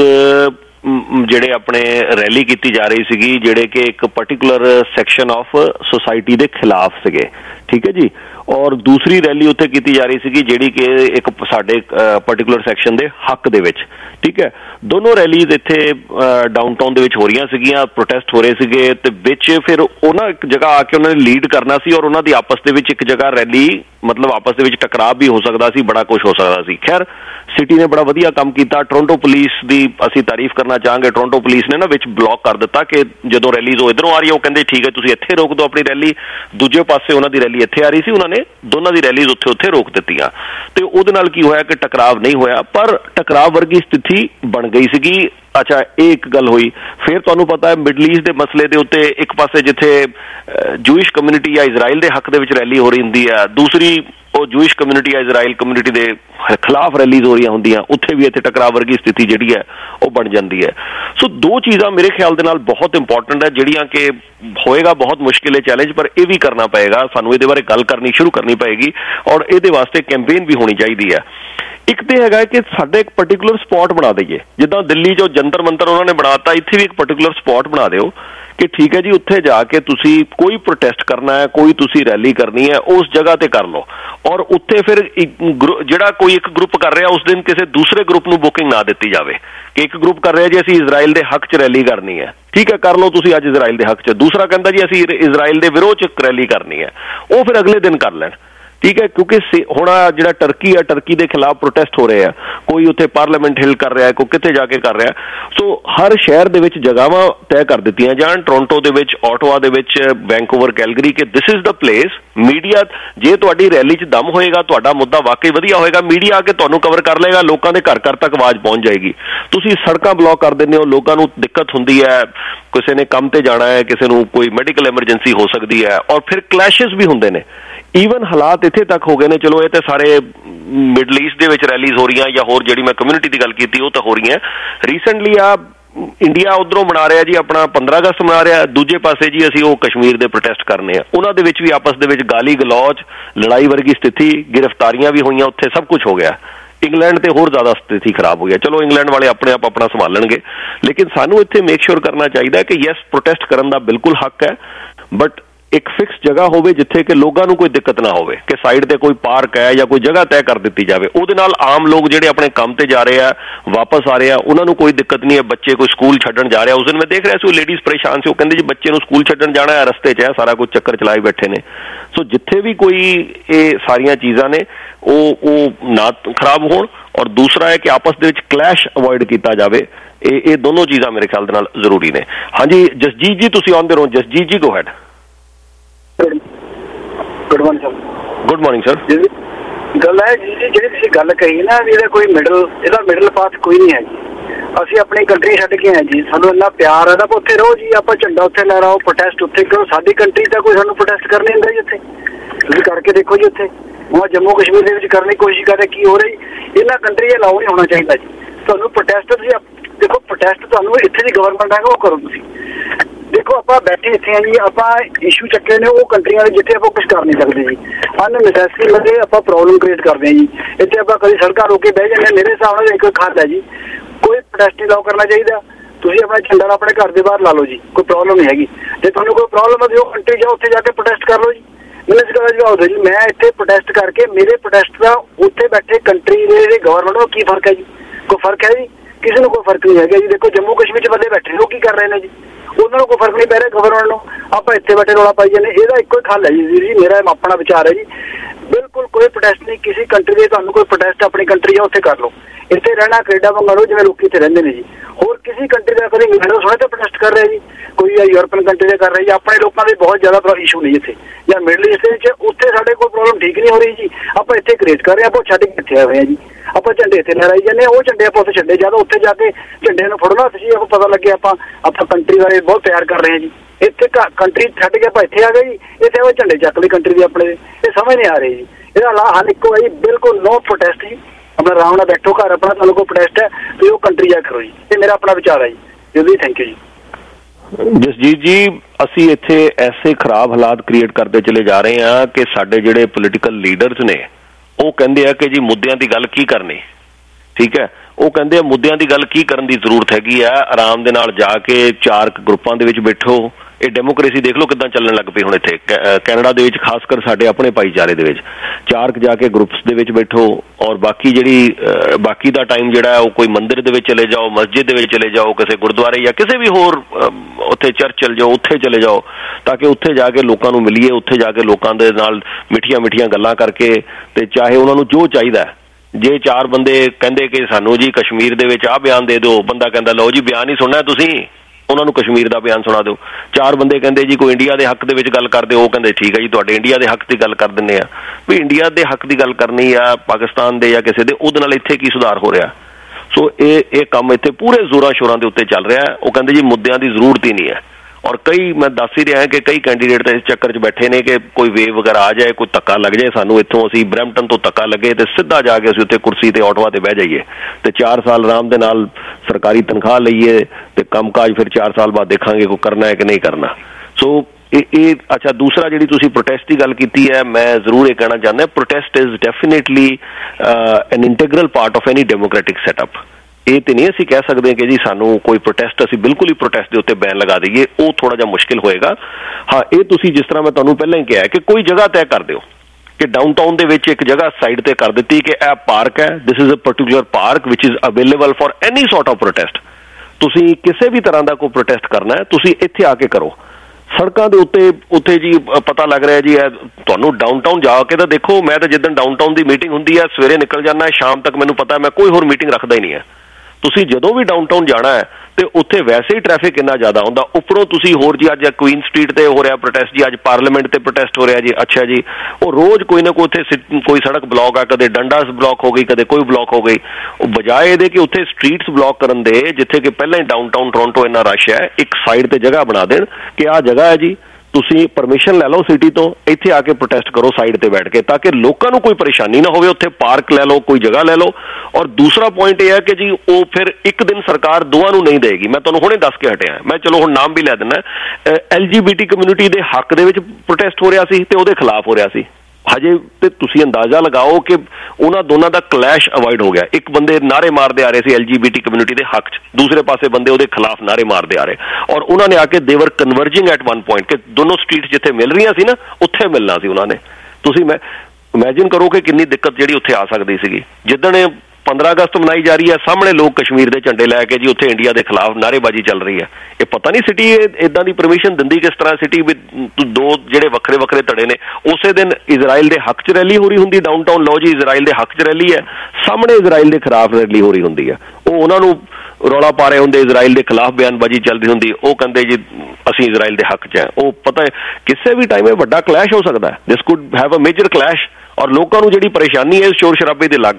ਜਿਹੜੇ ਆਪਣੇ ਰੈਲੀ ਕੀਤੀ ਜਾ ਰਹੀ ਸੀਗੀ, ਜਿਹੜੇ ਕਿ ਇੱਕ ਪਰਟੀਕੂਲਰ ਸੈਕਸ਼ਨ ਆਫ ਸੁਸਾਇਟੀ ਦੇ ਖਿਲਾਫ ਸੀਗੇ, ਠੀਕ ਹੈ ਜੀ। ਔਰ ਦੂਸਰੀ ਰੈਲੀ ਉੱਥੇ ਕੀਤੀ ਜਾ ਰਹੀ ਸੀਗੀ ਜਿਹੜੀ ਕਿ ਇੱਕ ਸਾਡੇ ਪਰਟੀਕੂਲਰ ਸੈਕਸ਼ਨ ਦੇ ਹੱਕ ਦੇ ਵਿੱਚ, ਠੀਕ ਹੈ। ਦੋਨੋਂ ਰੈਲੀਜ਼ ਇੱਥੇ ਡਾਊਨਟਾਊਨ ਦੇ ਵਿੱਚ ਹੋ ਰਹੀਆਂ ਸੀਗੀਆਂ, ਪ੍ਰੋਟੈਸਟ ਹੋ ਰਹੇ ਸੀਗੇ, ਤੇ ਵਿੱਚ ਫਿਰ ਉਹਨਾਂ ਇੱਕ ਜਗ੍ਹਾ ਆ ਕੇ ਉਹਨਾਂ ਨੇ ਲੀਡ ਕਰਨਾ ਸੀ, ਔਰ ਉਹਨਾਂ ਦੀ ਆਪਸ ਦੇ ਵਿੱਚ ਇੱਕ ਜਗ੍ਹਾ ਰੈਲੀ, ਮਤਲਬ ਆਪਸ ਦੇ ਵਿੱਚ ਟਕਰਾਅ ਵੀ ਹੋ ਸਕਦਾ ਸੀ, ਬੜਾ ਕੁਝ ਹੋ ਸਕਦਾ ਸੀ। ਖੈਰ, ਸਿਟੀ ਨੇ ਬੜਾ ਵਧੀਆ ਕੰਮ ਕੀਤਾ। ਟੋਰਾਂਟੋ ਪੁਲਿਸ ਦੀ ਅਸੀਂ ਤਾਰੀਫ ਕਰਨਾ ਚਾਹਾਂਗੇ। ਟੋਰਾਂਟੋ ਪੁਲਿਸ ਨੇ ਨਾ ਵਿੱਚ ਬਲੌਕ ਕਰ ਦਿੱਤਾ ਕਿ ਜਦੋਂ ਰੈਲੀਜ਼ ਉਹ ਇੱਧਰੋਂ ਆ ਰਹੀ ਹੈ, ਉਹ ਕਹਿੰਦੇ ਠੀਕ ਹੈ ਤੁਸੀਂ ਇੱਥੇ ਰੋਕ ਦਿਓ ਆਪਣੀ ਰੈਲੀ, ਦੂਜੇ ਪਾਸੇ ਉਹਨਾਂ ਦੀ ਰੈਲੀ ਇੱਥੇ ਆ ਰਹੀ ਸੀ, ਉਹਨਾਂ ਨੇ ਦੋਨਾਂ ਦੀ ਰੈਲੀਜ਼ ਉੱਥੇ ਰੋਕ ਦਿੱਤੀਆਂ। ਤੇ ਉਹਦੇ ਨਾਲ ਕੀ ਹੋਇਆ ਕਿ ਟਕਰਾਵ ਨਹੀਂ ਹੋਇਆ, ਪਰ ਟਕਰਾਵ ਵਰਗੀ ਸਥਿਤੀ ਬਣ ਗਈ ਸੀਗੀ। ਅੱਛਾ, ਇਹ ਇੱਕ ਗੱਲ ਹੋਈ। ਫਿਰ ਤੁਹਾਨੂੰ ਪਤਾ ਹੈ ਮਿਡਲ ਈਸਟ ਦੇ ਮਸਲੇ ਦੇ ਉੱਤੇ ਇੱਕ ਪਾਸੇ ਜਿੱਥੇ ਜੂਇਸ਼ ਕਮਿਊਨਿਟੀ ਜਾਂ ਇਜ਼ਰਾਈਲ ਦੇ ਹੱਕ ਦੇ ਵਿੱਚ ਰੈਲੀ ਹੋ ਰਹੀ ਹੁੰਦੀ ਹੈ, ਦੂਸਰੀ ਉਹ ਜੂਇਸ਼ ਕਮਿਊਨਿਟੀ ਜਾਂ ਇਜ਼ਰਾਈਲ ਕਮਿਊਨਿਟੀ ਦੇ ਖਿਲਾਫ ਰੈਲੀਜ਼ ਹੋ ਰਹੀਆਂ ਹੁੰਦੀਆਂ, ਉੱਥੇ ਵੀ ਇੱਥੇ ਟਕਰਾਅ ਵਰਗੀ ਸਥਿਤੀ ਜਿਹੜੀ ਹੈ ਉਹ ਬਣ ਜਾਂਦੀ ਹੈ। ਸੋ 2 ਚੀਜ਼ਾਂ ਮੇਰੇ ਖਿਆਲ ਦੇ ਨਾਲ ਬਹੁਤ ਇੰਪੋਰਟੈਂਟ ਹੈ, ਜਿਹੜੀਆਂ ਕਿ ਹੋਏਗਾ ਬਹੁਤ ਮੁਸ਼ਕਿਲ ਹੈ ਚੈਲੰਜ, ਪਰ ਇਹ ਵੀ ਕਰਨਾ ਪਏਗਾ ਸਾਨੂੰ, ਇਹਦੇ ਬਾਰੇ ਗੱਲ ਕਰਨੀ ਸ਼ੁਰੂ ਕਰਨੀ ਪਏਗੀ, ਔਰ ਇਹਦੇ ਵਾਸਤੇ ਕੈਂਪੇਨ ਵੀ ਹੋਣੀ ਚਾਹੀਦੀ ਹੈ। ਇੱਕ ਤੇ ਹੈਗਾ ਕਿ ਸਾਡੇ ਇੱਕ ਪਰਟੀਕੂਲਰ ਸਪੌਟ ਬਣਾ ਦਈਏ, ਜਿੱਦਾਂ ਦਿੱਲੀ 'ਚ ਜੰਤਰ ਮੰਤਰ ਉਹਨਾਂ ਨੇ ਬਣਾਤਾ, ਇੱਥੇ ਵੀ ਇੱਕ ਪਰਟੀਕੂਲਰ ਸਪੌਟ ਬਣਾ ਦਿਓ ਕਿ ਠੀਕ ਹੈ ਜੀ, ਉੱਥੇ ਜਾ ਕੇ ਤੁਸੀਂ ਕੋਈ ਪ੍ਰੋਟੈਸਟ ਕਰਨਾ ਹੈ, ਕੋਈ ਤੁਸੀਂ ਰੈਲੀ ਕਰਨੀ ਹੈ, ਉਸ ਜਗ੍ਹਾ ਤੇ ਕਰ ਲਓ। ਔਰ ਉੱਥੇ ਫਿਰ ਜਿਹੜਾ ਕੋਈ ਇੱਕ ਗਰੁੱਪ ਕਰ ਰਿਹਾ, ਉਸ ਦਿਨ ਕਿਸੇ ਦੂਸਰੇ ਗਰੁੱਪ ਨੂੰ ਬੁਕਿੰਗ ਨਾ ਦਿੱਤੀ ਜਾਵੇ ਕਿ ਇੱਕ ਗਰੁੱਪ ਕਰ ਰਿਹਾ ਜੀ ਅਸੀਂ ਇਜ਼ਰਾਈਲ ਦੇ ਹੱਕ 'ਚ ਰੈਲੀ ਕਰਨੀ ਹੈ, ਠੀਕ ਹੈ ਕਰ ਲਓ ਤੁਸੀਂ ਅੱਜ ਇਜ਼ਰਾਈਲ ਦੇ ਹੱਕ 'ਚ, ਦੂਸਰਾ ਕਹਿੰਦਾ ਜੀ ਅਸੀਂ ਇਜ਼ਰਾਈਲ ਦੇ ਵਿਰੋਧ 'ਚ ਰੈਲੀ ਕਰਨੀ ਹੈ, ਉਹ ਫਿਰ ਅਗਲੇ ਦਿਨ ਕਰ ਲੈਣ, ਠੀਕ ਹੈ। ਕਿਉਂਕਿ ਹੁਣ ਜਿਹੜਾ ਟਰਕੀ ਹੈ, ਟਰਕੀ ਦੇ ਖਿਲਾਫ ਪ੍ਰੋਟੈਸਟ ਹੋ ਰਹੇ ਆ, ਕੋਈ ਉੱਥੇ ਪਾਰਲੀਮੈਂਟ ਹਿਲ ਕਰ ਰਿਹਾ, ਕੋਈ ਕਿੱਥੇ ਜਾ ਕੇ ਕਰ ਰਿਹਾ। ਸੋ ਹਰ ਸ਼ਹਿਰ ਦੇ ਵਿੱਚ ਜਗ੍ਹਾਵਾਂ ਤੈਅ ਕਰ ਦਿੱਤੀਆਂ ਜਾਣ, ਟੋਰਾਂਟੋ ਦੇ ਵਿੱਚ, ਆਟੋਵਾ ਦੇ ਵਿੱਚ, ਵੈਂਕੂਵਰ, ਕੈਲਗਰੀ, ਕਿ this is the place. Media, ਜੇ ਤੁਹਾਡੀ ਰੈਲੀ 'ਚ ਦਮ ਹੋਏਗਾ, ਤੁਹਾਡਾ ਮੁੱਦਾ ਵਾਕਈ ਵਧੀਆ ਹੋਏਗਾ, ਮੀਡੀਆ ਆ ਕੇ ਤੁਹਾਨੂੰ ਕਵਰ ਕਰ ਲਏਗਾ, ਲੋਕਾਂ ਦੇ ਘਰ ਘਰ ਤੱਕ ਆਵਾਜ਼ ਪਹੁੰਚ ਜਾਏਗੀ। ਤੁਸੀਂ ਸੜਕਾਂ ਬਲੌਕ ਕਰ ਦਿੰਦੇ ਹੋ, ਲੋਕਾਂ ਨੂੰ ਦਿੱਕਤ ਹੁੰਦੀ ਹੈ, ਕਿਸੇ ਨੇ ਕੰਮ ਤੇ ਜਾਣਾ ਹੈ, ਕਿਸੇ ਨੂੰ ਕੋਈ ਮੈਡੀਕਲ ਐਮਰਜੈਂਸੀ ਹੋ ਸਕਦੀ ਹੈ, ਔਰ ਫਿਰ ਕਲੈਸ਼ਸ ਵੀ ਹੁੰਦੇ ਨੇ। ਈਵਨ ਹਾਲਾਤ ਇੱਥੇ ਤੱਕ ਹੋ ਗਏ ਨੇ, ਚਲੋ ਇਹ ਤਾਂ ਸਾਰੇ ਮਿਡਲ ਈਸਟ ਦੇ ਵਿੱਚ ਰੈਲੀਜ਼ ਹੋ ਰਹੀਆਂ, ਜਾਂ ਹੋਰ ਜਿਹੜੀ ਮੈਂ ਕਮਿਊਨਿਟੀ ਦੀ ਗੱਲ ਕੀਤੀ ਉਹ ਤਾਂ ਹੋ ਰਹੀਆਂ। ਰੀਸੈਂਟਲੀ ਆ ਇੰਡੀਆ ਉਧਰੋਂ ਮਨਾ ਰਿਹਾ ਜੀ ਆਪਣਾ 15 ਅਗਸਤ ਮਨਾ ਰਿਹਾ, ਦੂਜੇ ਪਾਸੇ ਜੀ ਅਸੀਂ ਉਹ ਕਸ਼ਮੀਰ ਦੇ ਪ੍ਰੋਟੈਸਟ ਕਰਨੇ ਆ, ਉਹਨਾਂ ਦੇ ਵਿੱਚ ਵੀ ਆਪਸ ਦੇ ਵਿੱਚ ਗਾਲੀ ਗਲੌਚ, ਲੜਾਈ ਵਰਗੀ ਸਥਿਤੀ, ਗ੍ਰਿਫਤਾਰੀਆਂ ਵੀ ਹੋਈਆਂ, ਉੱਥੇ ਸਭ ਕੁਝ ਹੋ ਗਿਆ। ਇੰਗਲੈਂਡ ਤੇ ਹੋਰ ਜ਼ਿਆਦਾ ਸਥਿਤੀ ਖਰਾਬ ਹੋਈ ਹੈ। ਚਲੋ ਇੰਗਲੈਂਡ ਵਾਲੇ ਆਪਣੇ ਆਪ ਆਪਣਾ ਸੰਭਾਲਣਗੇ, ਲੇਕਿਨ ਸਾਨੂੰ ਇੱਥੇ ਮੇਕ ਸ਼ੋਰ ਕਰਨਾ ਚਾਹੀਦਾ ਕਿ ਯੈਸ, ਪ੍ਰੋਟੈਸਟ ਕਰਨ ਦਾ ਬਿਲਕੁਲ ਹੱਕ ਹੈ, ਬਟ ਇੱਕ ਫਿਕਸ ਜਗ੍ਹਾ ਹੋਵੇ ਜਿੱਥੇ ਕਿ ਲੋਕਾਂ ਨੂੰ ਕੋਈ ਦਿੱਕਤ ਨਾ ਹੋਵੇ, ਕਿ ਸਾਈਡ ਤੇ ਕੋਈ ਪਾਰਕ ਹੈ ਜਾਂ ਕੋਈ ਜਗ੍ਹਾ ਤੈਅ ਕਰ ਦਿੱਤੀ ਜਾਵੇ। ਉਹਦੇ ਨਾਲ ਆਮ ਲੋਕ ਜਿਹੜੇ ਆਪਣੇ ਕੰਮ ਤੇ ਜਾ ਰਹੇ ਆ, ਵਾਪਸ ਆ ਰਹੇ ਆ, ਉਹਨਾਂ ਨੂੰ ਕੋਈ ਦਿੱਕਤ ਨਹੀਂ ਹੈ। ਬੱਚੇ ਕੋਈ ਸਕੂਲ ਛੱਡਣ ਜਾ ਰਿਹਾ, ਉਸ ਦਿਨ ਮੈਂ ਦੇਖ ਰਿਹਾ ਸੀ ਉਹ ਲੇਡੀਜ਼ ਪਰੇਸ਼ਾਨ ਸੀ, ਉਹ ਕਹਿੰਦੇ ਜੀ ਬੱਚੇ ਨੂੰ ਸਕੂਲ ਛੱਡਣ ਜਾਣਾ ਹੈ, ਰਸਤੇ 'ਚ ਹੈ, ਸਾਰਾ ਕੁਝ ਚੱਕਰ ਚਲਾਏ ਬੈਠੇ ਨੇ। ਸੋ ਜਿੱਥੇ ਵੀ ਕੋਈ ਇਹ ਸਾਰੀਆਂ ਚੀਜ਼ਾਂ ਨੇ ਉਹ ਨਾ ਖਰਾਬ ਹੋਣ, ਔਰ ਦੂਸਰਾ ਹੈ ਕਿ ਆਪਸ ਦੇ ਵਿੱਚ ਕਲੈਸ਼ ਅਵੋਇਡ ਕੀਤਾ ਜਾਵੇ। ਇਹ ਦੋਨੋਂ ਚੀਜ਼ਾਂ ਮੇਰੇ ਖਿਆਲ ਦੇ ਨਾਲ ਜ਼ਰੂਰੀ ਨੇ। ਹਾਂਜੀ ਜਸਜੀਤ ਜੀ, ਤੁਸੀਂ ਆਉਂਦੇ ਰਹੋ। Jasjeet ji, go ahead. Good morning sir. Good morning sir. ਗੱਲ ਹੈ ਜੀ, ਜਿਹੜੀ ਤੁਸੀਂ ਗੱਲ ਕਹੀ ਨਾ ਵੀ ਇਹਦਾ ਕੋਈ ਇਹਦਾ ਮਿਡਲ ਪਾਥ ਕੋਈ ਨਹੀਂ ਹੈ ਜੀ। ਅਸੀਂ ਆਪਣੀ ਕੰਟਰੀ ਛੱਡ ਕੇ ਆਏ ਜੀ, ਸਾਨੂੰ ਇੰਨਾ ਪਿਆਰ ਹੈ ਤਾਂ ਆਪਾਂ ਉੱਥੇ ਰਹੋ ਜੀ, ਆਪਾਂ ਝੰਡਾ ਉੱਥੇ ਲਹਿਰਾਓ, ਪ੍ਰੋਟੈਸਟ ਉੱਥੇ ਕਰੋ। ਸਾਡੀ ਕੰਟਰੀ ਦਾ ਕੋਈ ਸਾਨੂੰ ਪ੍ਰੋਟੈਸਟ ਕਰਨੇ ਹੁੰਦਾ ਜੀ ਉੱਥੇ? ਤੁਸੀਂ ਕਰਕੇ ਦੇਖੋ ਜੀ ਉੱਥੇ। ਹੁਣ ਜੰਮੂ ਕਸ਼ਮੀਰ ਦੇ ਵਿੱਚ ਕਰਨ ਦੀ ਕੋਸ਼ਿਸ਼ ਕਰਦੇ, ਕੀ ਹੋ ਰਹੀ? ਇਹਨਾਂ ਕੰਟਰੀ ਇਹ ਲਾਓ ਨਹੀਂ ਹੋਣਾ ਚਾਹੀਦਾ ਜੀ। ਤੁਹਾਨੂੰ ਪ੍ਰੋਟੈਸਟ ਤੁਸੀਂ ਦੇਖੋ, ਪ੍ਰੋਟੈਸਟ ਤੁਹਾਨੂੰ ਇੱਥੇ ਦੀ ਗਵਰਨਮੈਂਟ ਹੈਗਾ ਉਹ ਕਰੋ ਤੁਸੀਂ। ਦੇਖੋ ਆਪਾਂ ਬੈਠੇ ਇੱਥੇ ਆ ਜੀ, ਆਪਾਂ ਇਸ਼ੂ ਚੱਕੇ ਨੇ ਉਹ ਕੰਟਰੀਆਂ ਦੇ ਜਿੱਥੇ ਆਪਾਂ ਕੁਝ ਕਰ ਨਹੀਂ ਸਕਦੇ ਜੀ। ਅਨਨੈਸੈਸਰੀ ਲੱਗੇ ਆਪਾਂ ਪ੍ਰੋਬਲਮ ਕ੍ਰੀਏਟ ਕਰਦੇ ਹਾਂ ਜੀ। ਇੱਥੇ ਆਪਾਂ ਕਦੀ ਸੜਕਾਂ ਰੋਕ ਕੇ ਬਹਿ ਜਾਂਦੇ। ਮੇਰੇ ਹਿਸਾਬ ਨਾਲ ਇੱਕ ਖਾਦ ਹੈ ਜੀ, ਕੋਈ ਪ੍ਰੋਟੈਸਟ ਨਹੀਂ ਲਾਓ ਕਰਨਾ ਚਾਹੀਦਾ। ਤੁਸੀਂ ਆਪਣਾ ਝੰਡਾ ਆਪਣੇ ਘਰ ਦੇ ਬਾਹਰ ਲਾ ਲਓ ਜੀ, ਕੋਈ ਪ੍ਰੋਬਲਮ ਨਹੀਂ ਹੈਗੀ। ਜੇ ਤੁਹਾਨੂੰ ਕੋਈ ਪ੍ਰੋਬਲਮ ਹੈ ਉਹ ਕੰਟਰੀ ਜਾਓ, ਉੱਥੇ ਜਾ ਕੇ ਪ੍ਰੋਟੈਸਟ ਕਰ ਲਓ ਜੀ। ਮੈਨੂੰ ਇਸ ਗੱਲ ਦਾ ਜਵਾਬ ਦਿਓ ਜੀ, ਮੈਂ ਇੱਥੇ ਪ੍ਰੋਟੈਸਟ ਕਰਕੇ ਮੇਰੇ ਪ੍ਰੋਟੈਸਟ ਦਾ ਉੱਥੇ ਬੈਠੇ ਕੰਟਰੀ ਦੇ ਗਵਰਨਮੈਂਟ ਨੂੰ ਕੀ ਫਰਕ ਹੈ ਜੀ? ਕੋਈ ਫਰਕ ਹੈ ਜੀ? ਕਿਸੇ ਨੂੰ ਕੋਈ ਫਰਕ ਨਹੀਂ ਹੈਗਾ ਜੀ। ਦੇਖੋ ਜੰਮੂ ਕਸ਼ਮੀਰ 'ਚ ਬੰਦੇ ਬੈਠੇ ਉਹ ਕੀ ਕਰ ਰਹੇ ਨੇ ਜੀ, ਉਹਨਾਂ ਨੂੰ ਕੋਈ ਫਰਕ ਨਹੀਂ ਪੈ ਰਿਹਾ ਗਵਰਨਮੈਂਟ ਨੂੰ। ਆਪਾਂ ਇੱਥੇ ਬੈਠੇ ਰੌਲਾ ਪਾਈ ਜਾਂਦੇ। ਇਹਦਾ ਇੱਕੋ ਹੀ ਹੱਲ ਹੈ ਜੀ, ਮੇਰਾ ਆਪਣਾ ਵਿਚਾਰ ਹੈ ਜੀ। ਬਿਲਕੁਲ ਕੋਈ ਪ੍ਰੋਟੈਸਟ ਨਹੀਂ ਕਿਸੇ ਕੰਟਰੀ ਦੇ। ਤੁਹਾਨੂੰ ਕੋਈ ਪ੍ਰੋਟੈਸਟ ਆਪਣੀ ਕੰਟਰੀ ਆ ਉੱਥੇ ਕਰ ਲਓ। ਇੱਥੇ ਰਹਿਣਾ ਕੈਨੇਡਾ ਵਾਂਗ ਲਓ ਜਿਵੇਂ ਲੋਕੀ ਇੱਥੇ ਰਹਿੰਦੇ ਨੇ ਜੀ। ਹੋਰ ਕਿਸੇ ਕੰਟਰੀ ਦਾ ਕਦੇ ਇੰਗਲੈਂਡ ਸੁਣੇ ਤਾਂ ਪ੍ਰੋਟੈਸਟ ਕਰ ਰਿਹਾ ਜੀ, ਕੋਈ ਯੂਰਪੀਅਨ ਕੰਟਰੀ ਦੇ ਕਰ ਰਿਹਾ ਜੀ। ਆਪਣੇ ਲੋਕਾਂ ਦੇ ਬਹੁਤ ਜ਼ਿਆਦਾ ਇਸ਼ੂ ਨਹੀਂ ਇੱਥੇ, ਜਾਂ ਮਿਡਲ ਈਸਟ ਵਿੱਚ ਉੱਥੇ ਸਾਡੇ ਕੋਈ ਪ੍ਰੋਬਲਮ ਠੀਕ ਨਹੀਂ ਹੋ ਰਹੀ ਜੀ। ਆਪਾਂ ਇੱਥੇ ਕ੍ਰੀਏਟ ਕਰ ਰਹੇ, ਆਪਾਂ ਛੱਡ ਕੇ ਕਿੱਥੇ ਆਏ ਹੋਏ ਆ ਜੀ। ਆਪਾਂ ਝੰਡੇ ਇੱਥੇ ਲਹਿਰਾਈ ਜਾਂਦੇ, ਉਹ ਝੰਡੇ ਆਪਾਂ ਉੱਥੇ ਛੱਡੇ ਜ਼ਿਆਦਾ। ਉੱਥੇ ਜਾ ਕੇ ਝੰਡੇ ਨੂੰ ਫੜਨਾ ਤੁਸੀਂ ਆਪਾਂ ਪਤਾ ਲੱਗੇ ਆਪਾਂ ਕੰਟਰੀ ਬਾਰੇ ਬਹੁਤ ਪਿਆਰ ਕਰ ਰਹੇ ਹਾਂ ਜੀ। ਇੱਥੇ ਕੰਟਰੀ ਛੱਡ ਕੇ ਆਪਾਂ ਇੱਥੇ ਆ ਗਏ ਜੀ, ਇੱਥੇ ਉਹ ਝੰਡੇ ਚੱਕ ਲਈ ਕੰਟਰੀ ਦੇ ਆਪਣੇ। ਇਹ ਸਮਝ ਨਹੀਂ ਆ ਰਹੀ ਜੀ। ਇਹਦਾ ਹੱਲ ਇੱਕੋ ਹੈ ਜੀ, ਬਿਲਕੁਲ ਨੋ ਪ੍ਰੋਟੈਸਟ ਜੀ। ਆਪਣਾ ਆਰਾਮ ਨਾਲ ਬੈਠੋ ਘਰ ਆਪਣਾ, ਤੁਹਾਨੂੰ ਕੋਈ ਪ੍ਰੋਟੈਸਟ ਹੈ ਤੁਸੀਂ ਉਹ ਕੰਟਰੀ ਜਾ ਕਰੋ ਜੀ। ਇਹ ਮੇਰਾ ਆਪਣਾ ਵਿਚਾਰ ਹੈ ਜੀ। ਜੀ ਥੈਂਕ ਯੂ ਜੀ। ਜਸਜੀਤ ਜੀ, ਅਸੀਂ ਇੱਥੇ ਐਸੇ ਖਰਾਬ ਹਾਲਾਤ ਕ੍ਰੀਏਟ ਕਰਦੇ ਚਲੇ ਜਾ ਰਹੇ ਹਾਂ ਕਿ ਸਾਡੇ ਜਿਹੜੇ ਪੋਲੀਟੀਕਲ ਲੀਡਰਸ ਨੇ ਉਹ ਕਹਿੰਦੇ ਆ ਕਿ ਜੀ ਮੁੱਦਿਆਂ ਦੀ ਗੱਲ ਕੀ ਕਰਨੀ। ਠੀਕ ਹੈ, ਉਹ ਕਹਿੰਦੇ ਆ ਮੁੱਦਿਆਂ ਦੀ ਗੱਲ ਕੀ ਕਰਨ ਦੀ ਜ਼ਰੂਰਤ ਹੈਗੀ ਆ। ਆਰਾਮ ਦੇ ਨਾਲ ਜਾ ਕੇ 4 ਗਰੁੱਪਾਂ ਦੇ ਵਿੱਚ ਬੈਠੋ। ਇਹ ਡੈਮੋਕ੍ਰੇਸੀ ਦੇਖ ਲਓ ਕਿੱਦਾਂ ਚੱਲਣ ਲੱਗ ਪਈ ਹੁਣ ਇੱਥੇ ਕੈਨੇਡਾ ਦੇ ਵਿੱਚ, ਖਾਸ ਕਰ ਸਾਡੇ ਆਪਣੇ ਭਾਈਚਾਰੇ ਦੇ ਵਿੱਚ। 4 ਜਾ ਕੇ ਗਰੁੱਪਸ ਦੇ ਵਿੱਚ ਬੈਠੋ, ਔਰ ਬਾਕੀ ਦਾ ਟਾਈਮ ਜਿਹੜਾ ਉਹ ਕੋਈ ਮੰਦਿਰ ਦੇ ਵਿੱਚ ਚਲੇ ਜਾਓ, ਮਸਜਿਦ ਦੇ ਵਿੱਚ ਚਲੇ ਜਾਓ, ਕਿਸੇ ਗੁਰਦੁਆਰੇ ਜਾਂ ਕਿਸੇ ਵੀ ਹੋਰ ਉੱਥੇ ਚਰਚ ਚਲੇ ਜਾਓ, ਉੱਥੇ ਚਲੇ ਜਾਓ, ਤਾਂ ਕਿ ਉੱਥੇ ਜਾ ਕੇ ਲੋਕਾਂ ਨੂੰ ਮਿਲੀਏ, ਉੱਥੇ ਜਾ ਕੇ ਲੋਕਾਂ ਦੇ ਨਾਲ ਮਿੱਠੀਆਂ ਗੱਲਾਂ ਕਰਕੇ, ਤੇ ਚਾਹੇ ਉਹਨਾਂ ਨੂੰ ਜੋ ਚਾਹੀਦਾ। ਜੇ 4 ਬੰਦੇ ਕਹਿੰਦੇ ਕਿ ਸਾਨੂੰ ਜੀ ਕਸ਼ਮੀਰ ਦੇ ਵਿੱਚ ਆਹ ਬਿਆਨ ਦੇ ਦਿਓ, ਬੰਦਾ ਕਹਿੰਦਾ ਲਓ ਜੀ ਬਿਆਨ ਹੀ ਸੁਣਨਾ ਤੁਸੀਂ, ਉਹਨਾਂ ਨੂੰ ਕਸ਼ਮੀਰ ਦਾ ਬਿਆਨ ਸੁਣਾ ਦਿਓ। 4 ਬੰਦੇ ਕਹਿੰਦੇ ਜੀ ਕੋਈ ਇੰਡੀਆ ਦੇ ਹੱਕ ਦੇ ਵਿੱਚ ਗੱਲ ਕਰਦੇ, ਉਹ ਕਹਿੰਦੇ ਠੀਕ ਹੈ ਜੀ ਤੁਹਾਡੇ ਇੰਡੀਆ ਦੇ ਹੱਕ ਦੀ ਗੱਲ ਕਰ ਦਿੰਦੇ ਆ। ਵੀ ਇੰਡੀਆ ਦੇ ਹੱਕ ਦੀ ਗੱਲ ਕਰਨੀ ਆ ਪਾਕਿਸਤਾਨ ਦੇ ਜਾਂ ਕਿਸੇ ਦੇ, ਉਹਦੇ ਨਾਲ ਇੱਥੇ ਕੀ ਸੁਧਾਰ ਹੋ ਰਿਹਾ? ਸੋ ਇਹ ਕੰਮ ਇੱਥੇ ਪੂਰੇ ਜ਼ੋਰਾਂ ਸ਼ੋਰਾਂ ਦੇ ਉੱਤੇ ਚੱਲ ਰਿਹਾ। ਉਹ ਕਹਿੰਦੇ ਜੀ ਮੁੱਦਿਆਂ ਦੀ ਜ਼ਰੂਰਤ ਹੀ ਨਹੀਂ ਹੈ। ਔਰ ਕਈ, ਮੈਂ ਦੱਸ ਹੀ ਰਿਹਾ ਕਿ ਕਈ ਕੈਂਡੀਡੇਟ ਤਾਂ ਇਸ ਚੱਕਰ 'ਚ ਬੈਠੇ ਨੇ ਕਿ ਕੋਈ ਵੇਵ ਵਗੈਰਾ ਆ ਜਾਏ, ਕੋਈ ਧੱਕਾ ਲੱਗ ਜਾਏ ਸਾਨੂੰ ਇੱਥੋਂ, ਅਸੀਂ ਬਰੈਂਪਟਨ ਤੋਂ ਧੱਕਾ ਲੱਗੇ ਤੇ ਸਿੱਧਾ ਜਾ ਕੇ ਅਸੀਂ ਉੱਥੇ ਕੁਰਸੀ ਤੇ ਆਟੋਆ ਤੇ ਬਹਿ ਜਾਈਏ ਤੇ 4 ਸਾਲ ਆਰਾਮ ਦੇ ਨਾਲ ਸਰਕਾਰੀ ਤਨਖਾਹ ਲਈਏ ਤੇ ਕੰਮਕਾਜ ਫਿਰ 4 ਸਾਲ ਬਾਅਦ ਦੇਖਾਂਗੇ ਕੋਈ ਕਰਨਾ ਹੈ ਕਿ ਨਹੀਂ ਕਰਨਾ। ਸੋ ਇਹ ਅੱਛਾ, ਦੂਸਰਾ ਜਿਹੜੀ ਤੁਸੀਂ ਪ੍ਰੋਟੈਸਟ ਦੀ ਗੱਲ ਕੀਤੀ ਹੈ, ਮੈਂ ਜ਼ਰੂਰ ਇਹ ਕਹਿਣਾ ਚਾਹੁੰਦਾ, protest is definitely an integral part of any democratic setup. ਇਹ ਤੇ ਨਹੀਂ ਅਸੀਂ ਕਹਿ ਸਕਦੇ ਕਿ ਜੀ ਸਾਨੂੰ ਕੋਈ ਪ੍ਰੋਟੈਸਟ, ਅਸੀਂ ਬਿਲਕੁਲ ਹੀ ਪ੍ਰੋਟੈਸਟ ਦੇ ਉੱਤੇ ਬੈਨ ਲਗਾ ਦਈਏ, ਉਹ ਥੋੜਾ ਜਿਹਾ ਮੁਸ਼ਕਿਲ ਹੋਏਗਾ। ਹਾਂ, ਇਹ ਤੁਸੀਂ ਜਿਸ ਤਰ੍ਹਾਂ ਮੈਂ ਤੁਹਾਨੂੰ ਪਹਿਲਾਂ ਹੀ ਕਿਹਾ ਕਿ ਕੋਈ ਜਗ੍ਹਾ ਤੈਅ ਕਰ ਦਿਓ ਕਿ ਡਾਊਨਟਾਊਨ ਦੇ ਵਿੱਚ ਇੱਕ ਜਗ੍ਹਾ ਸਾਈਡ ਤੇ ਕਰ ਦਿੱਤੀ ਕਿ ਇਹ ਪਾਰਕ ਹੈ, this is a particular park which is available for any sort of protest. ਤੁਸੀਂ ਕਿਸੇ ਵੀ ਤਰ੍ਹਾਂ ਦਾ ਕੋਈ ਪ੍ਰੋਟੈਸਟ ਕਰਨਾ ਹੈ, ਤੁਸੀਂ ਇੱਥੇ ਆ ਕੇ ਕਰੋ। ਸੜਕਾਂ ਦੇ ਉੱਤੇ ਜੀ ਪਤਾ ਲੱਗ ਰਿਹਾ ਜੀ, ਤੁਹਾਨੂੰ ਡਾਊਨਟਾਊਨ ਜਾ ਕੇ ਤਾਂ ਦੇਖੋ। ਮੈਂ ਤਾਂ ਜਿੱਦਣ ਡਾਊਨਟਾਊਨ ਦੀ ਮੀਟਿੰਗ ਹੁੰਦੀ ਹੈ ਸਵੇਰੇ ਨਿਕਲ ਜਾਂਦਾ, ਸ਼ਾਮ ਤੱਕ ਮੈਨੂੰ ਪਤਾ ਮੈਂ ਕੋਈ ਹੋਰ ਮੀਟਿੰਗ ਰੱਖਦਾ ਹੀ ਨਹੀਂ ਹੈ। ਤੁਸੀਂ ਜਦੋਂ ਵੀ ਡਾਊਨਟਾਊਨ ਜਾਣਾ ਹੈ ਤੇ ਉੱਥੇ ਵੈਸੇ ਹੀ ਟ੍ਰੈਫਿਕ ਇੰਨਾ ਜ਼ਿਆਦਾ ਹੁੰਦਾ, ਉੱਪਰੋਂ ਤੁਸੀਂ ਹੋਰ ਜੀ ਅੱਜ ਕੁਈਨ ਸਟਰੀਟ ਤੇ ਹੋ ਰਿਹਾ ਪ੍ਰੋਟੈਸਟ ਜੀ, ਅੱਜ ਪਾਰਲੀਮੈਂਟ ਤੇ ਪ੍ਰੋਟੈਸਟ ਹੋ ਰਿਹਾ ਜੀ। ਅੱਛਾ ਜੀ, ਉਹ ਰੋਜ਼ ਕੋਈ ਨਾ ਕੋਈ ਉੱਥੇ ਕੋਈ ਸੜਕ ਬਲੌਕ ਆ, ਕਦੇ ਡੰਡਾਸ ਬਲੌਕ ਹੋ ਗਈ, ਕਦੇ ਕੋਈ ਬਲੌਕ ਹੋ ਗਈ। ਉਹ ਬਜਾਏ ਇਹਦੇ ਕਿ ਉੱਥੇ ਸਟਰੀਟਸ ਬਲੌਕ ਕਰਨ ਦੇ, ਜਿੱਥੇ ਕਿ ਪਹਿਲਾਂ ਹੀ ਡਾਊਨਟਾਊਨ ਟੋਰਾਂਟੋ ਇੰਨਾ ਰਸ਼ ਹੈ, ਇੱਕ ਸਾਈਡ ਤੇ ਜਗ੍ਹਾ ਬਣਾ ਦੇਣ ਕਿ ਆਹ ਜਗ੍ਹਾ ਹੈ ਜੀ, ਤੁਸੀਂ ਪਰਮਿਸ਼ਨ ਲੈ ਲਓ ਸਿਟੀ ਤੋਂ, ਇੱਥੇ ਆ ਕੇ ਪ੍ਰੋਟੈਸਟ ਕਰੋ ਸਾਈਡ ਤੇ ਬੈਠ ਕੇ, ਤਾਂ ਕਿ ਲੋਕਾਂ ਨੂੰ ਕੋਈ ਪਰੇਸ਼ਾਨੀ ਨਾ ਹੋਵੇ। ਉੱਥੇ ਪਾਰਕ ਲੈ ਲਓ, ਕੋਈ ਜਗ੍ਹਾ ਲੈ ਲਓ। ਔਰ ਦੂਸਰਾ ਪੁਆਇੰਟ ਇਹ ਹੈ ਕਿ ਜੀ ਉਹ ਫਿਰ ਇੱਕ ਦਿਨ ਸਰਕਾਰ ਦੋਵਾਂ ਨੂੰ ਨਹੀਂ ਦੇਗੀ। ਮੈਂ ਤੁਹਾਨੂੰ ਹੁਣੇ ਦੱਸ ਕੇ ਹਟਿਆ, ਮੈਂ ਚਲੋ ਹੁਣ ਨਾਮ ਵੀ ਲੈ ਦਿੰਦਾ, LGBT ਕਮਿਊਨਿਟੀ ਦੇ ਹੱਕ ਦੇ ਵਿੱਚ ਪ੍ਰੋਟੈਸਟ ਹੋ ਰਿਹਾ ਸੀ ਤੇ ਉਹਦੇ ਖਿਲਾਫ ਹੋ ਰਿਹਾ ਸੀ। ਹਜੇ ਤੇ ਤੁਸੀਂ ਅੰਦਾਜ਼ਾ ਲਗਾਓ ਕਿ ਉਹਨਾਂ ਦੋਨਾਂ ਦਾ ਕਲੈਸ਼ ਅਵੋਇਡ ਹੋ ਗਿਆ। ਇੱਕ ਬੰਦੇ ਨਾਅਰੇ ਮਾਰਦੇ ਆ ਰਹੇ ਸੀ LGBT ਕਮਿਊਨਿਟੀ ਦੇ ਹੱਕ 'ਚ, ਦੂਸਰੇ ਪਾਸੇ ਬੰਦੇ ਉਹਦੇ ਖਿਲਾਫ ਨਾਅਰੇ ਮਾਰਦੇ ਆ ਰਹੇ, ਔਰ ਉਹਨਾਂ ਨੇ ਆ ਕੇ they were converging at one point ਕਿ ਦੋਨੋਂ ਸਟਰੀਟ ਜਿੱਥੇ ਮਿਲ ਰਹੀਆਂ ਸੀ ਨਾ ਉੱਥੇ ਮਿਲਣਾ ਸੀ ਉਹਨਾਂ ਨੇ। ਤੁਸੀਂ ਇਮੈਜਿਨ ਕਰੋ ਕਿ ਕਿੰਨੀ ਦਿੱਕਤ ਜਿਹੜੀ ਉੱਥੇ ਆ ਸਕਦੀ ਸੀਗੀ। ਜਿੱਦਣ 15 ਅਗਸਤ ਮਨਾਈ ਜਾ ਰਹੀ ਹੈ, ਸਾਹਮਣੇ ਲੋਕ ਕਸ਼ਮੀਰ ਦੇ ਝੰਡੇ ਲੈ ਕੇ ਜੀ ਉੱਥੇ ਇੰਡੀਆ ਦੇ ਖਿਲਾਫ ਨਾਅਰੇਬਾਜ਼ੀ ਚੱਲ ਰਹੀ ਹੈ। ਇਹ ਪਤਾ ਨਹੀਂ ਸਿਟੀ ਇਦਾਂ ਦੀ ਪਰਮਿਸ਼ਨ ਦਿੰਦੀ ਕਿਸ ਤਰ੍ਹਾਂ। ਸਿਟੀ ਵਿੱਚ ਦੋ ਜਿਹੜੇ ਵੱਖਰੇ ਵੱਖਰੇ ਧੜੇ ਨੇ, ਉਸੇ ਦਿਨ ਇਜ਼ਰਾਈਲ ਦੇ ਹੱਕ 'ਚ ਰੈਲੀ ਹੋ ਰਹੀ ਹੁੰਦੀ ਡਾਊਨਟਾਊਨ, ਲਓ ਜੀ ਇਜ਼ਰਾਈਲ ਦੇ ਹੱਕ 'ਚ ਰੈਲੀ ਹੈ, ਸਾਹਮਣੇ ਇਜ਼ਰਾਈਲ ਦੇ ਖਿਲਾਫ ਰੈਲੀ ਹੋ ਰਹੀ ਹੁੰਦੀ ਹੈ। ਉਹ ਉਹਨਾਂ ਨੂੰ ਰੌਲਾ ਪਾ ਰਹੇ ਹੁੰਦੇ, ਇਜ਼ਰਾਈਲ ਦੇ ਖਿਲਾਫ ਬਿਆਨਬਾਜ਼ੀ ਚੱਲਦੀ ਹੁੰਦੀ, ਉਹ ਕਹਿੰਦੇ ਜੀ ਅਸੀਂ ਇਜ਼ਰਾਈਲ ਦੇ ਹੱਕ 'ਚ ਹੈ। ਉਹ ਪਤਾ ਹੈ ਕਿਸੇ ਵੀ ਟਾਈਮ ਇਹ ਵੱਡਾ ਕਲੈਸ਼ ਹੋ ਸਕਦਾ ਹੈ, this could have a major clash. ਔਰ ਲੋਕਾਂ ਨੂੰ ਜਿਹੜੀ ਪਰੇਸ਼ਾਨੀ ਹੈ ਸ਼ੋਰ ਸ਼ਰਾਬੇ ਦੇ ਲੱਗ ਹੈ,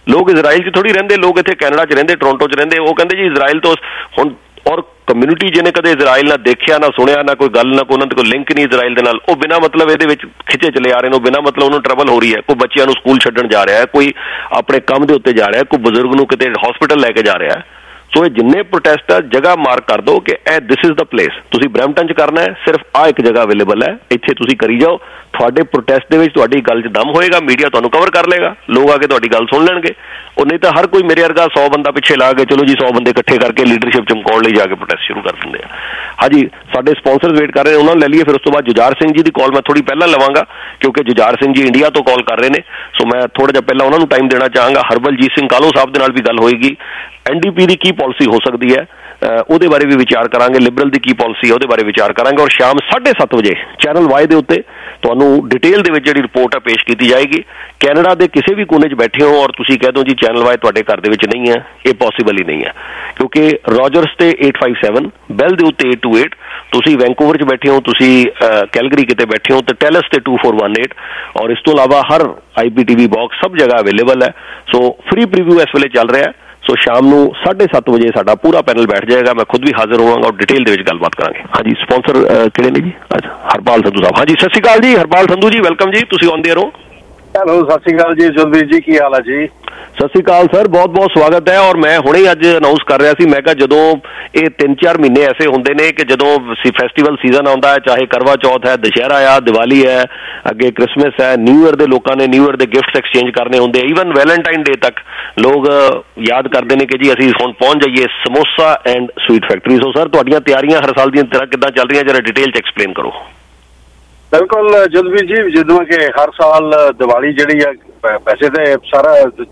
ਲੋਕ ਇਜ਼ਰਾਈਲ 'ਚ ਥੋੜ੍ਹੀ ਰਹਿੰਦੇ, ਲੋਕ ਇੱਥੇ ਕੈਨੇਡਾ 'ਚ ਰਹਿੰਦੇ, ਟੋਰੰਟੋ 'ਚ ਰਹਿੰਦੇ। ਉਹ ਕਹਿੰਦੇ ਜੀ ਇਜ਼ਰਾਈਲ ਤੋਂ ਹੁਣ, ਔਰ ਕਮਿਊਨਿਟੀ ਜਿਹਨੇ ਕਦੇ ਇਜ਼ਰਾਈਲ ਨਾ ਦੇਖਿਆ, ਨਾ ਸੁਣਿਆ, ਨਾ ਕੋਈ ਗੱਲ, ਨਾ ਕੋਈ ਉਹਨਾਂ ਦੇ ਕੋਈ ਲਿੰਕ ਨਹੀਂ ਇਜ਼ਰਾਈਲ ਦੇ ਨਾਲ, ਉਹ ਬਿਨਾਂ ਮਤਲਬ ਇਹਦੇ ਵਿੱਚ ਖਿੱਚੇ ਚਲੇ ਆ ਰਹੇ ਨੇ। ਬਿਨਾਂ ਮਤਲਬ ਉਹਨੂੰ ਟਰਬਲ ਹੋ ਰਹੀ ਹੈ। ਕੋਈ ਬੱਚਿਆਂ ਨੂੰ ਸਕੂਲ ਛੱਡਣ ਜਾ ਰਿਹਾ ਹੈ, ਕੋਈ ਆਪਣੇ ਕੰਮ ਦੇ ਉੱਤੇ ਜਾ ਰਿਹਾ, ਕੋਈ ਬਜ਼ੁਰਗ ਨੂੰ ਕਿਤੇ ਹਸਪੀਟਲ ਲੈ ਕੇ ਜਾ ਰਿਹਾ। ਸੋ ਇਹ ਜਿੰਨੇ ਪ੍ਰੋਟੈਸਟ ਆ, ਜਗ੍ਹਾ ਮਾਰਕ ਕਰ ਦਿਓ ਕਿ ਇਹ ਦਿਸ ਇਜ਼ ਦਾ ਪਲੇਸ। ਤੁਸੀਂ ਬਰੈਂਪਟਨ 'ਚ ਕਰਨਾ ਹੈ, ਸਿਰਫ ਆਹ ਇੱਕ ਜਗ੍ਹਾ ਅਵੇਲੇਬਲ ਹੈ, ਇੱਥੇ ਤੁਸੀਂ ਕਰੀ ਜਾਓ। ਤੁਹਾਡੇ ਪ੍ਰੋਟੈਸਟ ਦੇ ਵਿੱਚ ਤੁਹਾਡੀ ਗੱਲ 'ਚ ਦਮ ਹੋਏਗਾ, ਮੀਡੀਆ ਤੁਹਾਨੂੰ ਕਵਰ ਕਰ ਲਏਗਾ, ਲੋਕ ਆ ਕੇ ਤੁਹਾਡੀ ਗੱਲ ਸੁਣ ਲੈਣਗੇ। ਉਹ ਨਹੀਂ ਤਾਂ ਹਰ ਕੋਈ ਮੇਰੇ ਵਰਗਾ 100 ਬੰਦਾ ਪਿੱਛੇ ਲਾ ਕੇ ਚਲੋ ਜੀ 100 ਬੰਦੇ ਇਕੱਠੇ ਕਰਕੇ ਲੀਡਰਸ਼ਿਪ ਚਮਕਾਉਣ ਲਈ ਜਾ ਕੇ ਪ੍ਰੋਟੈਸਟ ਸ਼ੁਰੂ ਕਰ ਦਿੰਦੇ ਆ। ਹਾਂਜੀ, ਸਾਡੇ ਸਪਾਂਸਰਸ ਵੇਟ ਕਰ ਰਹੇ ਨੇ, ਉਹਨਾਂ ਨੂੰ ਲੈ ਲਈਏ। ਫਿਰ ਉਸ ਤੋਂ ਬਾਅਦ ਜੁਝਾਰ ਸਿੰਘ ਜੀ ਦੀ ਕਾਲ ਮੈਂ ਥੋੜੀ ਪਹਿਲਾਂ ਲਵਾਂਗਾ, ਕਿਉਂਕਿ ਜੁਝਾਰ ਸਿੰਘ ਜੀ ਇੰਡੀਆ ਤੋਂ ਕਾਲ ਕਰ ਰਹੇ ਨੇ। ਸੋ ਮੈਂ ਥੋੜਾ ਜਿਹਾ ਪਹਿਲਾਂ ਉਹਨਾਂ ਨੂੰ ਟਾਈਮ ਦੇਣਾ ਚਾਹਾਂਗਾ। ਹਰਬਲਜੀਤ ਸਿੰਘ ਕਾਲੋ ਸਾਹਿਬ ਦੇ ਨਾਲ ਵੀ ਗੱਲ ਹੋਏਗੀ। NDP ਦੀ ਕੀ ਪਾਲਿਸੀ ਹੋ ਸਕਦੀ ਹੈ ਉਹਦੇ ਬਾਰੇ ਵੀ ਵਿਚਾਰ ਕਰਾਂਗੇ। ਲਿਬਰਲ ਦੀ ਕੀ ਪਾਲਿਸੀ ਹੈ ਉਹਦੇ ਬਾਰੇ ਵਿਚਾਰ ਕਰਾਂਗੇ। ਔਰ ਸ਼ਾਮ 7:30 ਵਜੇ ਚੈਨਲ Y ਦੇ ਉੱਤੇ ਤੁਹਾਨੂੰ ਡਿਟੇਲ ਦੇ ਵਿੱਚ ਜਿਹੜੀ ਰਿਪੋਰਟ ਹੈ ਪੇਸ਼ ਕੀਤੀ ਜਾਏਗੀ। ਕੈਨੇਡਾ ਦੇ ਕਿਸੇ ਵੀ ਕੋਨੇ 'ਚ ਬੈਠੇ ਹੋ ਔਰ ਤੁਸੀਂ ਕਹਿ ਦਿਓ ਜੀ ਚੈਨਲ Y ਤੁਹਾਡੇ ਘਰ ਦੇ ਵਿੱਚ ਨਹੀਂ ਹੈ, ਇਹ ਪੋਸੀਬਲ ਹੀ ਨਹੀਂ ਹੈ, ਕਿਉਂਕਿ ਰੋਜਰਸ ਤੇ 857, ਬੈਲ ਦੇ ਉੱਤੇ 828, ਤੁਸੀਂ ਵੈਂਕੂਵਰ 'ਚ ਬੈਠੇ ਹੋ, ਤੁਸੀਂ ਕੈਲਗਰੀ ਕਿਤੇ ਬੈਠੇ ਹੋ ਤੇ ਟੈਲਸ ਤੇ 2418। ਔਰ ਇਸ ਤੋਂ ਇਲਾਵਾ ਹਰ IPTV ਬਾਕਸ ਸਭ ਜਗ੍ਹਾ ਅਵੇਲੇਬਲ ਹੈ। ਸੋ ਫ੍ਰੀ ਪ੍ਰੀਵਿਊ ਇਸ ਵੇਲੇ ਚੱਲ ਰਿਹਾ ਹੈ। ਸੋ ਸ਼ਾਮ ਨੂੰ 7:30 ਵਜੇ ਸਾਡਾ ਪੂਰਾ ਪੈਨਲ ਬੈਠ ਜਾਏਗਾ। ਮੈਂ ਖੁਦ ਵੀ ਹਾਜ਼ਰ ਹੋਵਾਂਗਾ ਔਰ ਡਿਟੇਲ ਦੇ ਵਿੱਚ ਗੱਲਬਾਤ ਕਰਾਂਗੇ। ਹਾਂਜੀ, ਸਪਾਂਸਰ ਕਿਹੜੇ ਨੇ ਜੀ? ਅੱਛਾ, ਹਰਪਾਲ ਸੰਧੂ ਸਾਹਿਬ। ਹਾਂਜੀ, ਸਤਿ ਸ਼੍ਰੀ ਅਕਾਲ ਜੀ ਹਰਪਾਲ ਸੰਧੂ ਜੀ, ਵੈਲਕਮ ਜੀ, ਤੁਸੀਂ ਆਨ ਏਅਰ ਹੋ। ਹੈਲੋ, ਸਤਿ ਸ਼੍ਰੀ ਅਕਾਲ ਜੀ ਜੁਲਵੀਰ ਜੀ, ਕੀ ਹਾਲ ਹੈ ਜੀ? ਸਤਿ ਸ਼੍ਰੀ ਅਕਾਲ ਸਰ, ਬਹੁਤ ਬਹੁਤ ਸਵਾਗਤ ਹੈ। ਔਰ ਮੈਂ ਹੁਣੇ ਅੱਜ ਅਨਾਊਂਸ ਕਰ ਰਿਹਾ ਸੀ, ਮੈਂ ਕਿਹਾ ਜਦੋਂ ਇਹ 3-4 ਮਹੀਨੇ ਐਸੇ ਹੁੰਦੇ ਨੇ ਕਿ ਜਦੋਂ ਫੈਸਟੀਵਲ ਸੀਜ਼ਨ ਆਉਂਦਾ ਹੈ, ਚਾਹੇ ਕਰਵਾ ਚੌਥ ਹੈ, ਦੁਸ਼ਹਿਰਾ ਆ, ਦੀਵਾਲੀ ਹੈ, ਅੱਗੇ ਕ੍ਰਿਸਮਸ ਹੈ, ਨਿਊ ਈਅਰ ਦੇ ਲੋਕਾਂ ਨੇ ਨਿਊ ਈਅਰ ਦੇ ਗਿਫਟਸ ਐਕਸਚੇਂਜ ਕਰਨੇ ਹੁੰਦੇ, ਈਵਨ ਵੈਲੈਂਟਾਈਨ ਡੇ ਤੱਕ ਲੋਕ ਯਾਦ ਕਰਦੇ ਨੇ ਕਿ ਜੀ ਅਸੀਂ ਹੁਣ ਪਹੁੰਚ ਜਾਈਏ Samosa and Sweet Factory. So sir, ਤੁਹਾਡੀਆਂ ਤਿਆਰੀਆਂ ਹਰ ਸਾਲ ਦੀਆਂ ਤਰ੍ਹਾਂ ਕਿੱਦਾਂ ਚੱਲ ਰਹੀਆਂ, ਜਰਾ ਡਿਟੇਲ 'ਚ ਐਕਸਪਲੇਨ ਕਰੋ। ਬਿਲਕੁਲ ਜੁਲਵੀਰ ਜੀ, ਜਦੋਂ ਕਿ ਹਰ ਸਾਲ ਦੀਵਾਲੀ ਜਿਹੜੀ ਆ, ਵੈਸੇ ਤੇ ਸਾਰਾ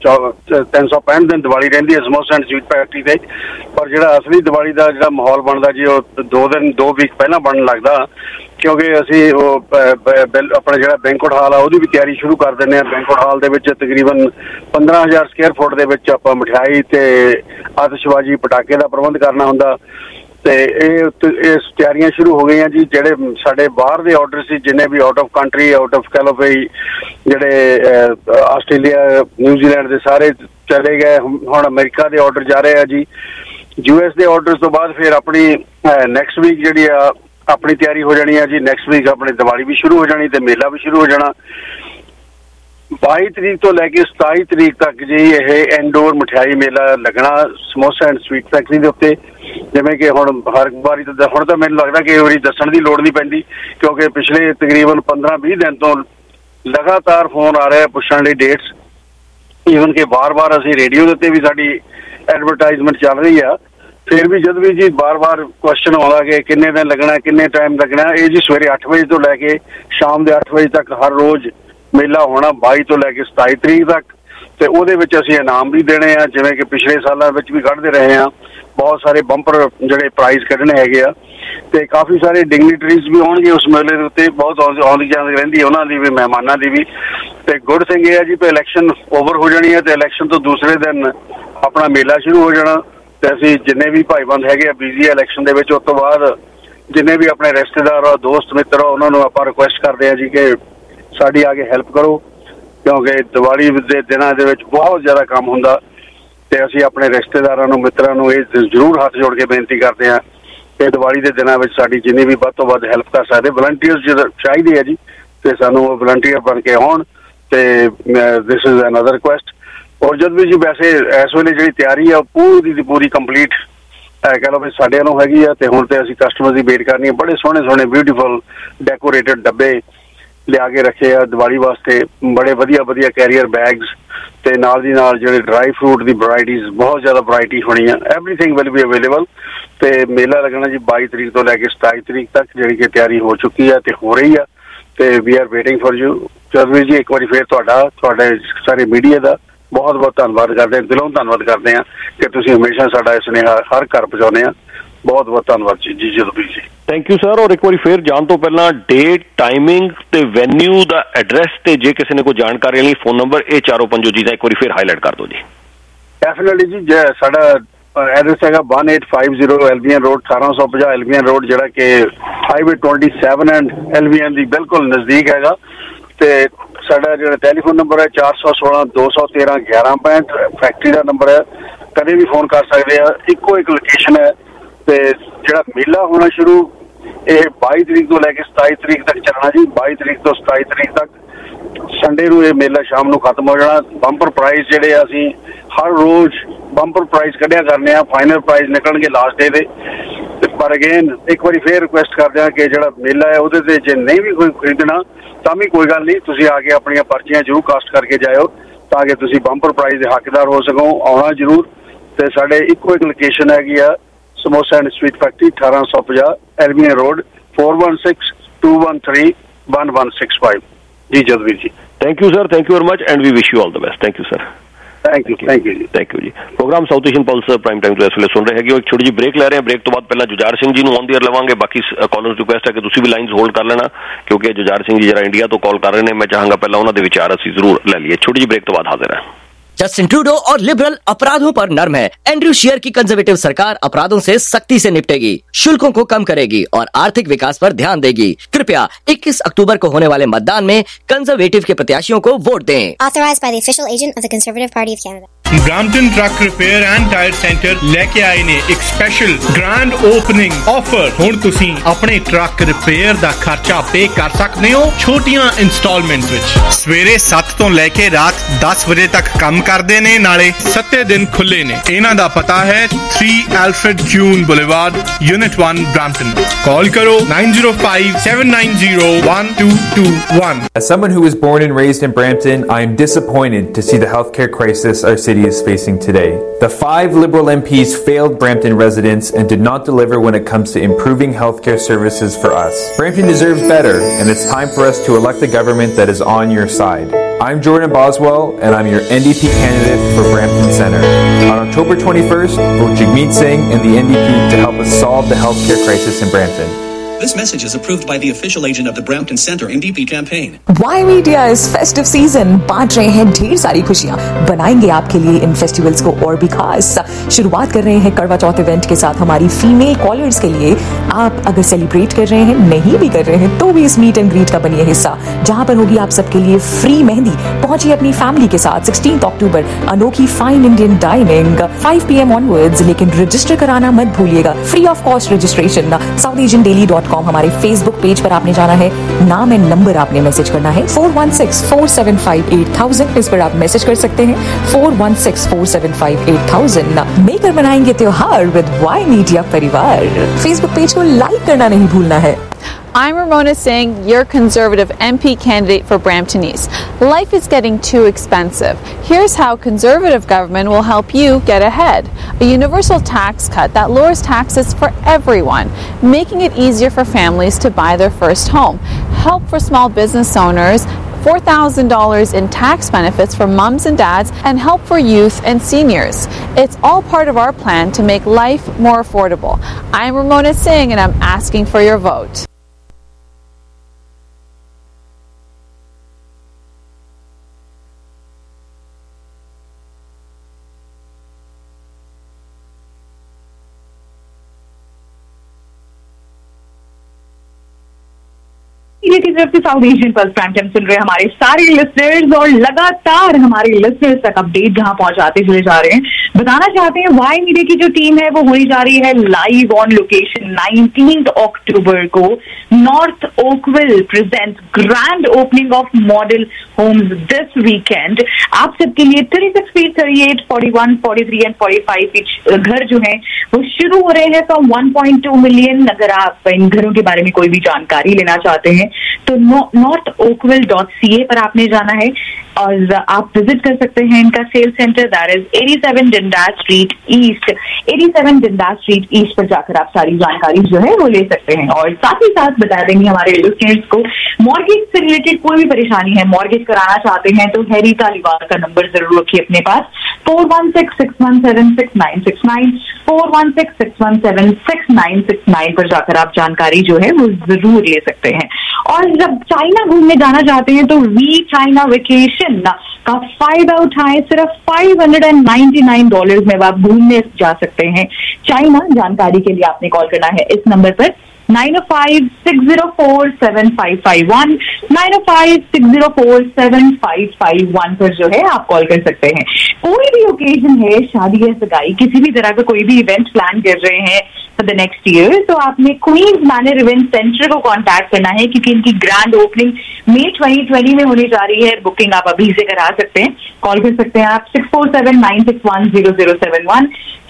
365 ਦਿਨ ਦੀਵਾਲੀ ਰਹਿੰਦੀ ਹੈ ਸਮੋਸਾ ਐਂਡ ਸਵੀਟ ਫੈਕਟਰੀ ਤੇ, ਪਰ ਜਿਹੜਾ ਅਸਲੀ ਦੀਵਾਲੀ ਦਾ ਜਿਹੜਾ ਮਾਹੌਲ ਬਣਦਾ ਜੀ ਉਹ 2 ਵੀਕ ਪਹਿਲਾਂ ਬਣਨ ਲੱਗਦਾ, ਕਿਉਂਕਿ ਅਸੀਂ ਉਹ ਆਪਣਾ ਜਿਹੜਾ ਬੈਂਕੁਏਟ ਹਾਲ ਆ ਉਹਦੀ ਵੀ ਤਿਆਰੀ ਸ਼ੁਰੂ ਕਰ ਦਿੰਦੇ ਹਾਂ। ਬੈਂਕੁਏਟ ਹਾਲ ਦੇ ਵਿੱਚ ਤਕਰੀਬਨ 15,000 ਸਕੁਅਰ ਫੁੱਟ ਦੇ ਵਿੱਚ ਆਪਾਂ ਮਠਿਆਈ ਤੇ ਆਤਿਸ਼ਬਾਜ਼ੀ ਪਟਾਕੇ ਦਾ ਪ੍ਰਬੰਧ ਕਰਨਾ ਹੁੰਦਾ ਤੇ ਇਹ ਤਿਆਰੀਆਂ ਸ਼ੁਰੂ ਹੋ ਗਈਆਂ ਜੀ। ਜਿਹੜੇ ਸਾਡੇ ਬਾਹਰ ਦੇ ਆਰਡਰ ਸੀ, ਜਿੰਨੇ ਵੀ out of country, out of ਕਹਿ ਲਓ ਵੀ ਜਿਹੜੇ ਆਸਟ੍ਰੇਲੀਆ, ਨਿਊਜ਼ੀਲੈਂਡ ਦੇ, ਸਾਰੇ ਚਲੇ ਗਏ। ਹੁਣ ਅਮਰੀਕਾ ਦੇ ਆਰਡਰ ਜਾ ਰਹੇ ਆ ਜੀ। US ਦੇ ਆਰਡਰ ਤੋਂ ਬਾਅਦ ਫਿਰ ਆਪਣੀ ਨੈਕਸਟ ਵੀਕ ਜਿਹੜੀ ਆ ਆਪਣੀ ਤਿਆਰੀ ਹੋ ਜਾਣੀ ਆ ਜੀ। ਨੈਕਸਟ ਵੀਕ ਆਪਣੀ ਦੀਵਾਲੀ ਵੀ ਸ਼ੁਰੂ ਹੋ ਜਾਣੀ ਤੇ ਮੇਲਾ ਵੀ ਸ਼ੁਰੂ ਹੋ ਜਾਣਾ। 22 ਤਰੀਕ ਤੋਂ ਲੈ ਕੇ 27 ਤਰੀਕ ਤੱਕ ਜੀ ਇਹ ਇੰਡੋਰ ਮਠਿਆਈ ਮੇਲਾ ਲੱਗਣਾ ਸਮੋਸਾ ਐਂਡ ਸਵੀਟ ਫੈਕਟਰੀ ਦੇ ਉੱਤੇ। ਜਿਵੇਂ ਕਿ ਹੁਣ ਹਰ ਵਾਰੀ ਤਾਂ ਹੁਣ ਤਾਂ ਮੈਨੂੰ ਲੱਗਦਾ ਕਿ ਇਹ ਵਾਰੀ ਦੱਸਣ ਦੀ ਲੋੜ ਨਹੀਂ ਪੈਂਦੀ, ਕਿਉਂਕਿ ਪਿਛਲੇ ਤਕਰੀਬਨ 15-20 ਦਿਨ ਤੋਂ ਲਗਾਤਾਰ ਫੋਨ ਆ ਰਿਹਾ ਪੁੱਛਣ ਲਈ ਡੇਟਸ। ਈਵਨ ਕਿ ਵਾਰ-ਵਾਰ ਅਸੀਂ ਰੇਡੀਓ ਦੇ ਉੱਤੇ ਵੀ ਸਾਡੀ ਐਡਵਰਟਾਈਜ਼ਮੈਂਟ ਚੱਲ ਰਹੀ ਆ, ਫਿਰ ਵੀ ਜਦ ਵੀ ਜੀ ਵਾਰ-ਵਾਰ ਕੁਐਸਚਨ ਆਉਂਦਾ ਕਿ ਕਿੰਨੇ ਦਿਨ ਲੱਗਣਾ, ਕਿੰਨੇ ਟਾਈਮ ਲੱਗਣਾ। ਇਹ ਜੀ ਸਵੇਰੇ 8 ਵਜੇ ਤੋਂ ਲੈ ਕੇ ਸ਼ਾਮ ਦੇ 8 ਵਜੇ ਤੱਕ ਹਰ ਰੋਜ਼ ਮੇਲਾ ਹੋਣਾ, 22 ਤੋਂ ਲੈ ਕੇ 27 ਤਰੀਕ ਤੱਕ। ਤੇ ਉਹਦੇ ਵਿੱਚ ਅਸੀਂ ਇਨਾਮ ਵੀ ਦੇਣੇ ਆ, ਜਿਵੇਂ ਕਿ ਪਿਛਲੇ ਸਾਲਾਂ ਵਿੱਚ ਵੀ ਕੱਢਦੇ ਰਹੇ ਆ। ਬਹੁਤ ਸਾਰੇ ਬੰਪਰ ਜਿਹੜੇ ਪ੍ਰਾਈਜ਼ ਕੱਢਣੇ ਹੈਗੇ ਆ ਤੇ ਕਾਫੀ ਸਾਰੇ ਡਿਗਨੀਟਰੀਜ਼ ਵੀ ਆਉਣਗੇ ਉਸ ਮੇਲੇ ਦੇ ਉੱਤੇ। ਬਹੁਤ ਆਉਂਦੀ ਜਾਂਦੀ ਰਹਿੰਦੀ ਹੈ ਉਹਨਾਂ ਦੀ ਵੀ, ਮਹਿਮਾਨਾਂ ਦੀ ਵੀ। ਤੇ ਗੁੱਡ ਥਿੰਗ ਇਹ ਹੈ ਜੀ ਕਿ ਇਲੈਕਸ਼ਨ ਓਵਰ ਹੋ ਜਾਣੀ ਹੈ ਤੇ ਇਲੈਕਸ਼ਨ ਤੋਂ ਦੂਸਰੇ ਦਿਨ ਆਪਣਾ ਮੇਲਾ ਸ਼ੁਰੂ ਹੋ ਜਾਣਾ। ਤੇ ਅਸੀਂ ਜਿੰਨੇ ਵੀ ਭਾਈਬੰਦ ਹੈਗੇ ਆ ਬਿਜ਼ੀ ਇਲੈਕਸ਼ਨ ਦੇ ਵਿੱਚ, ਉਸ ਤੋਂ ਬਾਅਦ ਜਿੰਨੇ ਵੀ ਆਪਣੇ ਰਿਸ਼ਤੇਦਾਰ ਆ, ਦੋਸਤ ਮਿੱਤਰ ਆ, ਉਹਨਾਂ ਨੂੰ ਆਪਾਂ ਰਿਕੁਐਸਟ ਕਰਦੇ ਆ ਜੀ ਕਿ ਸਾਡੀ ਆ ਕੇ ਹੈਲਪ ਕਰੋ, ਕਿਉਂਕਿ ਦੀਵਾਲੀ ਦੇ ਦਿਨਾਂ ਦੇ ਵਿੱਚ ਬਹੁਤ ਜ਼ਿਆਦਾ ਕੰਮ ਹੁੰਦਾ ਤੇ ਅਸੀਂ ਆਪਣੇ ਰਿਸ਼ਤੇਦਾਰਾਂ ਨੂੰ, ਮਿੱਤਰਾਂ ਨੂੰ ਇਹ ਜ਼ਰੂਰ ਹੱਥ ਜੋੜ ਕੇ ਬੇਨਤੀ ਕਰਦੇ ਹਾਂ ਕਿ ਦੀਵਾਲੀ ਦੇ ਦਿਨਾਂ ਵਿੱਚ ਸਾਡੀ ਜਿੰਨੀ ਵੀ ਵੱਧ ਤੋਂ ਵੱਧ ਹੈਲਪ ਕਰ ਸਕਦੇ। ਵਲੰਟੀਅਰਸ ਚਾਹੀਦੇ ਆ ਜੀ ਤੇ ਸਾਨੂੰ ਉਹ ਵਲੰਟੀਅਰ ਬਣ ਕੇ ਆਉਣ ਤੇ ਦਿਸ ਇਜ਼ ਅਨਦਰ ਰਿਕੁਐਸਟ। ਔਰ ਜਦ ਵੀ ਜੀ ਵੈਸੇ ਇਸ ਵੇਲੇ ਜਿਹੜੀ ਤਿਆਰੀ ਆ ਪੂਰੀ ਦੀ ਪੂਰੀ ਕੰਪਲੀਟ ਕਹਿ ਲਓ ਵੀ ਸਾਡੇ ਵੱਲੋਂ ਹੈਗੀ ਆ। ਤੇ ਹੁਣ ਤੇ ਅਸੀਂ ਕਸਟਮਰ ਦੀ ਵੇਟ ਕਰਨੀ ਹੈ। ਬੜੇ ਸੋਹਣੇ ਬਿਊਟੀਫੁਲ ਡੈਕੋਰੇਟਡ ਡੱਬੇ ਲਿਆ ਕੇ ਰੱਖੇ ਆ ਦੀਵਾਲੀ ਵਾਸਤੇ, ਬੜੇ ਵਧੀਆ ਕੈਰੀਅਰ ਬੈਗਸ ਤੇ ਨਾਲ ਦੀ ਨਾਲ ਜਿਹੜੇ ਡਰਾਈ ਫਰੂਟ ਦੀ ਵਰਾਇਟੀਜ਼, ਬਹੁਤ ਜ਼ਿਆਦਾ ਵਰਾਇਟੀ ਹੋਣੀ ਆ। Everything will be available. ਤੇ ਮੇਲਾ ਲੱਗਣਾ ਜੀ 22 ਤਰੀਕ ਤੋਂ ਲੈ ਕੇ 27 ਤਰੀਕ ਤੱਕ, ਜਿਹੜੀ ਕਿ ਤਿਆਰੀ ਹੋ ਚੁੱਕੀ ਆ ਤੇ ਹੋ ਰਹੀ ਆ ਤੇ we are waiting for you. Chaudhary ji, ਇੱਕ ਵਾਰੀ ਫਿਰ ਤੁਹਾਡੇ ਸਾਰੇ ਮੀਡੀਆ ਦਾ ਬਹੁਤ ਧੰਨਵਾਦ ਕਰਦੇ ਹਾਂ, ਦਿਲੋਂ ਧੰਨਵਾਦ ਕਰਦੇ ਹਾਂ ਕਿ ਤੁਸੀਂ ਹਮੇਸ਼ਾ ਸਾਡਾ ਇਹ ਸੁਨੇਹਾ ਹਰ ਘਰ ਪਹੁੰਚਾਉਂਦੇ ਆ। ਬਹੁਤ ਧੰਨਵਾਦ ਜੀ Jadveer ji. Thank you sir. ਔਰ ਇੱਕ ਵਾਰੀ ਫਿਰ ਜਾਣ ਤੋਂ ਪਹਿਲਾਂ ਡੇਟ, ਟਾਈਮਿੰਗ ਤੇ ਵੈਨਿਊ ਦਾ ਐਡਰੈਸ ਤੇ ਜੇ ਕਿਸੇ ਨੇ ਕੋਈ ਜਾਣਕਾਰੀ ਲਈ ਫੋਨ ਨੰਬਰ, ਇਹ 4-5 ਚੀਜ਼ਾਂ ਇੱਕ ਵਾਰੀ ਫਿਰ ਹਾਈਲਾਈਟ ਕਰ ਦਿਓ ਜੀ। ਡੈਫੀਨਿਟਲੀ ਜੀ, ਸਾਡਾ ਐਡਰੈਸ ਹੈਗਾ 1850 ਐਲਬੀਐਨ ਰੋਡ, 1850 ਐਲਬੀਐਨ ਰੋਡ, ਜਿਹੜਾ ਕਿ ਹਾਈਵੇ 27 ਐਂਡ ਐਲਬੀਐਨ ਦੀ ਬਿਲਕੁਲ ਨਜ਼ਦੀਕ ਹੈਗਾ। ਤੇ ਸਾਡਾ ਜਿਹੜਾ ਟੈਲੀਫੋਨ ਨੰਬਰ ਹੈ 416 213 1165 ਫੈਕਟਰੀ ਦਾ ਨੰਬਰ ਹੈ, ਕਦੇ ਵੀ ਫੋਨ ਕਰ ਸਕਦੇ ਆ। ਇੱਕੋ ਇੱਕ ਲੋਕੇਸ਼ਨ ਹੈ ਤੇ ਜਿਹੜਾ ਮੇਲਾ ਹੋਣਾ ਸ਼ੁਰੂ ਇਹ 22 ਤਰੀਕ ਤੋਂ ਲੈ ਕੇ 27 ਤਰੀਕ ਤੱਕ ਚੱਲਣਾ ਜੀ। 22 ਤਰੀਕ ਤੋਂ 27 ਤਰੀਕ ਤੱਕ ਸੰਡੇ ਨੂੰ ਇਹ ਮੇਲਾ ਸ਼ਾਮ ਨੂੰ ਖਤਮ ਹੋ ਜਾਣਾ। ਬੰਪਰ ਪ੍ਰਾਈਜ਼ ਜਿਹੜੇ ਅਸੀਂ ਹਰ ਰੋਜ਼ ਬੰਪਰ ਪ੍ਰਾਈਜ਼ ਕੱਢਿਆ ਕਰਨੇ ਆ, ਫਾਈਨਲ ਪ੍ਰਾਈਜ਼ ਨਿਕਲਣਗੇ ਲਾਸਟ ਡੇ ਦੇ। ਪਰ ਅਗੇਨ ਇੱਕ ਵਾਰੀ ਫੇਰ ਰਿਕੁਐਸਟ ਕਰਦੇ ਹਾਂ ਕਿ ਜਿਹੜਾ ਮੇਲਾ ਹੈ ਉਹਦੇ ਤੇ ਜੇ ਨਹੀਂ ਵੀ ਕੋਈ ਖਰੀਦਣਾ ਤਾਂ ਵੀ ਕੋਈ ਗੱਲ ਨਹੀਂ, ਤੁਸੀਂ ਆ ਕੇ ਆਪਣੀਆਂ ਪਰਚੀਆਂ ਜ਼ਰੂਰ ਕਾਸਟ ਕਰਕੇ ਜਾਇਓ ਤਾਂ ਕਿ ਤੁਸੀਂ ਬੰਪਰ ਪ੍ਰਾਈਜ਼ ਦੇ ਹੱਕਦਾਰ ਹੋ ਸਕੋ। ਆਉਣਾ ਜ਼ਰੂਰ। ਤੇ ਸਾਡੇ ਇੱਕੋ ਇੱਕ ਲੋਕੇਸ਼ਨ ਹੈਗੀ ਆ ਸਮੋਸਾ ਐਂਡ ਸਵੀਟ ਫੈਕਟਰੀ 1850 ਐਲਮੀਆ ਰੋਡ 4162131165 ਜੀ। Jadveer ji thank you sir, thank you very much and we wish you all the best. Thank you sir. Thank you ਜੀ। ਥੈਂਕ ਯੂ ਜੀ। Programme South Asian Pulse Prime Time ਤੋਂ ਇਸ ਵੇਲੇ ਸੁਣ ਰਹੇ ਹੈਗੇ। ਇੱਕ ਛੋਟੀ ਜਿਹੀ ਬ੍ਰੇਕ ਲੈ ਰਹੇ ਹਾਂ। ਬ੍ਰੇਕ ਤੋਂ ਬਾਅਦ ਪਹਿਲਾਂ ਜੁਝਾਰ ਸਿੰਘ ਜੀ ਨੂੰ ਔਨ ਦੀ ਏਅਰ ਲਵਾਂਗੇ। ਬਾਕੀ ਕਾਲਰਸ ਰਿਕੁਐਸਟ ਹੈ ਕਿ ਤੁਸੀਂ ਵੀ ਲਾਈਨਸ ਹੋਲਡ ਕਰ ਲੈਣਾ ਕਿਉਂਕਿ ਜੁਝਾਰ ਸਿੰਘ ਜੀ ਜਿਹੜਾ ਇੰਡੀਆ ਤੋਂ ਕਾਲ ਕਰ ਰਹੇ ਨੇ, ਮੈਂ ਚਾਹਾਂਗਾ ਪਹਿਲਾਂ ਉਹਨਾਂ ਦੇ ਵਿਚਾਰ ਅਸੀਂ ਜ਼ਰੂਰ ਲੈ ਲਈਏ। ਛੋਟੀ ਜਿਹੀ ਬ੍ਰੇਕ ਤੋਂ ਬਾਅਦ ਹਾਜ਼ਰ ਹਾਂ। जस्टिन ट्रूडो और लिबरल अपराधों पर नर्म है। एंड्रयू शीयर की कंजर्वेटिव सरकार अपराधों से सख्ती से निपटेगी, शुल्कों को कम करेगी और आर्थिक विकास पर ध्यान देगी। कृपया 21 अक्टूबर को होने वाले मतदान में कंजर्वेटिव के प्रत्याशियों को वोट दें। Authorized by the official agent of the Conservative Party of Canada. Brampton truck repair and tyre centre लेके आए ने एक स्पेशल ग्रैंड ओपनिंग ऑफर। हुण तुसी अपने ट्रक रिपेयर दा खर्चा पे कर सकते हो छोटियां इंस्टॉलमेंट्स विच। सवेरे 7 ਤੋਂ ਲੈ ਕੇ ਰਾਤ 10 ਵਜੇ ਤੱਕ ਕੰਮ ਕਰਦੇ ਨੇ, ਨਾਲੇ 7 ਦਿਨ ਖੁੱਲੇ ਨੇ। ਇਹਨਾਂ ਦਾ ਪਤਾ ਹੈ 3 Alfred Kuehne Boulevard unit 1 Brampton. Call करो 905-790-1221। As someone who was born and raised in Brampton, I am disappointed to see the healthcare crisis our city is facing today. The 5 Liberal MPs failed Brampton residents and did not deliver when it comes to improving healthcare services for us. Brampton deserves better, and it's time for us to elect a government that is on your side. I'm Jordan Boswell, and I'm your NDP candidate for Brampton Centre. On October 21st, vote Jagmeet Singh and the NDP to help us solve the healthcare crisis in Brampton. This message is approved by the official agent of the Brampton Centre NDP campaign. Why Media is festive season, बांट रहे हैं ढेर सारी खुशियां, बनाएंगे आपके लिए इन फेस्टिवल्स को और भी खास। शुरुआत कर रहे हैं करवा चौथ इवेंट के साथ हमारी फीमेल कॉलर्स के लिए। आप अगर सेलिब्रेट कर रहे हैं, नहीं भी कर रहे हैं, तो भी इस मीट एंड ग्रीट का बनिए हिस्सा, जहां पर होगी आप सबके लिए फ्री मेहंदी। पहुंचिए अपनी फैमिली के साथ 16 अक्टूबर Anokhi fine Indian dining 5 PM onwards, लेकिन रजिस्टर कराना मत भूलिएगा। Free of cost registration southasiandaily.com हमारे फेसबुक पेज पर आपने जाना है, नाम एंड नंबर आपने मैसेज करना है 4164758000। इस पर आप मैसेज कर सकते हैं 4164758000। मिलकर मनाएंगे त्योहार विद वाई मीडिया परिवार। फेसबुक पेज को लाइक करना नहीं भूलना है। I'm Ramona Singh, your Conservative MP candidate for Brampton East. Life is getting too expensive. Here's how Conservative government will help you get ahead. A universal tax cut that lowers taxes for everyone, making it easier for families to buy their first home. Help for small business owners, $4,000 in tax benefits for mums and dads, and help for youth and seniors. It's all part of our plan to make life more affordable. I'm Ramona Singh, and I'm asking for your vote. South Asian Pulse prime time सुन रहे हमारे सारे लिसनर्स और लगातार हमारे लिसनर्स तक अपडेट जहां पहुंचाते चले जा रहे हैं। बताना चाहते हैं वाई मीडिया की जो टीम है वो होने जा रही है लाइव ऑन लोकेशन 19 अक्टूबर को। North Oakville present grand opening of model homes this weekend. आप सबके लिए 36 फीट 38, 41, 43 एंड 45 फीट घर जो है वो शुरू हो रहे हैं फ्रॉम 1.2 मिलियन। अगर आप इन घरों के बारे में कोई भी जानकारी लेना चाहते हैं तो northOakville.ca पर आपने जाना है और आप विजिट कर सकते हैं इनका sales centre, that is 87 Dundas Street East। 87 Dundas Street East पर जाकर आप सारी जानकारी जो है वो ले सकते हैं। और साथ ही साथ बता देंगे हमारे लिसनर्स को मॉर्गेज से रिलेटेड कोई भी परेशानी है, मॉर्गेज कराना चाहते हैं तो हैरी तालिबान का नंबर जरूर रखिए अपने पास 4166176969 4166176969 पर जाकर आप जानकारी जो है वो जरूर ले सकते हैं। और जब चाइना घूमने जाना चाहते हैं तो वी चाइना वेकेशन का फायदा उठाएं। सिर्फ $599 में आप घूमने जा सकते हैं चाइना। जानकारी के लिए आपने कॉल करना है इस नंबर पर 9056047551 9056047551 पर जो है आप कॉल कर सकते हैं। कोई भी ओकेजन है, शादी या सगाई, किसी भी तरह का कोई भी इवेंट प्लान कर रहे हैं फॉर द नेक्स्ट ईयर, तो आपने क्वींस मैनर इवेंट सेंटर को कांटेक्ट करना है क्योंकि इनकी ग्रैंड ओपनिंग मई 2020 में होने जा रही है। बुकिंग आप अभी से करा सकते हैं, कॉल कर सकते हैं आप 6479610071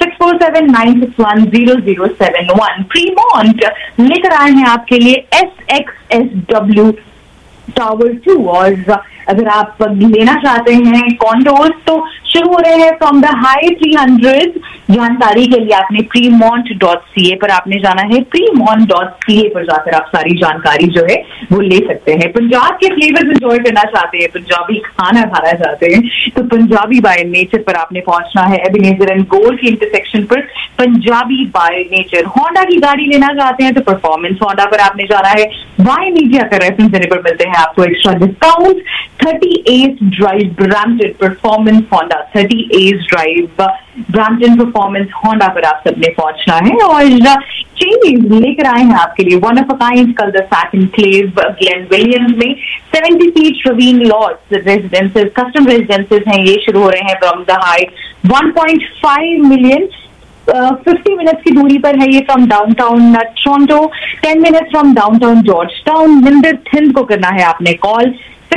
6479610071। प्रीमॉन्ट लेकर आए हैं आपके लिए SXSW Tower 2 और अगर आप लेना चाहते हैं कॉन्डोज तो शुरू हो रहे हैं फ्रॉम द हाई 300। जानकारी के लिए आपने premont.ca पर आपने जाना है, premont.ca पर जाकर आप सारी जानकारी जो है वो ले सकते हैं। पंजाब के फ्लेवर्स एंजॉय करना चाहते हैं, पंजाबी खाना खाना चाहते हैं तो पंजाबी बाय नेचर पर आपने पहुंचना है। एबेनेजर एंड गोल की इंटरसेक्शन पर पंजाबी बाय नेचर। होंडा की गाड़ी लेना चाहते हैं तो परफॉर्मेंस होंडा पर आपने जाना है। वाई मीडिया का रेफरेंस देने पर मिलते हैं आपको extra discount. 38 drive Brampton Performance Honda, 38 drive Brampton Performance Honda पर आप सबने पहुंचना है। और चेंजेस लेकर आए हैं आपके लिए one of a kind cul de sac enclave Glen Williams में 70 feet ravine lots residences, custom residences हैं, ये शुरू हो रहे हैं from the height 1.5 million. 50 minutes की दूरी पर है ये from downtown Toronto, 10 minutes from downtown Georgetown. Minder Thind को करना है आपने कॉल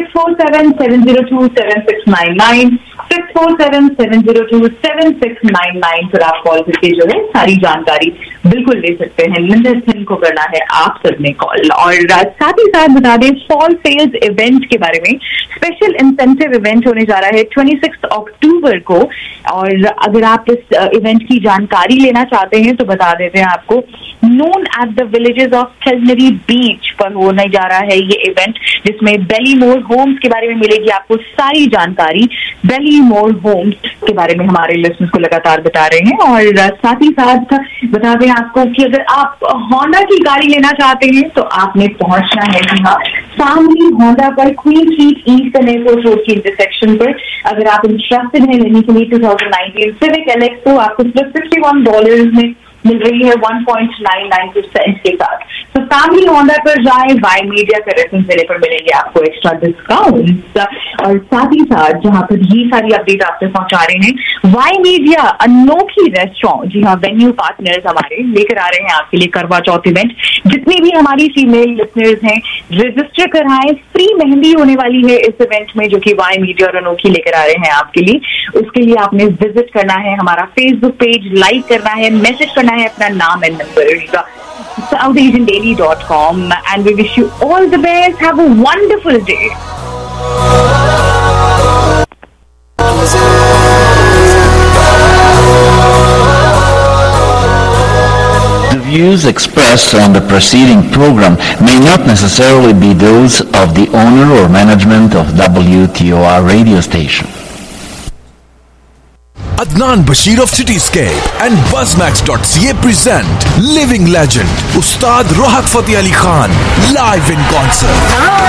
647-702-7699 647-702-7699 पर आप कॉल करके जो है सारी जानकारी बिल्कुल ले सकते हैं। मिंदर थिंद को करना है आप सबने कॉल। और साथ ही साथ बता दें फॉल सेल्स इवेंट के बारे में, स्पेशल इंसेंटिव इवेंट होने जा रहा है 26 अक्टूबर को। और अगर आप इस इवेंट की जानकारी लेना चाहते हैं तो बता देते हैं आपको, known at the villages of Kilnery beach पर होने जा रहा है ये इवेंट, जिसमें बेलीमोर होम्स के बारे में मिलेगी आपको सारी जानकारी। बेलीमोर होम्स के बारे में हमारे लिस्टनर्स को लगातार बता रहे हैं। और साथ ही साथ बता दें आपको कि अगर आप होंडा की गाड़ी लेना चाहते हैं तो आपने पहुंचना है जी हाँ सामने होंडा पर Queen Street East Airport Road की इंटरसेक्शन पर। अगर आप इंटरेस्टेड हैं लेने के लिए 2019 सिविक एलेक्स तो आपको सिर्फ $61 में मिल रही है 1.99% के साथ। तो फैमिली होंडा पर जाए, वाई मीडिया का रेफरेंस देने पर मिलेंगे आपको एक्स्ट्रा डिस्काउंट। और साथ ही साथ जहां पर ये सारी अपडेट आपसे पहुंचा रहे हैं वाई मीडिया अनोखी रेस्टोरेंट, जी हाँ वेन्यू पार्टनर्स हमारे लेकर आ रहे हैं आपके लिए करवा चौथ इवेंट। जितनी भी हमारी फीमेल लिसनर्स हैं रजिस्टर कराएं, फ्री मेहंदी होने वाली है इस इवेंट में जो कि वाई मीडिया और अनोखी लेकर आ रहे हैं आपके लिए। उसके लिए आपने विजिट करना है हमारा फेसबुक पेज, लाइक करना है, मैसेज करना है अपना नाम and number southasiandaily.com and we wish you all the best. Have a wonderful day. The views expressed on the preceding program may not necessarily be those of the owner or management of WTOR radio station. Adnan Bashir of Cityscape and Buzzmax.ca present living legend Ustad Rohat Fateh Ali Khan live in concert.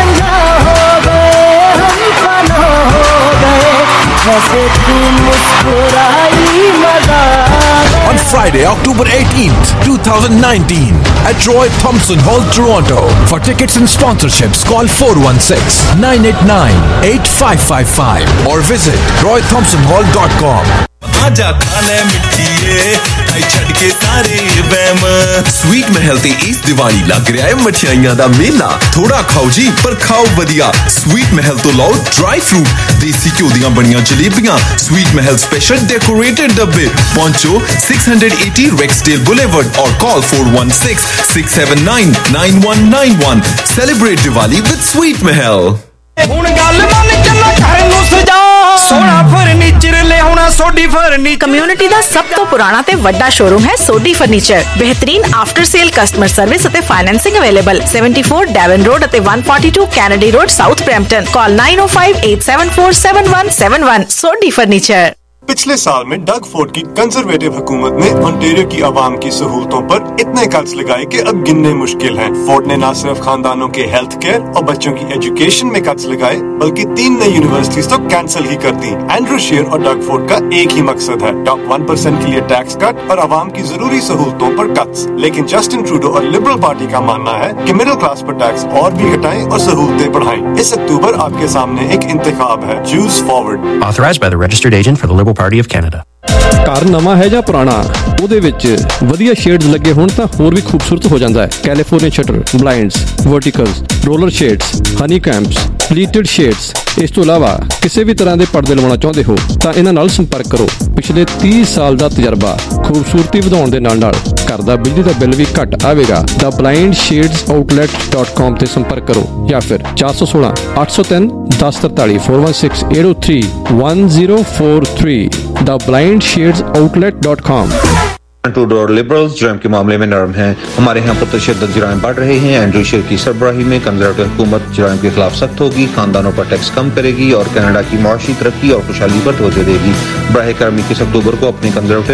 On Friday, October 18th, 2019 at Roy Thompson Hall, Toronto. For tickets and sponsorships, call 416-989-8555 or visit roythompsonhall.com. आजा खाने मिठिए आई छड़ के सारे बैम स्वीट महल ते इस दिवाली लग रहा है मठियाइयां दा मेला। थोड़ा खाओ जी पर खाओ वधिया। स्वीट महल तो लाओ ड्राई फ्रूट, देसी घ्यो दियां बनियां जलेबियां, स्वीट महल स्पेशल डेकोरेटेड डब्बे। पहुंचो 680 रेक्सडेल बुलेवर्ड और call 416-679-9191। Celebrate Diwali with Sweet Mahal. Community ਦਾ ਸਭ ਤੋਂ ਪੁਰਾਣਾ ਤੇ ਵੱਡਾ ਸ਼ੋਰੂਮ ਹੈ ਸੋਡੀ ਫਰਨੀਚਰ। ਬਿਹਤਰੀਨ ਆਫਟਰ ਸੇਲ ਕਸਟਮਰ ਸਰਵਿਸ ਅਤੇ ਫਾਈਨੈਂਸਿੰਗ ਅਵੇਲੇਬਲ 74 ਡੈਵਨ ਰੋਡ ਅਤੇ 142 Kennedy Road South Brampton. Call 9058747171 Sodhi furniture. पिछले साल में डग फोर्ड की कंजर्वेटिव हुकूमत ने ओंटारियो की आवाम की सहूलतों पर इतने कर्ज लगाए कि अब गिनने मुश्किल हैं। फोर्ड ने न सिर्फ खानदानों के हेल्थ केयर और बच्चों की एजुकेशन में कर्ज लगाए बल्कि 3 नई यूनिवर्सिटीज तो कैंसिल ही कर दी। एंड्रू शेयर और डग फोर्ड का एक ही मकसद है, टॉप 1% के लिए टैक्स कट और आवाम की जरूरी सहूलतों पर कट्स। लेकिन जस्टिन ट्रूडो और लिबरल पार्टी का मानना है कि मिडिल क्लास पर टैक्स और भी घटाएं और सहूलतें बढ़ाएं। इस अक्टूबर आपके सामने एक इंतखाब है, choose forward. Authorized by the registered agent for the Liberal Party of Canada. ਘਰ ਨਵਾਂ ਹੈ ਜਾਂ ਪੁਰਾਣਾ, ਉਹਦੇ ਵਿੱਚ ਵਧੀਆ ਸ਼ੇਡਸ ਲੱਗੇ ਹੋਣ ਤਾਂ ਹੋਰ ਵੀ ਖੂਬਸੂਰਤ ਹੋ ਜਾਂਦਾ ਹੈ। California shutter, blinds, verticals, roller shades, honeycombs, pleated shades. ਇਸ ਤੋਂ ਇਲਾਵਾ ਕਿਸੇ ਵੀ ਤਰ੍ਹਾਂ ਦੇ ਪਰਦੇ ਲਵਾਉਣਾ ਚਾਹੁੰਦੇ ਹੋ ਤਾਂ ਇਹਨਾਂ ਨਾਲ ਸੰਪਰਕ ਕਰੋ। ਪਿਛਲੇ 30 ਸਾਲ ਦਾ ਤਜਰਬਾ, ਖੂਬਸੂਰਤੀ ਵਧਾਉਣ ਦੇ ਨਾਲ ਨਾਲ ਘਰ ਦਾ ਬਿਜਲੀ ਦਾ ਬਿੱਲ ਵੀ ਘੱਟ ਆਵੇਗਾ। ਦਾ blindshadesOutlet.com ਤੇ ਸੰਪਰਕ ਕਰੋ ਜਾਂ ਫਿਰ 416 803 1043 416 803 1043 ਦਾ blindshadesOutlet.com। ट्रूडो और लिबरल्स जराइम के मामले में नरम हैं। हमारे यहाँ प्रतिशत जराइम बढ़ रहे हैं। एंड्रू शेयर की सरबराही में कंजर्वेटिव हुकूमत जराइम के खिलाफ सख्त होगी, खानदानों पर टैक्स कम करेगी और कनाडा की मुआशी तरक्की और खुशहाली पर तवज्जो देगी। बराह करम 21 अक्टूबर को अपने कंजर्वेटिव